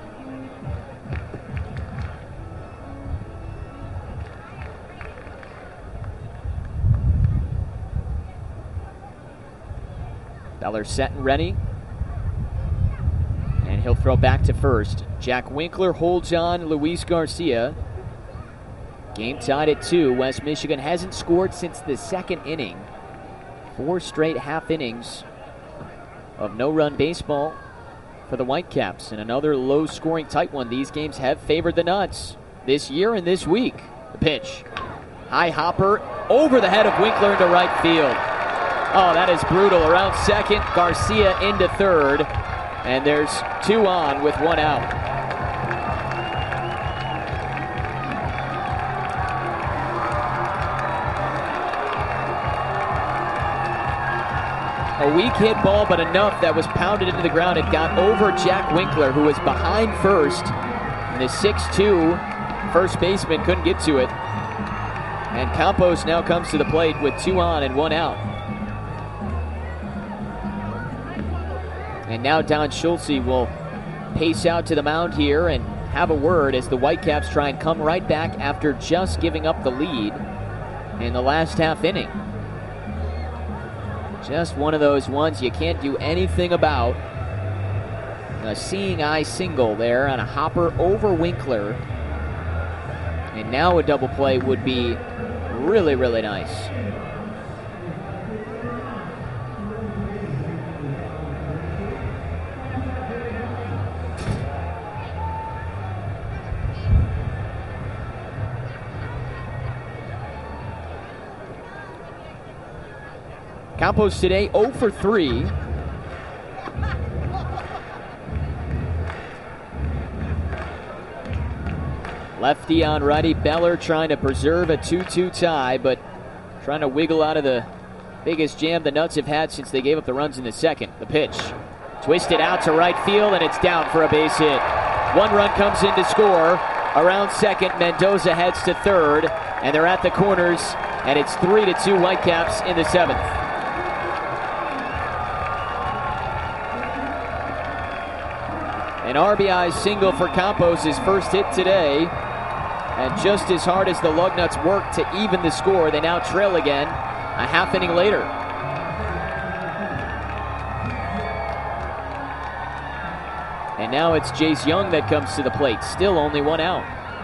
Beller set and ready. And he'll throw back to first. Jack Winkler holds on Luis Garcia. Game tied at two. West Michigan hasn't scored since the second inning. Four straight half innings of no-run baseball for the Whitecaps, and another low-scoring tight one. These games have favored the Nuts this year and this week. The pitch. High hopper over the head of Winkler into right field. Oh, that is brutal. Around second, Garcia into third, and there's two on with one out. A weak hit ball, but enough that was pounded into the ground. It got over Jack Winkler, who was behind first. And the six two first baseman couldn't get to it. And Campos now comes to the plate with two on and one out. And now Don Schultze will pace out to the mound here and have a word as the Whitecaps try and come right back after just giving up the lead in the last half inning. Just one of those ones you can't do anything about. A seeing eye single there on a hopper over Winkler. And now a double play would be really, really nice. Campos today oh for three. Lefty on righty. Beller trying to preserve a two two tie, but trying to wiggle out of the biggest jam the Nuts have had since they gave up the runs in the second. The pitch. Twisted out to right field, and it's down for a base hit. One run comes in to score. Around second, Mendoza heads to third, and they're at the corners, and it's three to two Whitecaps in the seventh. An R B I single for Campos, his first hit today. And just as hard as the Lugnuts work to even the score, they now trail again a half inning later. And now it's Jace Young that comes to the plate. Still only one out.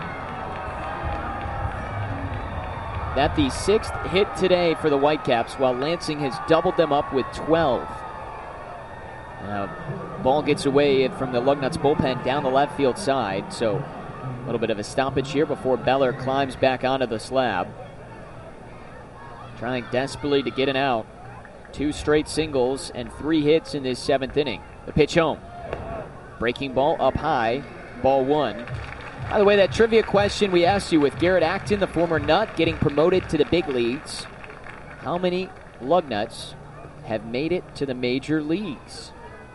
That the sixth hit today for the Whitecaps, while Lansing has doubled them up with twelve. Now, ball gets away from the Lugnuts bullpen down the left field side, so a little bit of a stoppage here before Beller climbs back onto the slab. Trying desperately to get an out. Two straight singles and three hits in this seventh inning. The pitch home. Breaking ball up high. Ball one. By the way, that trivia question we asked you with Garrett Acton, the former Nut, getting promoted to the big leagues. How many Lugnuts have made it to the major leagues?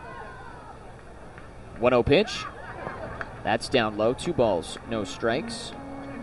one oh pitch. That's down low. Two balls, no strikes.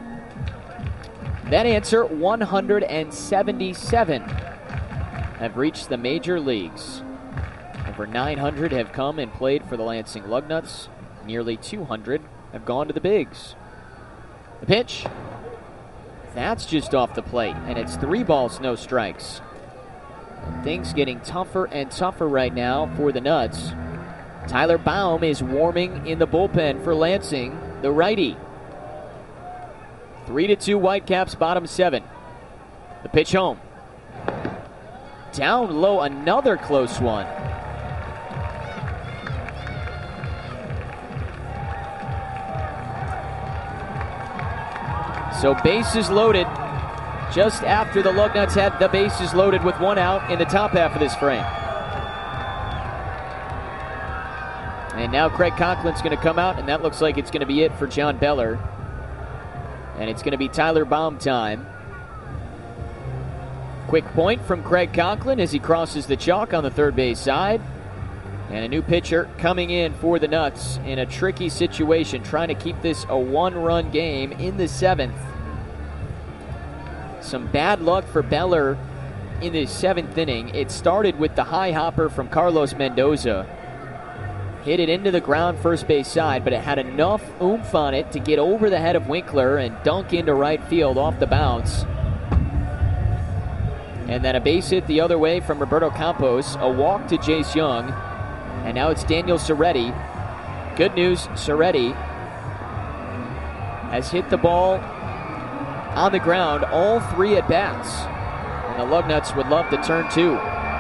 That answer, one hundred seventy-seven have reached the major leagues. Over nine hundred have come and played for the Lansing Lugnuts. Nearly two hundred have gone to the bigs. The pitch. That's just off the plate, and it's three balls, no strikes. And things getting tougher and tougher right now for the Nuts. Tyler Baum is warming in the bullpen for Lansing, the righty. Three to two Whitecaps, bottom seven. The pitch home. Down low, another close one. So bases loaded just after the Lugnuts had the bases loaded with one out in the top half of this frame. And now Craig Conklin's going to come out, and that looks like it's going to be it for John Beller. And it's going to be Tyler Baum time. Quick point from Craig Conklin as he crosses the chalk on the third base side. And a new pitcher coming in for the Nuts in a tricky situation, trying to keep this a one-run game in the seventh. Some bad luck for Beller in the seventh inning. It started with the high hopper from Carlos Mendoza. Hit it into the ground first base side, but it had enough oomph on it to get over the head of Winkler and dunk into right field off the bounce. And then a base hit the other way from Roberto Campos, a walk to Jace Young, and now it's Daniel Serretti. Good news, Serretti has hit the ball on the ground all three at bats. And the Lugnuts would love to turn two.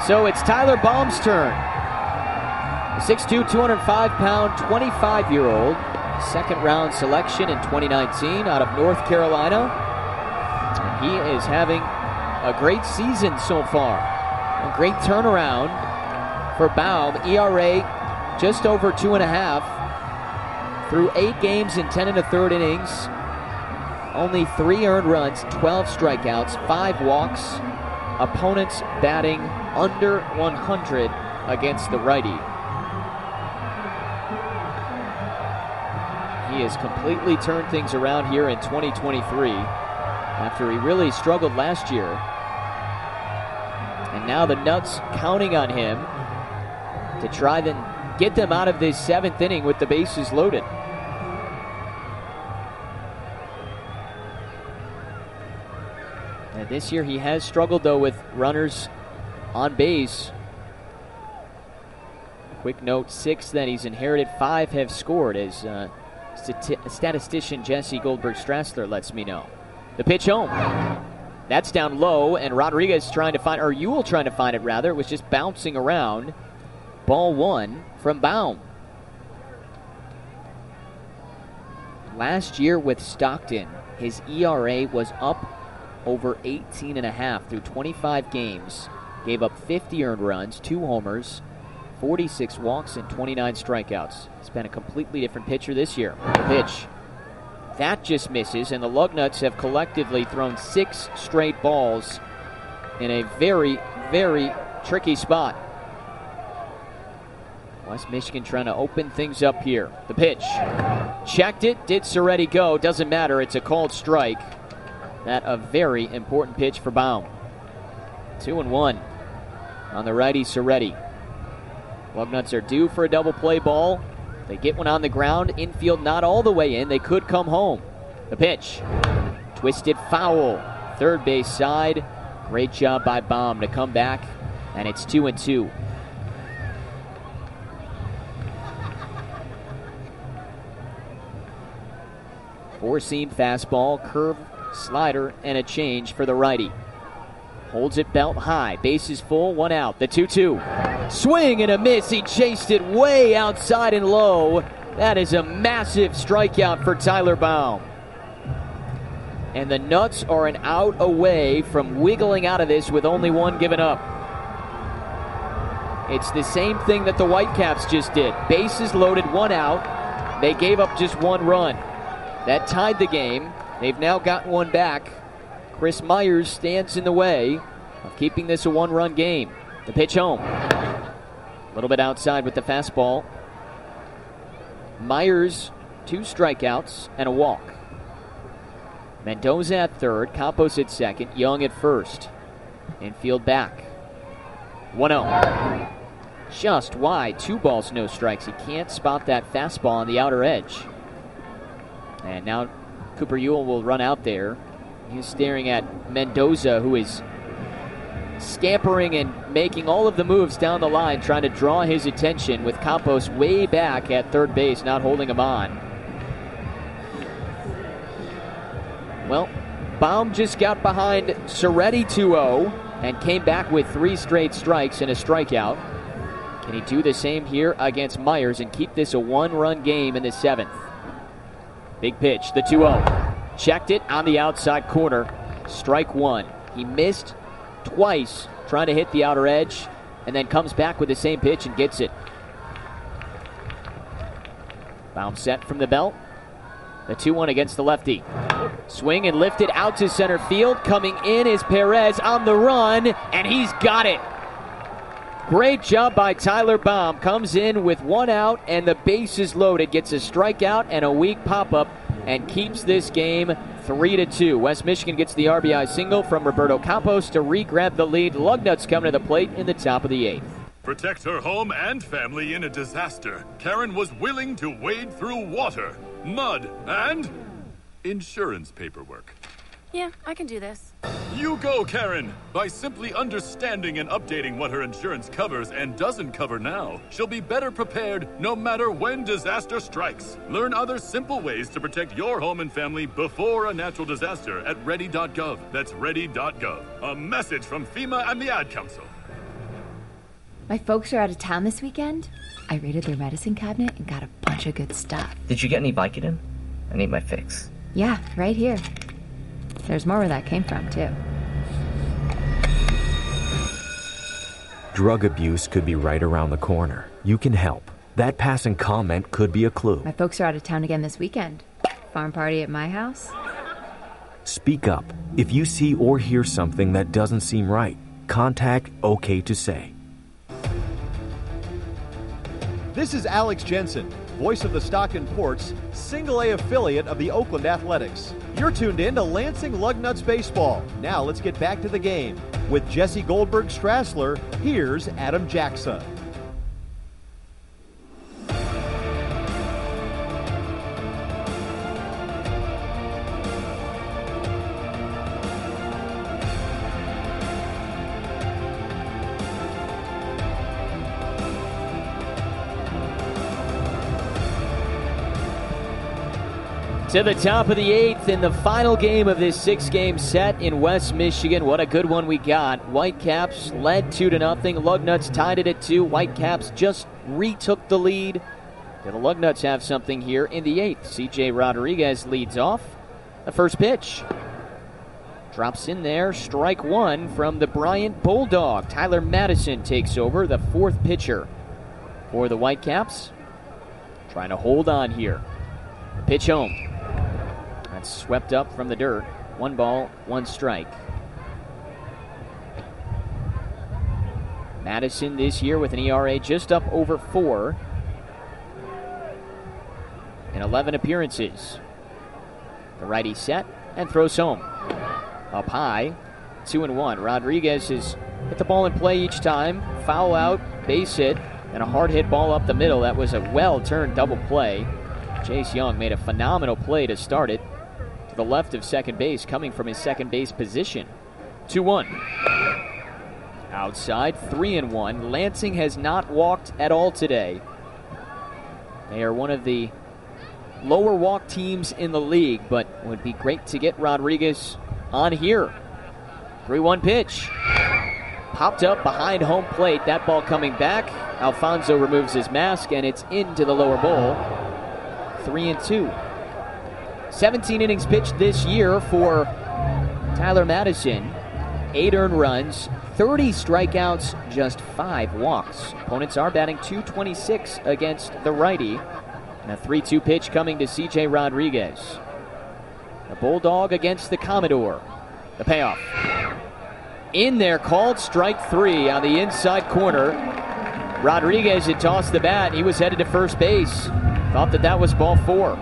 So it's Tyler Baum's turn. six two, two hundred five pound, twenty-five-year-old. Second round selection in twenty nineteen out of North Carolina. And he is having a great season so far. A great turnaround for Baum. E R A just over two and a half. Through eight games in ten and a third innings. Only three earned runs, twelve strikeouts, five walks. Opponents batting under one hundred against the righty. He has completely turned things around here in twenty twenty-three after he really struggled last year. And now the Nuts counting on him to try to get them out of this seventh inning with the bases loaded. And this year he has struggled, though, with runners on base. Quick note, six that he's inherited, five have scored, as uh, stati- statistician Jesse Goldberg Strassler lets me know. The pitch home. That's down low, and Rodriguez trying to find, or Ewell trying to find it, rather. It was just bouncing around. Ball one from Baum. Last year with Stockton, his E R A was up over eighteen and a half through twenty-five games. Gave up fifty earned runs, two homers, forty-six walks, and twenty-nine strikeouts. He's been a completely different pitcher this year. The pitch. That just misses, and the Lugnuts have collectively thrown six straight balls in a very, very tricky spot. West Michigan trying to open things up here. The pitch. Checked it. Did Soretti go? Doesn't matter. It's a called strike. That a very important pitch for Baum. Two and one on the righty Soretti. Lugnuts are due for a double play ball. They get one on the ground. Infield not all the way in. They could come home. The pitch. Twisted foul. Third base side. Great job by Baum to come back. And it's two and two. Four-seam fastball, curve, slider, and a change for the righty. Holds it belt high. Bases full, one out. The two two. Swing and a miss. He chased it way outside and low. That is a massive strikeout for Tyler Baum. And the Nuts are an out away from wiggling out of this with only one given up. It's the same thing that the Whitecaps just did. Bases loaded, one out. They gave up just one run. That tied the game. They've now gotten one back. Chris Myers stands in the way of keeping this a one-run game. The pitch home. A little bit outside with the fastball. Myers, two strikeouts and a walk. Mendoza at third, Campos at second, Young at first. Infield back. one oh. Just wide, two balls, no strikes. He can't spot that fastball on the outer edge. And now Cooper Ewell will run out there. He's staring at Mendoza, who is scampering and making all of the moves down the line, trying to draw his attention, with Campos way back at third base, not holding him on. Well, Baum just got behind Soretti two oh and came back with three straight strikes and a strikeout. Can he do the same here against Myers and keep this a one-run game in the seventh? Big pitch, the two oh. Checked it on the outside corner. Strike one. He missed twice trying to hit the outer edge, and then comes back with the same pitch and gets it. Baum set from the belt. The two one against the lefty. Swing and lifted out to center field. Coming in is Perez on the run, and he's got it. Great job by Tyler Baum. Comes in with one out and the bases loaded. Gets a strikeout and a weak pop-up and keeps this game three to two. West Michigan gets the R B I single from Roberto Campos to re-grab the lead. Lugnuts coming to the plate in the top of the eighth. Protect her home and family in a disaster. Karen was willing to wade through water, mud, and insurance paperwork. Yeah, I can do this. You go, Karen! By simply understanding and updating what her insurance covers and doesn't cover now, she'll be better prepared no matter when disaster strikes. Learn other simple ways to protect your home and family before a natural disaster at ready dot gov. That's ready dot gov. A message from FEMA and the Ad Council. My folks are out of town this weekend. I raided their medicine cabinet and got a bunch of good stuff. Did you get any Vicodin? I need my fix. Yeah, right here. There's more where that came from, too. Drug abuse could be right around the corner. You can help. That passing comment could be a clue. My folks are out of town again this weekend. Farm party at my house. Speak up. If you see or hear something that doesn't seem right, contact OK to Say. This is Alex Jensen, voice of the Stockton Ports, single A affiliate of the Oakland Athletics. You're tuned in to Lansing Lugnuts Baseball. Now let's get back to the game. With Jesse Goldberg Strassler, here's Adam Jackson. To the top of the eighth in the final game of this six-game set in West Michigan. What a good one we got. Whitecaps led two to nothing. Lugnuts tied it at two. Whitecaps just retook the lead. Do the Lugnuts have something here in the eighth? C J Rodriguez leads off. The first pitch drops in there. Strike one from the Bryant Bulldog. Tyler Madison takes over, the fourth pitcher for the Whitecaps. Trying to hold on here. The pitch home. That's swept up from the dirt. One ball, one strike. Madison this year with an E R A just up over four in eleven appearances. The righty set and throws home. Up high, two and one. Rodriguez has hit the ball in play each time. Foul out, base hit, and a hard hit ball up the middle. That was a well-turned double play. Chase Young made a phenomenal play to start it. To the left of second base, coming from his second base position. two one. Outside, three and one. Lansing has not walked at all today. They are one of the lower walk teams in the league, but it would be great to get Rodriguez on here. three one pitch. Popped up behind home plate. That ball coming back. Alfonso removes his mask, and it's into the lower bowl. Three and two. seventeen innings pitched this year for Tyler Madison. Eight earned runs, thirty strikeouts, just five walks. Opponents are batting two twenty-six against the righty. And a three two pitch coming to C J Rodriguez. The Bulldog against the Commodore. The payoff. In there, called strike three on the inside corner. Rodriguez had tossed the bat. He was headed to first base. Thought that that was ball four.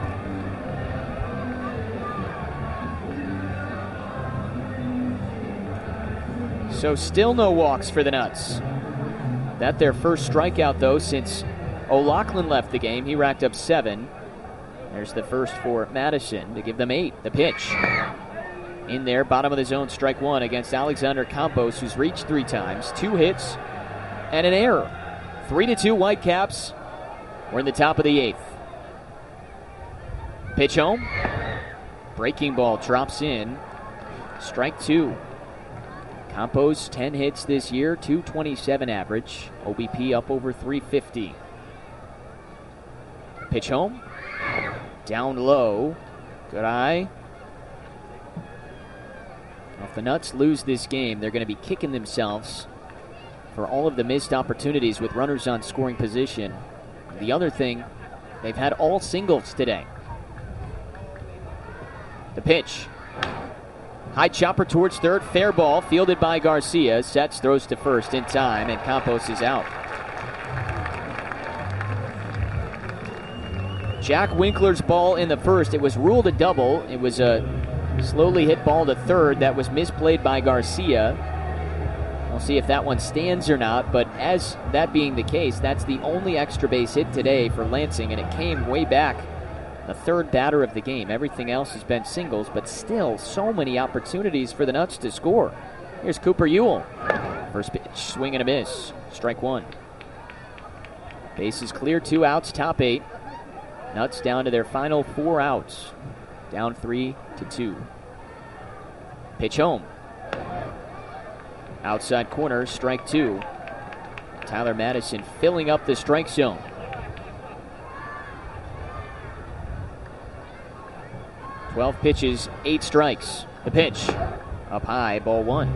So still no walks for the Nuts. That their first strikeout, though, since O'Loughlin left the game. He racked up seven. There's the first for Madison to give them eight. The pitch. In there, bottom of the zone, strike one against Alexander Campos, who's reached three times. Two hits and an error. Three to two Whitecaps. We're in the top of the eighth. Pitch home. Breaking ball drops in. Strike two. Campos, ten hits this year, two twenty-seven average. O B P up over three fifty. Pitch home. Down low. Good eye. If the Nuts lose this game, they're going to be kicking themselves for all of the missed opportunities with runners on scoring position. The other thing, they've had all singles today. The pitch. High chopper towards third, fair ball, fielded by Garcia. Sets, throws to first in time, and Campos is out. Jack Winkler's ball in the first. It was ruled a double. It was a slowly hit ball to third that was misplayed by Garcia. We'll see if that one stands or not, but as that being the case, that's the only extra base hit today for Lansing, and it came way back the third batter of the game. Everything else has been singles, but still so many opportunities for the Nuts to score. Here's Cooper Ewell. First pitch, swing and a miss. Strike one. Base is clear, two outs, top eight. Nuts down to their final four outs. Down three to two. Pitch home. Outside corner, strike two. Tyler Madison filling up the strike zone. twelve pitches, eight strikes. The pitch, up high, ball one.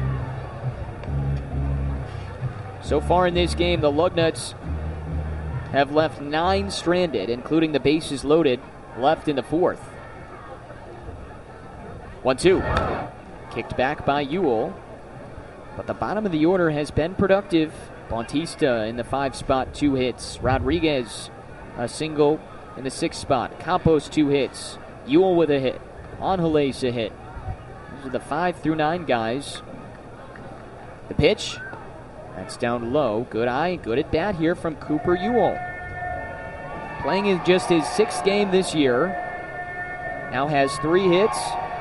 So far in this game, the Lugnuts have left nine stranded, including the bases loaded, left in the fourth. one two. Kicked back by Ewell. But the bottom of the order has been productive. Bautista in the five spot, two hits. Rodriguez, a single in the sixth spot. Campos, two hits. Ewell with a hit. Angeles a hit. Those are the five through nine guys. The pitch. That's down low. Good eye, good at bat here from Cooper Ewell. Playing in just his sixth game this year. Now has three hits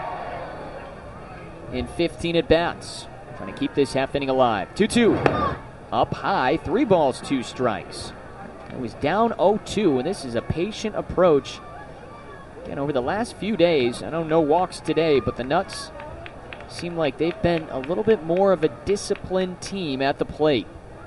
in fifteen at bats. Trying to keep this half inning alive. two two. Up high, three balls, two strikes. It was down oh two, and this is a patient approach. Again, over the last few days, I don't know walks today, but the Nuts seem like they've been a little bit more of a disciplined team at the plate.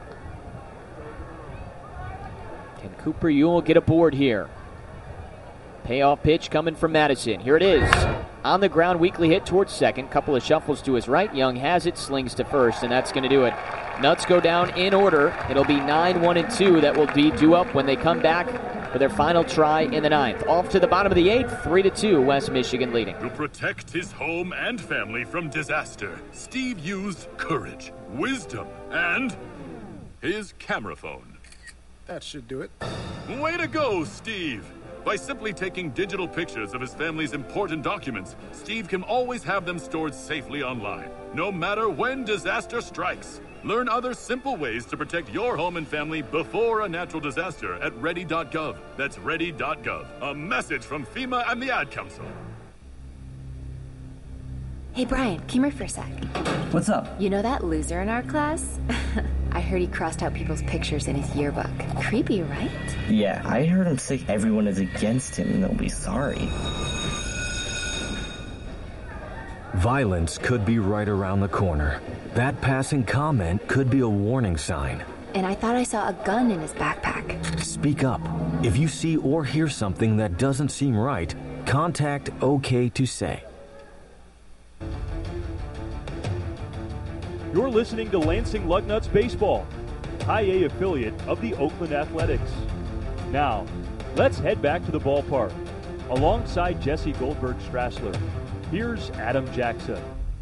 Can Cooper Ewell get aboard here? Payoff pitch coming from Madison. Here it is. On the ground, weakly hit towards second. Couple of shuffles to his right. Young has it, slings to first, and that's going to do it. Nuts go down in order. It'll be nine one and two that will be due up when they come back for their final try in the ninth. Off to the bottom of the eighth, three to two, West Michigan leading. To protect his home and family from disaster, Steve used courage, wisdom, and his camera phone. That should do it. Way to go, Steve! By simply taking digital pictures of his family's important documents, Steve can always have them stored safely online, no matter when disaster strikes. Learn other simple ways to protect your home and family before a natural disaster at ready dot gov. That's ready dot gov. A message from FEMA and the Ad Council. Hey, Brian, come here for a sec. What's up? You know that loser in our class? I heard he crossed out people's pictures in his yearbook. Creepy, right? Yeah, I heard him say everyone is against him and they'll be sorry. Violence could be right around the corner. That passing comment could be a warning sign. And I thought I saw a gun in his backpack. Speak up. If you see or hear something that doesn't seem right, contact OK to Say. You're listening to Lansing Lugnuts Baseball, High A affiliate of the Oakland Athletics. Now, let's head back to the ballpark. Alongside Jesse Goldberg-Strassler, here's Adam Jackson.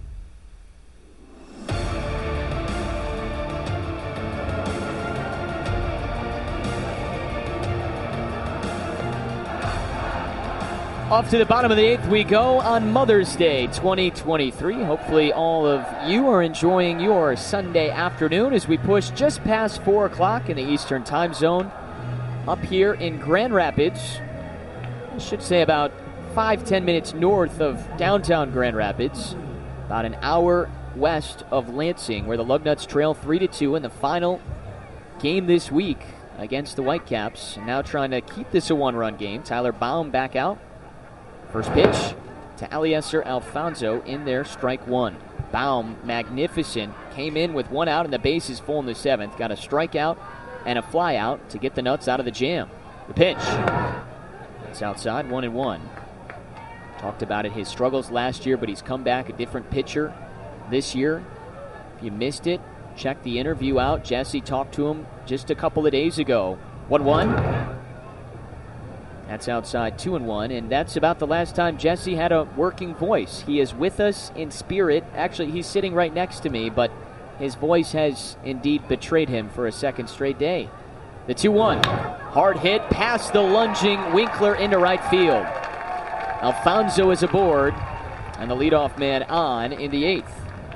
Off to the bottom of the eighth we go on Mother's Day twenty twenty-three. Hopefully all of you are enjoying your Sunday afternoon as we push just past four o'clock in the Eastern Time Zone up here in Grand Rapids. I should say about five, ten minutes north of downtown Grand Rapids. About an hour west of Lansing, where the Lugnuts trail three to two in the final game this week against the Whitecaps. And now trying to keep this a one-run game. Tyler Baum back out. First pitch to Eliezer Alfonso in there, strike one. Baum, magnificent, came in with one out and the bases full in the seventh. Got a strikeout and a fly out to get the Nuts out of the jam. The pitch. It's outside, one and one. Talked about it, his struggles last year, but he's come back a different pitcher this year. If you missed it, check the interview out. Jesse talked to him just a couple of days ago. one one. That's outside, two and one, and that's about the last time Jesse had a working voice. He is with us in spirit. Actually, he's sitting right next to me, but his voice has indeed betrayed him for a second straight day. The two one. Hard hit past the lunging Winkler into right field. Alfonso is aboard, and the leadoff man on in the eighth.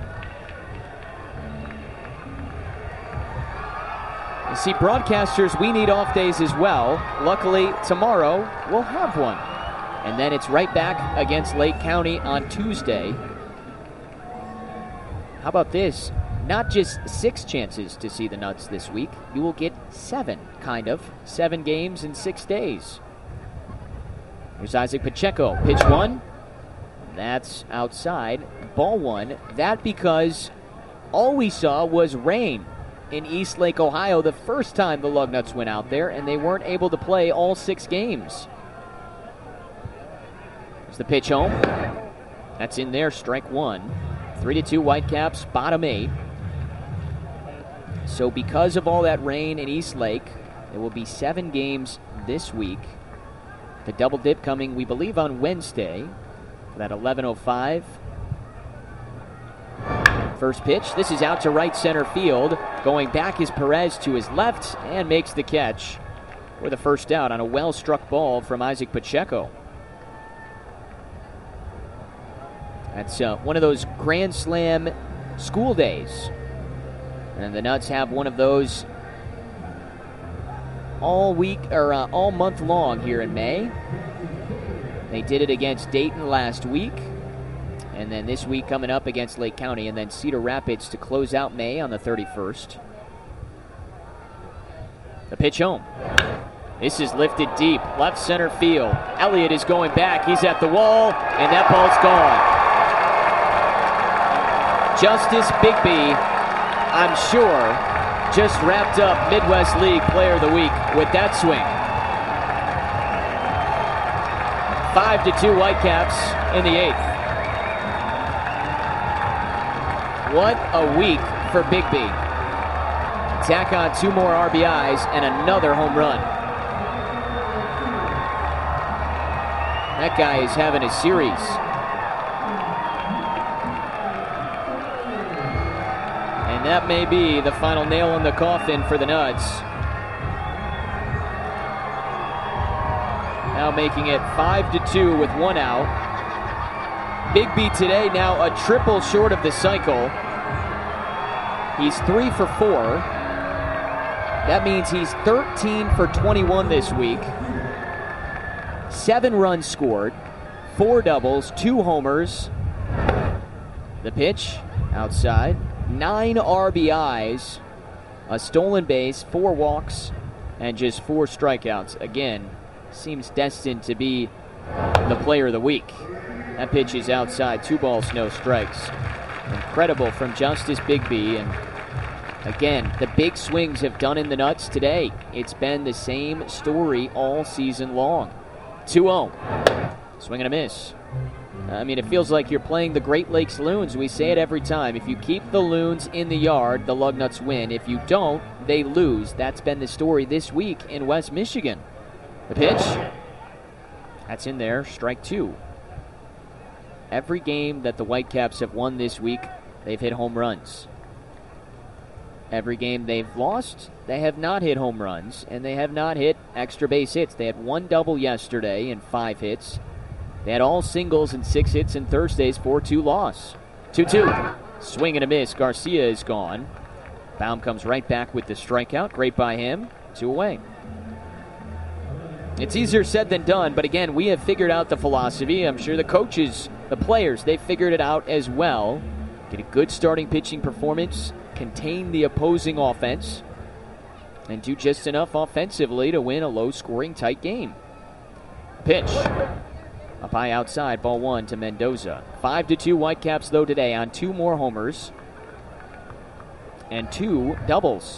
You see, broadcasters, we need off days as well. Luckily, tomorrow we'll have one. And then it's right back against Lake County on Tuesday. How about this? Not just six chances to see the Nuts this week. You will get seven, kind of. Seven games in six days. Here's Isaac Pacheco. Pitch one. That's outside. Ball one. That because all we saw was rain in Eastlake, Ohio, the first time the Lugnuts went out there, and they weren't able to play all six games. There's the pitch home. That's in there, strike one. Three to two Whitecaps, bottom eight. So because of all that rain in Eastlake, there will be seven games this week. The double dip coming, we believe, on Wednesday for that eleven oh five. First pitch. This is out to right center field. Going back is Perez to his left and makes the catch for the first out on a well-struck ball from Isaac Pacheco. That's uh, one of those Grand Slam school days. And the Nuts have one of those all week or uh, all month long here in May. They did it against Dayton last week. And then this week coming up against Lake County, and then Cedar Rapids to close out May on the thirty-first. The pitch home. This is lifted deep, left center field. Elliott is going back. He's at the wall, and that ball's gone. Justice Bigby, I'm sure, just wrapped up Midwest League Player of the Week with that swing. Five to two Whitecaps in the eighth. What a week for Bigby. Tack on two more R B Is and another home run. That guy is having a series. And that may be the final nail in the coffin for the Nuts. Now making it five to two with one out. Bigby today now a triple short of the cycle. He's three for four. That means he's thirteen for twenty-one this week. Seven runs scored, four doubles, two homers. The pitch outside. Nine R B Is, a stolen base, four walks, and just four strikeouts. Again, seems destined to be the player of the week. That pitch is outside, two balls, no strikes. Incredible from Justice Bigby, and again, the big swings have done in the Nuts today. It's been the same story all season long. two oh. Swing and a miss. I mean, it feels like you're playing the Great Lakes Loons. We say it every time. If you keep the Loons in the yard, the Lugnuts win. If you don't, they lose. That's been the story this week in West Michigan. The pitch. That's in there. Strike two. Every game that the Whitecaps have won this week, they've hit home runs. Every game they've lost, they have not hit home runs, and they have not hit extra base hits. They had one double yesterday and five hits. They had all singles and six hits in Thursday's four two loss. two two. Swing and a miss. Garcia is gone. Baum comes right back with the strikeout. Great by him. Two away. It's easier said than done, but again, we have figured out the philosophy. I'm sure the coaches, the players, they've figured it out as well. Get a good starting pitching performance, contain the opposing offense, and do just enough offensively to win a low-scoring, tight game. Pitch. Up high outside, ball one to Mendoza. Five to two Whitecaps, though, today on two more homers and two doubles.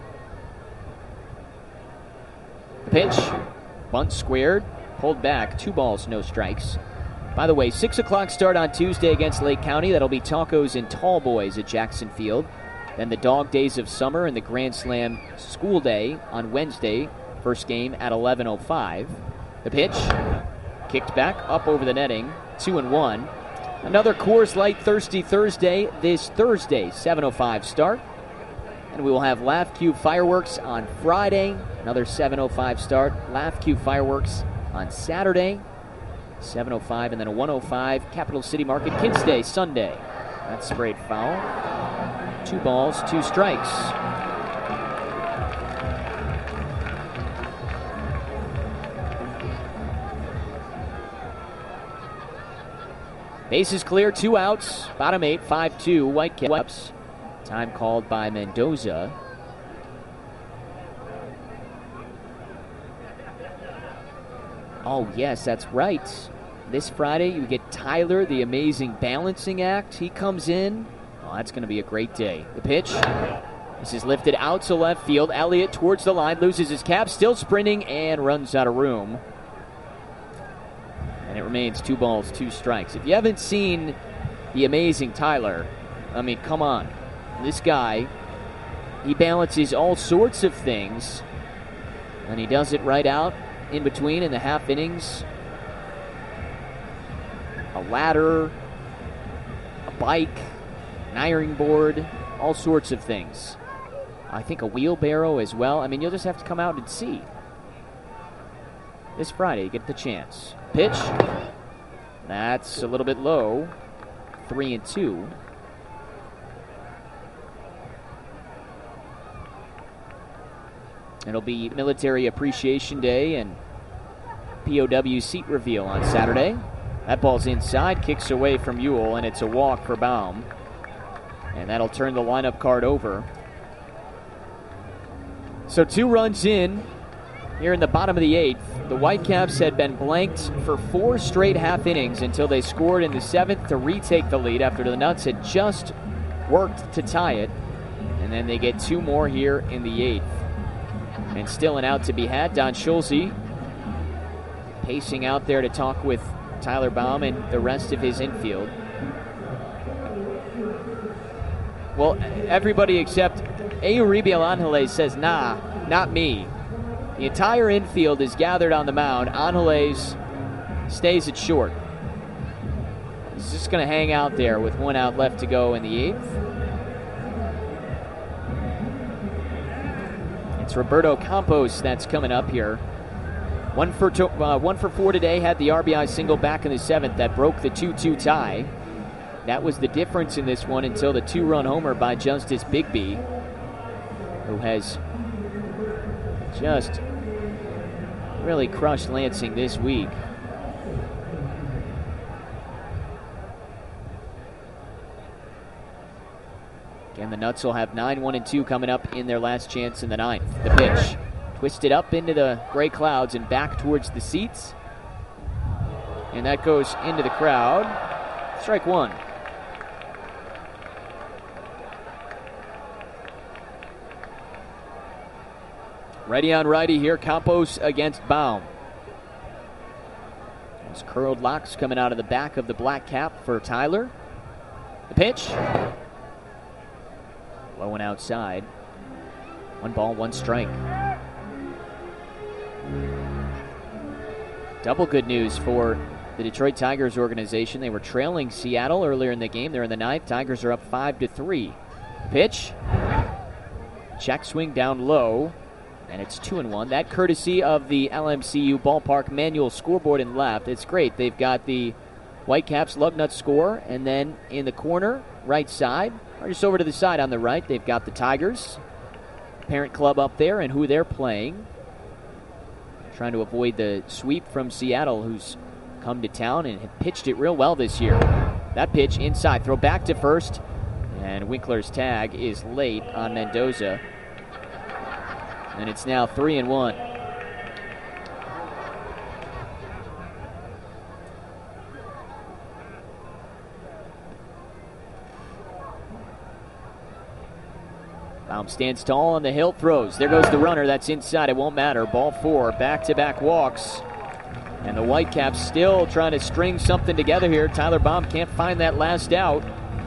The pitch. Bunt squared. Pulled back. Two balls, no strikes. By the way, six o'clock start on Tuesday against Lake County. That'll be Tacos and Tall Boys at Jackson Field. Then the Dog Days of Summer and the Grand Slam School Day on Wednesday. First game at eleven oh five. The pitch. Kicked back, up over the netting. Two and one. Another Coors Light Thirsty Thursday this Thursday, seven oh five start. And we will have Laugh Cube Fireworks on Friday. Another seven oh five start. Laugh Cube Fireworks on Saturday, seven oh five. And then a one oh five Capital City Market Kids Day Sunday. That's sprayed foul. Two balls, two strikes. Bases clear, two outs. Bottom eight, five two, Whitecaps. Time called by Mendoza. Oh, yes, that's right. This Friday, you get Tyler, the amazing balancing act. He comes in. Oh, that's going to be a great day. The pitch. This is lifted out to left field. Elliott towards the line, loses his cap, still sprinting, and runs out of room. And it remains two balls, two strikes. If you haven't seen the amazing Tyler, I mean, come on. This guy, he balances all sorts of things, and he does it right out in between in the half innings. A ladder, a bike, an ironing board, all sorts of things. I think a wheelbarrow as well. I mean, you'll just have to come out and see. This Friday, you get the chance. Pitch. That's a little bit low. Three and two. It'll be Military Appreciation Day and P O W seat reveal on Saturday. That ball's inside, kicks away from Ewell, and it's a walk for Baum. And that'll turn the lineup card over. So two runs in here in the bottom of the eighth. The Whitecaps had been blanked for four straight half innings until they scored in the seventh to retake the lead after the Nuts had just worked to tie it. And then they get two more here in the eighth. And still an out to be had. Don Schulze pacing out there to talk with Tyler Baum and the rest of his infield. Well, everybody except Euribiel Angeles says, nah, not me. The entire infield is gathered on the mound. Angeles stays at short. He's just going to hang out there with one out left to go in the eighth. It's Roberto Campos that's coming up here. One for, to, uh, one for four today, had the R B I single back in the seventh that broke the two two tie. That was the difference in this one until the two-run homer by Justice Bigby, who has just really crushed Lansing this week. Again, the Nuts will have nine one and two coming up in their last chance in the ninth. The pitch twisted up into the gray clouds and back towards the seats. And that goes into the crowd. Strike one. Ready on righty here, Campos against Baum. Those curled locks coming out of the back of the black cap for Tyler. The pitch. Low and outside. One ball, one strike. Double good news for the Detroit Tigers organization. They were trailing Seattle earlier in the game. They're in the ninth. Tigers are up five to three. Pitch. Check swing down low. And it's two and one. That courtesy of the L M C U ballpark manual scoreboard in left. It's great. They've got the Whitecaps Lugnut score, and then in the corner, right side, or just over to the side on the right, they've got the Tigers, parent club up there, and who they're playing. Trying to avoid the sweep from Seattle, who's come to town and have pitched it real well this year. That pitch inside, throw back to first, and Winkler's tag is late on Mendoza. And it's now three and one. Baum stands tall on the hill, throws. There goes the runner. That's inside. It won't matter. Ball four. Back-to-back walks. And the Whitecaps still trying to string something together here. Tyler Baum can't find that last out.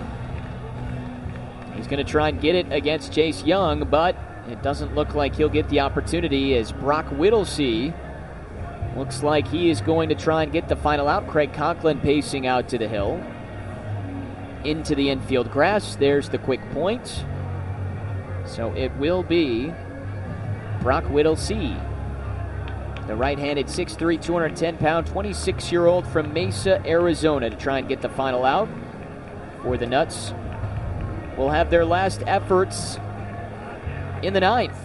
He's going to try and get it against Chase Young, but it doesn't look like he'll get the opportunity as Brock Whittlesey looks like he is going to try and get the final out. Craig Conklin pacing out to the hill. Into the infield grass. There's the quick point. So it will be Brock Whittlesey, the right-handed six three, two hundred ten pound, twenty-six-year-old from Mesa, Arizona, to try and get the final out for the Nuts. Will have their last efforts in the ninth.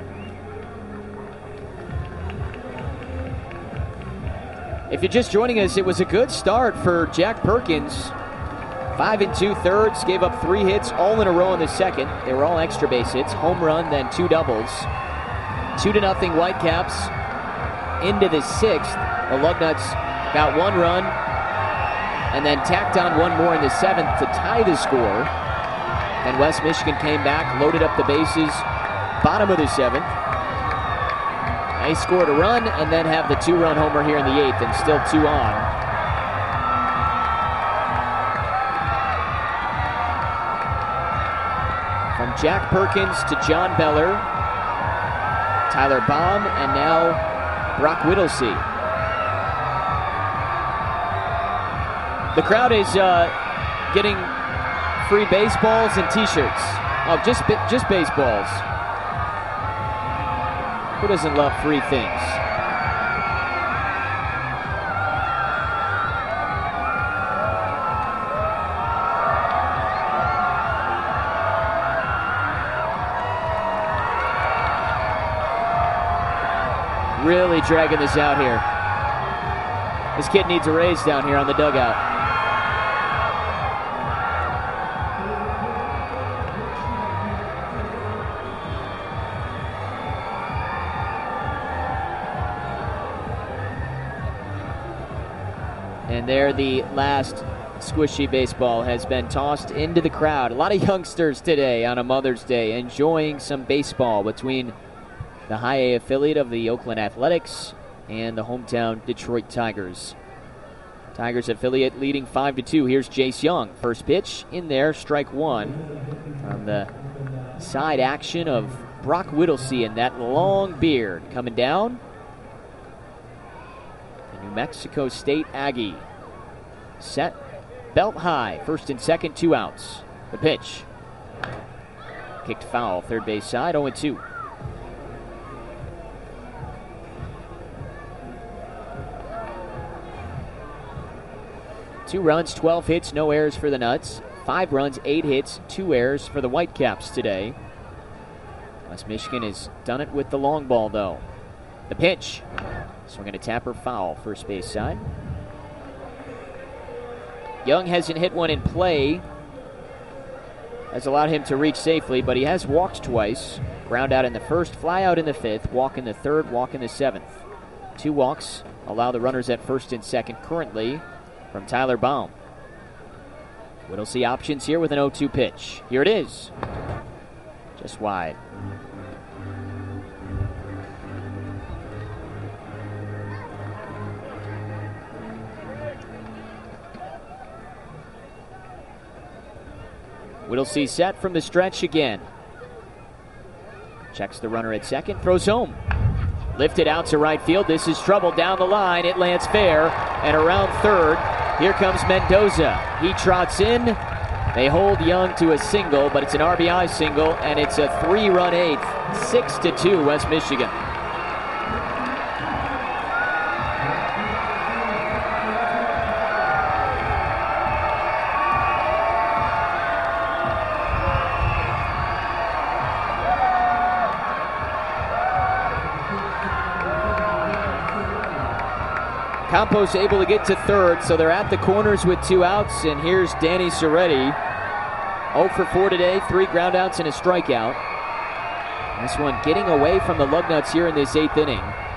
If you're just joining us, it was a good start for Jack Perkins. Five and two thirds, gave up three hits all in a row in the second. They were all extra base hits. Home run, then two doubles. Two to nothing Whitecaps into the sixth. The Lugnuts got one run and then tacked on one more in the seventh to tie the score. Then West Michigan came back, loaded up the bases, bottom of the seventh. They scored a run and then have the two-run homer here in the eighth, and still two on. From Jack Perkins to John Beller, Tyler Baum, and now Brock Whittlesey. The crowd is uh, getting free baseballs and T-shirts. Oh, just just baseballs. Who doesn't love free things? Really dragging this out here. This kid needs a raise down here on the dugout. And there, the last squishy baseball has been tossed into the crowd. A lot of youngsters today on a Mother's Day enjoying some baseball between the High A affiliate of the Oakland Athletics and the hometown Detroit Tigers. Tigers affiliate leading five to two. Here's Jace Young. First pitch in there, strike one. On the side action of Brock Whittlesey and that long beard coming down. The New Mexico State Aggie. Set, belt high, first and second, two outs. The pitch. Kicked foul, third base side, oh and two. Two runs, twelve hits, no errors for the Nuts. Five runs, eight hits, two errors for the Whitecaps today. West Michigan has done it with the long ball, though. The pitch. Swinging a tapper foul, first base side. Young hasn't hit one in play. Has allowed him to reach safely, but he has walked twice. Ground out in the first, fly out in the fifth, walk in the third, walk in the seventh. Two walks allow the runners at first and second currently from Tyler Baum. Whittlesey options here with an oh two pitch. Here it is. Just wide. Whittlesey set from the stretch again. Checks the runner at second, throws home. Lifted out to right field. This is trouble down the line. It lands fair. And around third, here comes Mendoza. He trots in. They hold Young to a single, but it's an R B I single, and it's a three-run eighth. Six to two, West Michigan. Campos able to get to third, so they're at the corners with two outs, and here's Danny Soretti. oh for four today, three groundouts and a strikeout. This one getting away from the Lugnuts here in this eighth inning.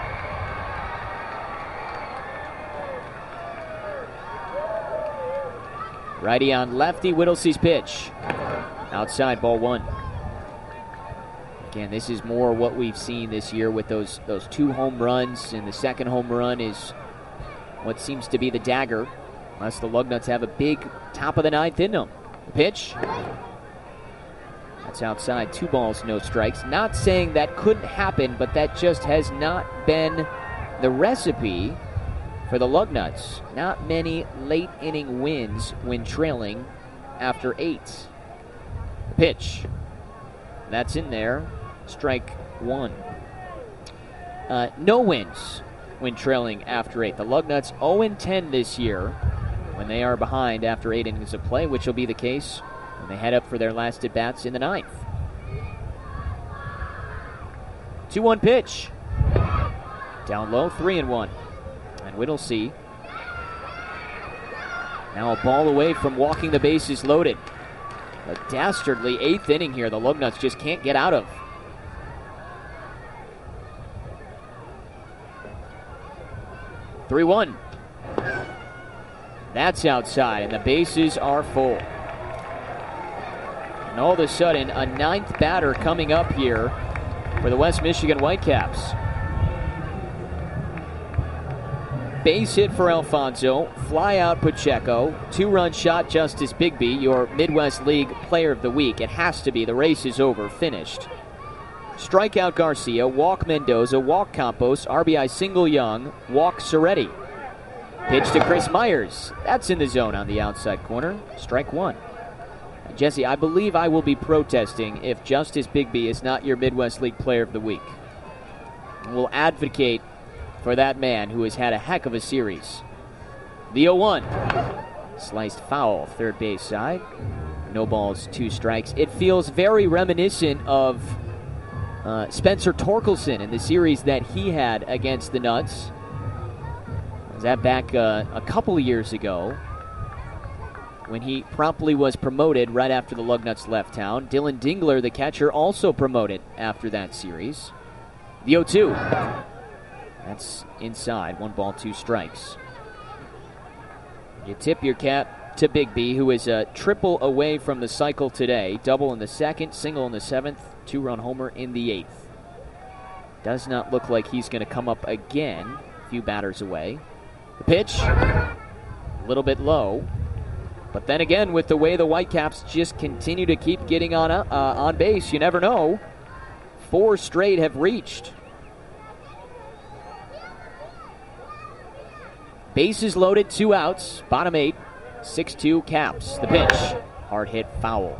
Righty on lefty, Whittlesey's pitch. Outside, ball one. Again, this is more what we've seen this year with those, those two home runs, and the second home run is what seems to be the dagger, unless the Lugnuts have a big top of the ninth in them. The pitch. That's outside. Two balls, no strikes. Not saying that couldn't happen, but that just has not been the recipe for the Lugnuts. Not many late inning wins when trailing after eight. The pitch. That's in there. Strike one. Uh, no wins when trailing after eight. The Lugnuts oh and ten this year when they are behind after eight innings of play, which will be the case when they head up for their last at-bats in the ninth. two one pitch. Down low, three and one. And Whittlesey now a ball away from walking the bases loaded. A dastardly eighth inning here the Lugnuts just can't get out of. three one. That's outside, and the bases are full. And all of a sudden, a ninth batter coming up here for the West Michigan Whitecaps. Base hit for Alfonso, fly out Pacheco, two-run shot Justice Bigby, your Midwest League Player of the Week. It has to be. The race is over, finished. Strikeout Garcia, walk Mendoza, walk Campos, R B I single Young, walk Soretti. Pitch to Chris Myers. That's in the zone on the outside corner. Strike one. Jesse, I believe I will be protesting if Justice Bigby is not your Midwest League Player of the Week. We'll advocate for that man who has had a heck of a series. The oh one. Sliced foul, third base side. No balls, two strikes. It feels very reminiscent of uh, Spencer Torkelson in the series that he had against the Nuts. Was that back uh, a couple of years ago when he promptly was promoted right after the Lugnuts left town. Dylan Dingler, the catcher, also promoted after that series. The oh two. That's inside. One ball, two strikes. You tip your cap to Bigby, who is a triple away from the cycle today. Double in the second, single in the seventh, two-run homer in the eighth. Does not look like he's going to come up again. A few batters away. The pitch, a little bit low. But then again, with the way the Whitecaps just continue to keep getting on, uh, on base, you never know. Four straight have reached. Bases loaded, two outs, bottom eight, six two Caps. The pitch, hard hit foul.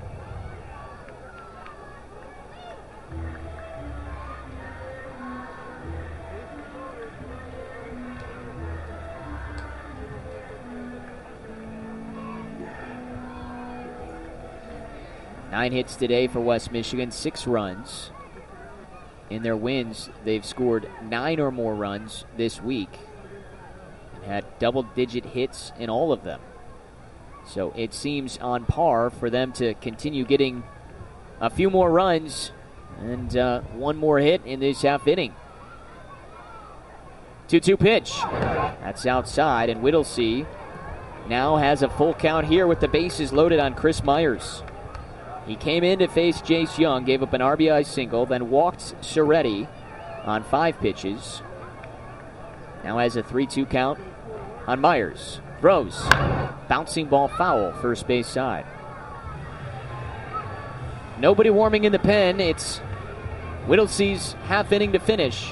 Nine hits today for West Michigan, six runs. In their wins, they've scored nine or more runs this week. Had double-digit hits in all of them. So it seems on par for them to continue getting a few more runs and uh, one more hit in this half inning. two two pitch. That's outside, and Whittlesey now has a full count here with the bases loaded on Chris Myers. He came in to face Jace Young, gave up an R B I single, then walked Soretti on five pitches. Now has a three two count on Myers. Throws. Bouncing ball foul, first base side. Nobody warming in the pen. It's Whittlesey's half inning to finish.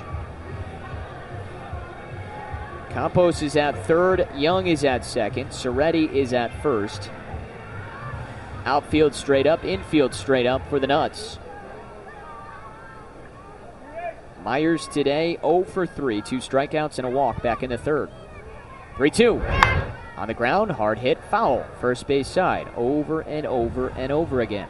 Campos is at third. Young is at second. Soretti is at first. Outfield straight up, infield straight up for the Nuts. Myers today oh for three, two strikeouts and a walk back in the third. three two. On the ground, hard hit, foul, first base side, over and over and over again.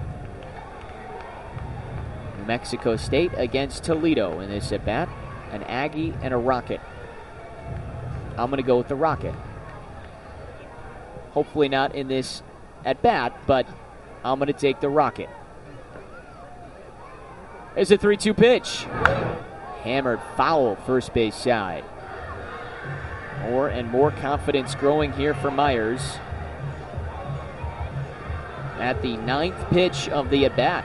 New Mexico State against Toledo in this at bat. An Aggie and a Rocket. I'm going to go with the Rocket. Hopefully not in this at bat, but I'm going to take the Rocket. There's a three two pitch. Hammered foul, first base side. More and more confidence growing here for Myers at the ninth pitch of the at-bat.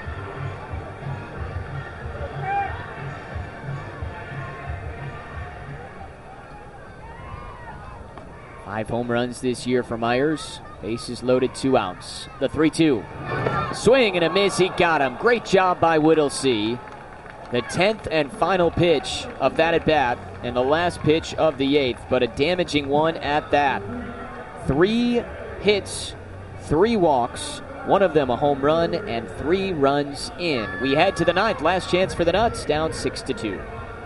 Five home runs this year for Myers. Bases loaded, two outs. The three two. Swing and a miss, he got him. Great job by Whittlesey. The tenth and final pitch of that at-bat and the last pitch of the eighth, but a damaging one at that. Three hits, three walks, one of them a home run, and three runs in. We head to the ninth. Last chance for the Nuts, down six to two.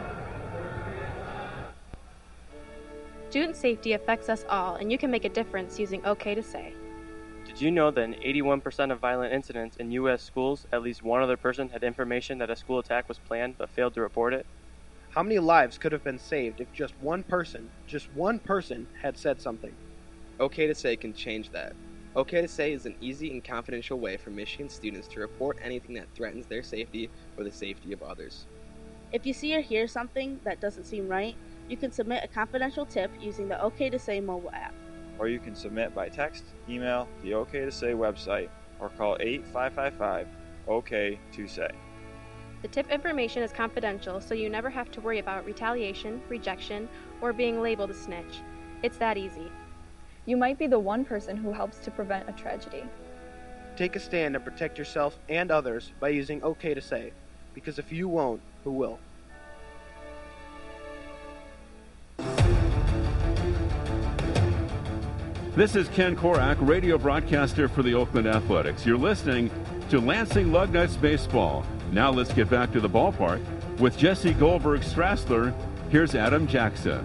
Student safety affects us all, and you can make a difference using OK to Say. Did you know that in eighty-one percent of violent incidents in U S schools, at least one other person had information that a school attack was planned but failed to report it? How many lives could have been saved if just one person, just one person, had said something? OK to Say can change that. OK to Say is an easy and confidential way for Michigan students to report anything that threatens their safety or the safety of others. If you see or hear something that doesn't seem right, you can submit a confidential tip using the OK to Say mobile app. Or you can submit by text, email, the OK to Say website, or call eight five five five O K to say. The tip information is confidential, so you never have to worry about retaliation, rejection, or being labeled a snitch. It's that easy. You might be the one person who helps to prevent a tragedy. Take a stand and protect yourself and others by using OK to Say, because if you won't, who will? This is Ken Korak, radio broadcaster for the Oakland Athletics. You're listening to Lansing Lugnuts Baseball. Now let's get back to the ballpark with Jesse Goldberg-Strassler. Here's Adam Jackson.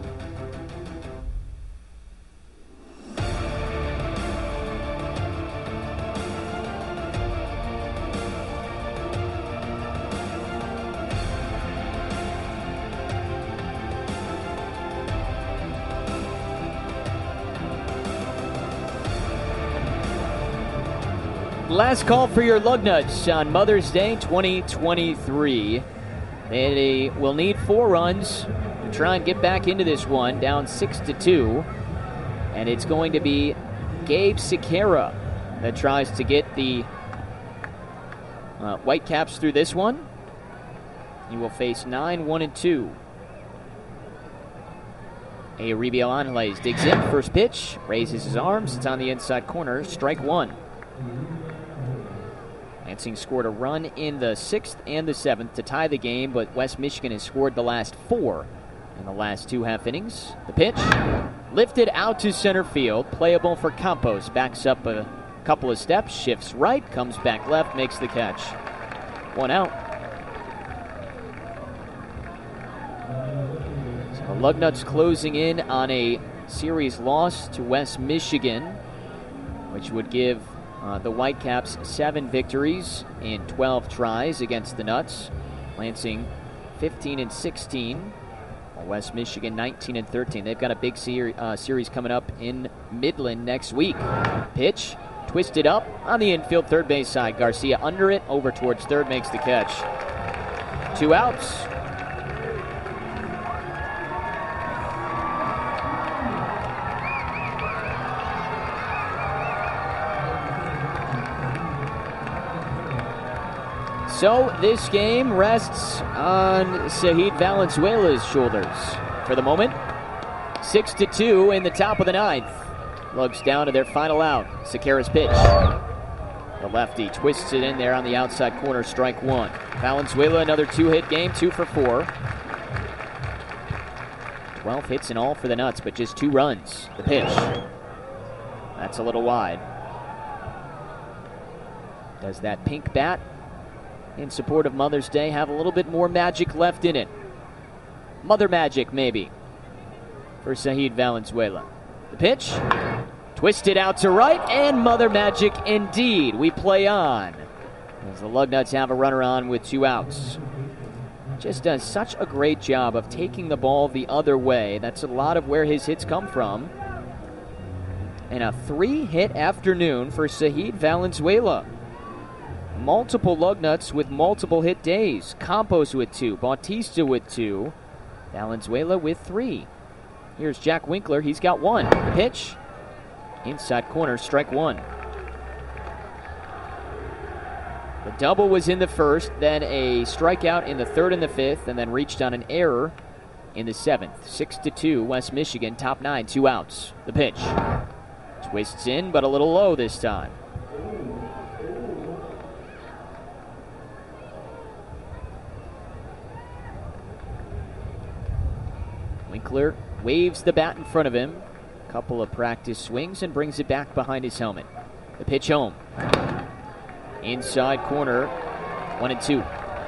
Last call for your Lugnuts on Mother's Day twenty twenty-three. They will need four runs to try and get back into this one, down six to two. And it's going to be Gabe Sequeira that tries to get the uh, Whitecaps through this one. He will face nine, one, and two. Euribiel Angeles digs in, first pitch, raises his arms, it's on the inside corner, strike one. Lansing scored a run in the sixth and the seventh to tie the game, but West Michigan has scored the last four in the last two half innings. The pitch, lifted out to center field, playable for Campos, backs up a couple of steps, shifts right, comes back left, makes the catch. One out. So the Lugnuts closing in on a series loss to West Michigan, which would give Uh, the Whitecaps seven victories in twelve tries against the Nuts. Lansing fifteen and sixteen. While West Michigan nineteen and thirteen. They've got a big ser- uh, series coming up in Midland next week. Pitch twisted up on the infield third base side. Garcia under it, over towards third, makes the catch. Two outs. So this game rests on Zahid Valenzuela's shoulders for the moment. Six to two in the top of the ninth. Lugs down to their final out. Sequeira's pitch. The lefty twists it in there on the outside corner, strike one. Valenzuela, another two-hit game, two for four. twelve hits in all for the Nuts, but just two runs. The pitch. That's a little wide. Does that pink bat in support of Mother's Day have a little bit more magic left in it? Mother magic, maybe, for Zahid Valenzuela. The pitch, twisted out to right, and Mother magic indeed. We play on as the Lugnuts have a runner on with two outs. Just does such a great job of taking the ball the other way. That's a lot of where his hits come from. And a three-hit afternoon for Zahid Valenzuela. Multiple Lugnuts with multiple hit days. Campos with two, Bautista with two, Valenzuela with three. Here's Jack Winkler, he's got one. Pitch, inside corner, strike one. The double was in the first, then a strikeout in the third and the fifth, and then reached on an error in the seventh. Six to two, West Michigan, top nine, two outs. The pitch, twists in, but a little low this time. Winkler waves the bat in front of him. Couple of practice swings and brings it back behind his helmet. The pitch home. Inside corner, one and two.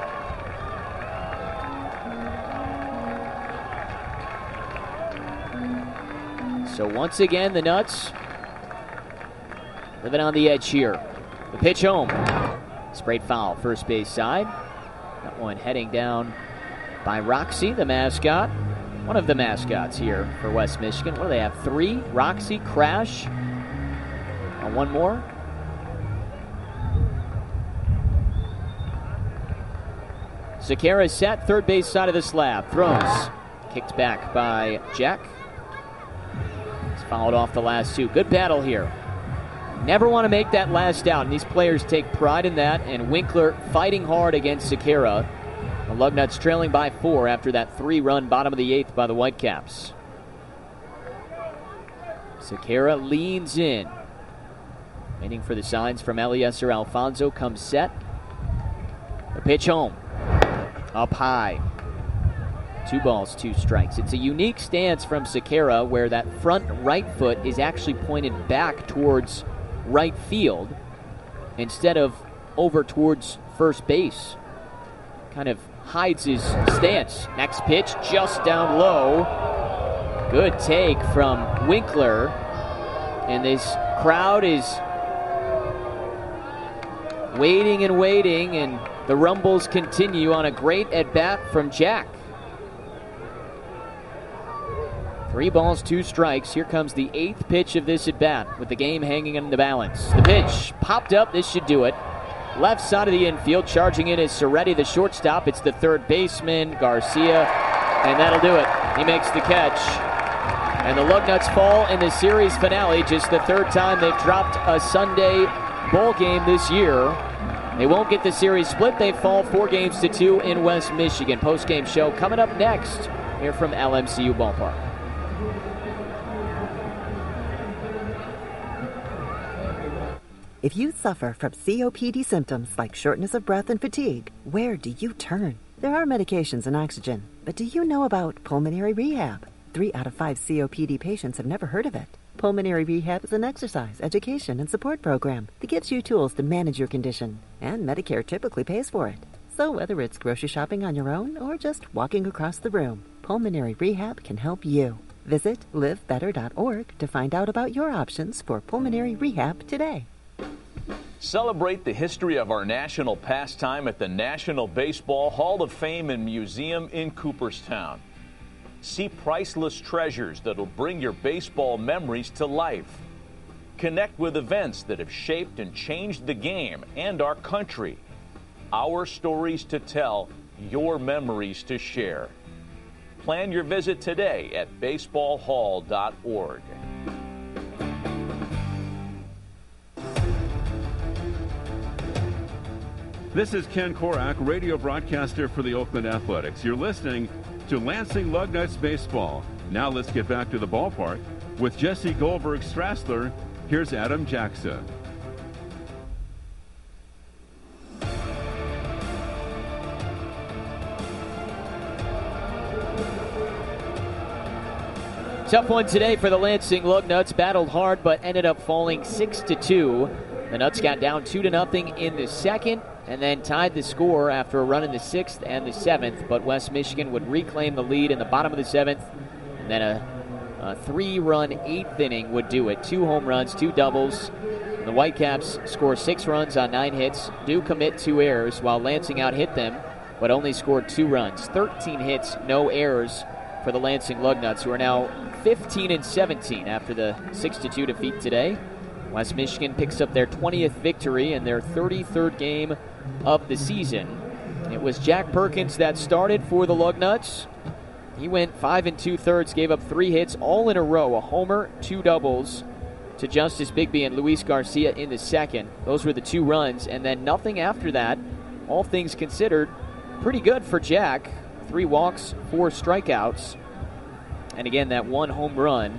So once again, the Nuts living on the edge here. The pitch home. Sprayed foul, first base side. That one heading down by Roxy, the mascot. One of the mascots here for West Michigan. What do they have? Three? Roxy, Crash, and one more. Sequeira set, third base side of the slab. Throws. Kicked back by Jack. He's fouled off the last two. Good battle here. never want to make that last out, and these players take pride in that, and Winkler fighting hard against Sequeira. The Lugnuts trailing by four after that three-run bottom of the eighth by the Whitecaps. Sequeira leans in. Waiting for the signs from Eliezer Alfonso. Comes set. The pitch home. Up high. Two balls, two strikes. It's a unique stance from Sequeira where that front right foot is actually pointed back towards right field instead of over towards first base. Kind of hides his stance. Next pitch just down low. Good take from Winkler. And this crowd is waiting and waiting, and the rumbles continue on a great at-bat from Jack. Three balls, two strikes. Here comes the eighth pitch of this at-bat with the game hanging in the balance. The pitch popped up. This should do it. Left side of the infield. Charging in is Soretti, the shortstop. It's the third baseman, Garcia, and that'll do it. He makes the catch. And the Lugnuts fall in the series finale. Just the third time they've dropped a Sunday bowl game this year. They won't get the series split. They fall four games to two in West Michigan. Post-game show coming up next here from L M C U Ballpark. If you suffer from C O P D symptoms like shortness of breath and fatigue, where do you turn? There are medications and oxygen, but do you know about pulmonary rehab? Three out of five C O P D patients have never heard of it. Pulmonary Rehab is an exercise, education, and support program that gives you tools to manage your condition, and Medicare typically pays for it. So whether it's grocery shopping on your own or just walking across the room, Pulmonary Rehab can help you. Visit live better dot org to find out about your options for pulmonary rehab today. Celebrate the history of our national pastime at the National Baseball Hall of Fame and Museum in Cooperstown. See priceless treasures that'll bring your baseball memories to life. Connect with events that have shaped and changed the game and our country. Our stories to tell, your memories to share. Plan your visit today at baseball hall dot org. This is Ken Korak, radio broadcaster for the Oakland Athletics. You're listening to Lansing Lugnuts Baseball. Now let's get back to the ballpark with Jesse Goldberg Strassler. Here's Adam Jackson. Tough one today for the Lansing Lugnuts. Battled hard, but ended up falling six to two. The Nuts got down two to nothing in the second, and then tied the score after a run in the sixth and the seventh. But West Michigan would reclaim the lead in the bottom of the seventh, and then a, a three-run eighth inning would do it. Two home runs, two doubles. The Whitecaps score six runs on nine hits, do commit two errors, while Lansing out-hit them, but only scored two runs. thirteen hits, no errors for the Lansing Lugnuts, who are now fifteen and seventeen after the six to two defeat today. West Michigan picks up their twentieth victory in their thirty-third game of the season. It was Jack Perkins that started for the Lugnuts. He went five and two-thirds, gave up three hits all in a row, a homer, two doubles to Justice Bigby and Luis Garcia in the second. Those were the two runs, and then nothing after that. All things considered, pretty good for Jack. Three walks, four strikeouts, and again, that one home run.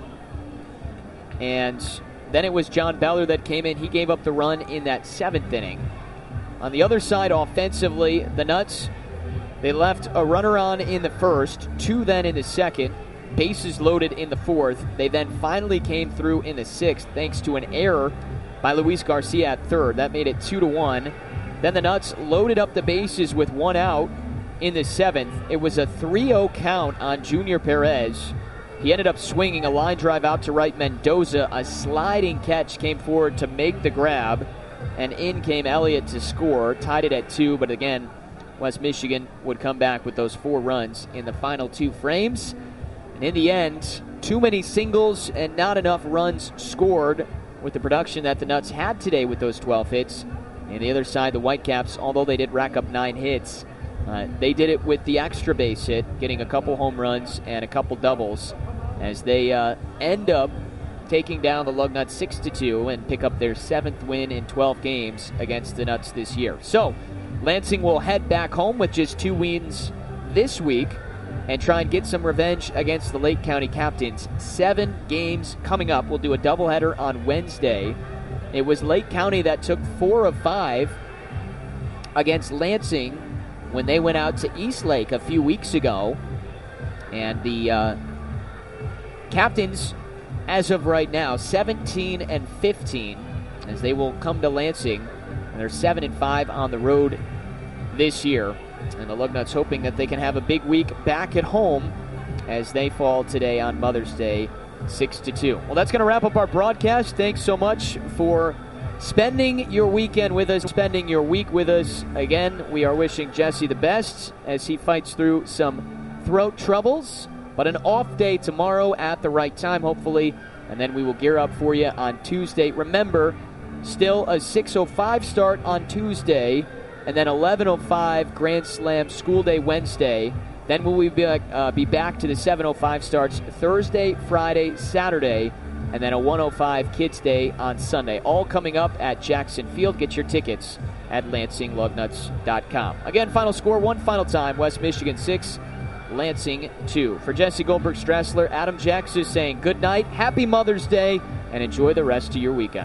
And then it was John Beller that came in. He gave up the run in that seventh inning. On the other side, offensively, the Nuts, they left a runner on in the first, two then in the second, bases loaded in the fourth. They then finally came through in the sixth thanks to an error by Luis Garcia at third. That made it two to one. Then the Nuts loaded up the bases with one out in the seventh. It was a three oh count on Junior Perez. He ended up swinging a line drive out to right Mendoza. A sliding catch came forward to make the grab, and in came Elliott to score. Tied it at two, but again, West Michigan would come back with those four runs in the final two frames. And in the end, too many singles and not enough runs scored with the production that the Nuts had today with those twelve hits. And the other side, the Whitecaps, although they did rack up nine hits, uh, they did it with the extra base hit, getting a couple home runs and a couple doubles, as they uh, end up taking down the Lugnuts six to two and pick up their seventh win in twelve games against the Nuts this year. So, Lansing will head back home with just two wins this week and try and get some revenge against the Lake County Captains. Seven games coming up. We'll do a doubleheader on Wednesday. It was Lake County that took four of five against Lansing when they went out to Eastlake a few weeks ago. And the uh, Captains, as of right now, seventeen and fifteen, as they will come to Lansing, and they're seven and five on the road this year. And the Lugnuts hoping that they can have a big week back at home as they fall today on Mother's Day, six to two. Well, that's going to wrap up our broadcast. Thanks so much for spending your weekend with us, spending your week with us. Again, we are wishing Jesse the best as he fights through some throat troubles. But an off day tomorrow at the right time, hopefully, and then we will gear up for you on Tuesday. Remember, still a six oh five start on Tuesday, and then eleven oh five Grand Slam School Day Wednesday. Then we'll be back, uh, be back to the seven oh five starts Thursday, Friday, Saturday, and then a one oh five Kids Day on Sunday. All coming up at Jackson Field. Get your tickets at Lansing Lugnuts dot com. Again, final score one final time, West Michigan six, Lansing two. For Jesse Goldberg-Strassler, Adam Jackson saying good night, happy Mother's Day, and enjoy the rest of your weekend.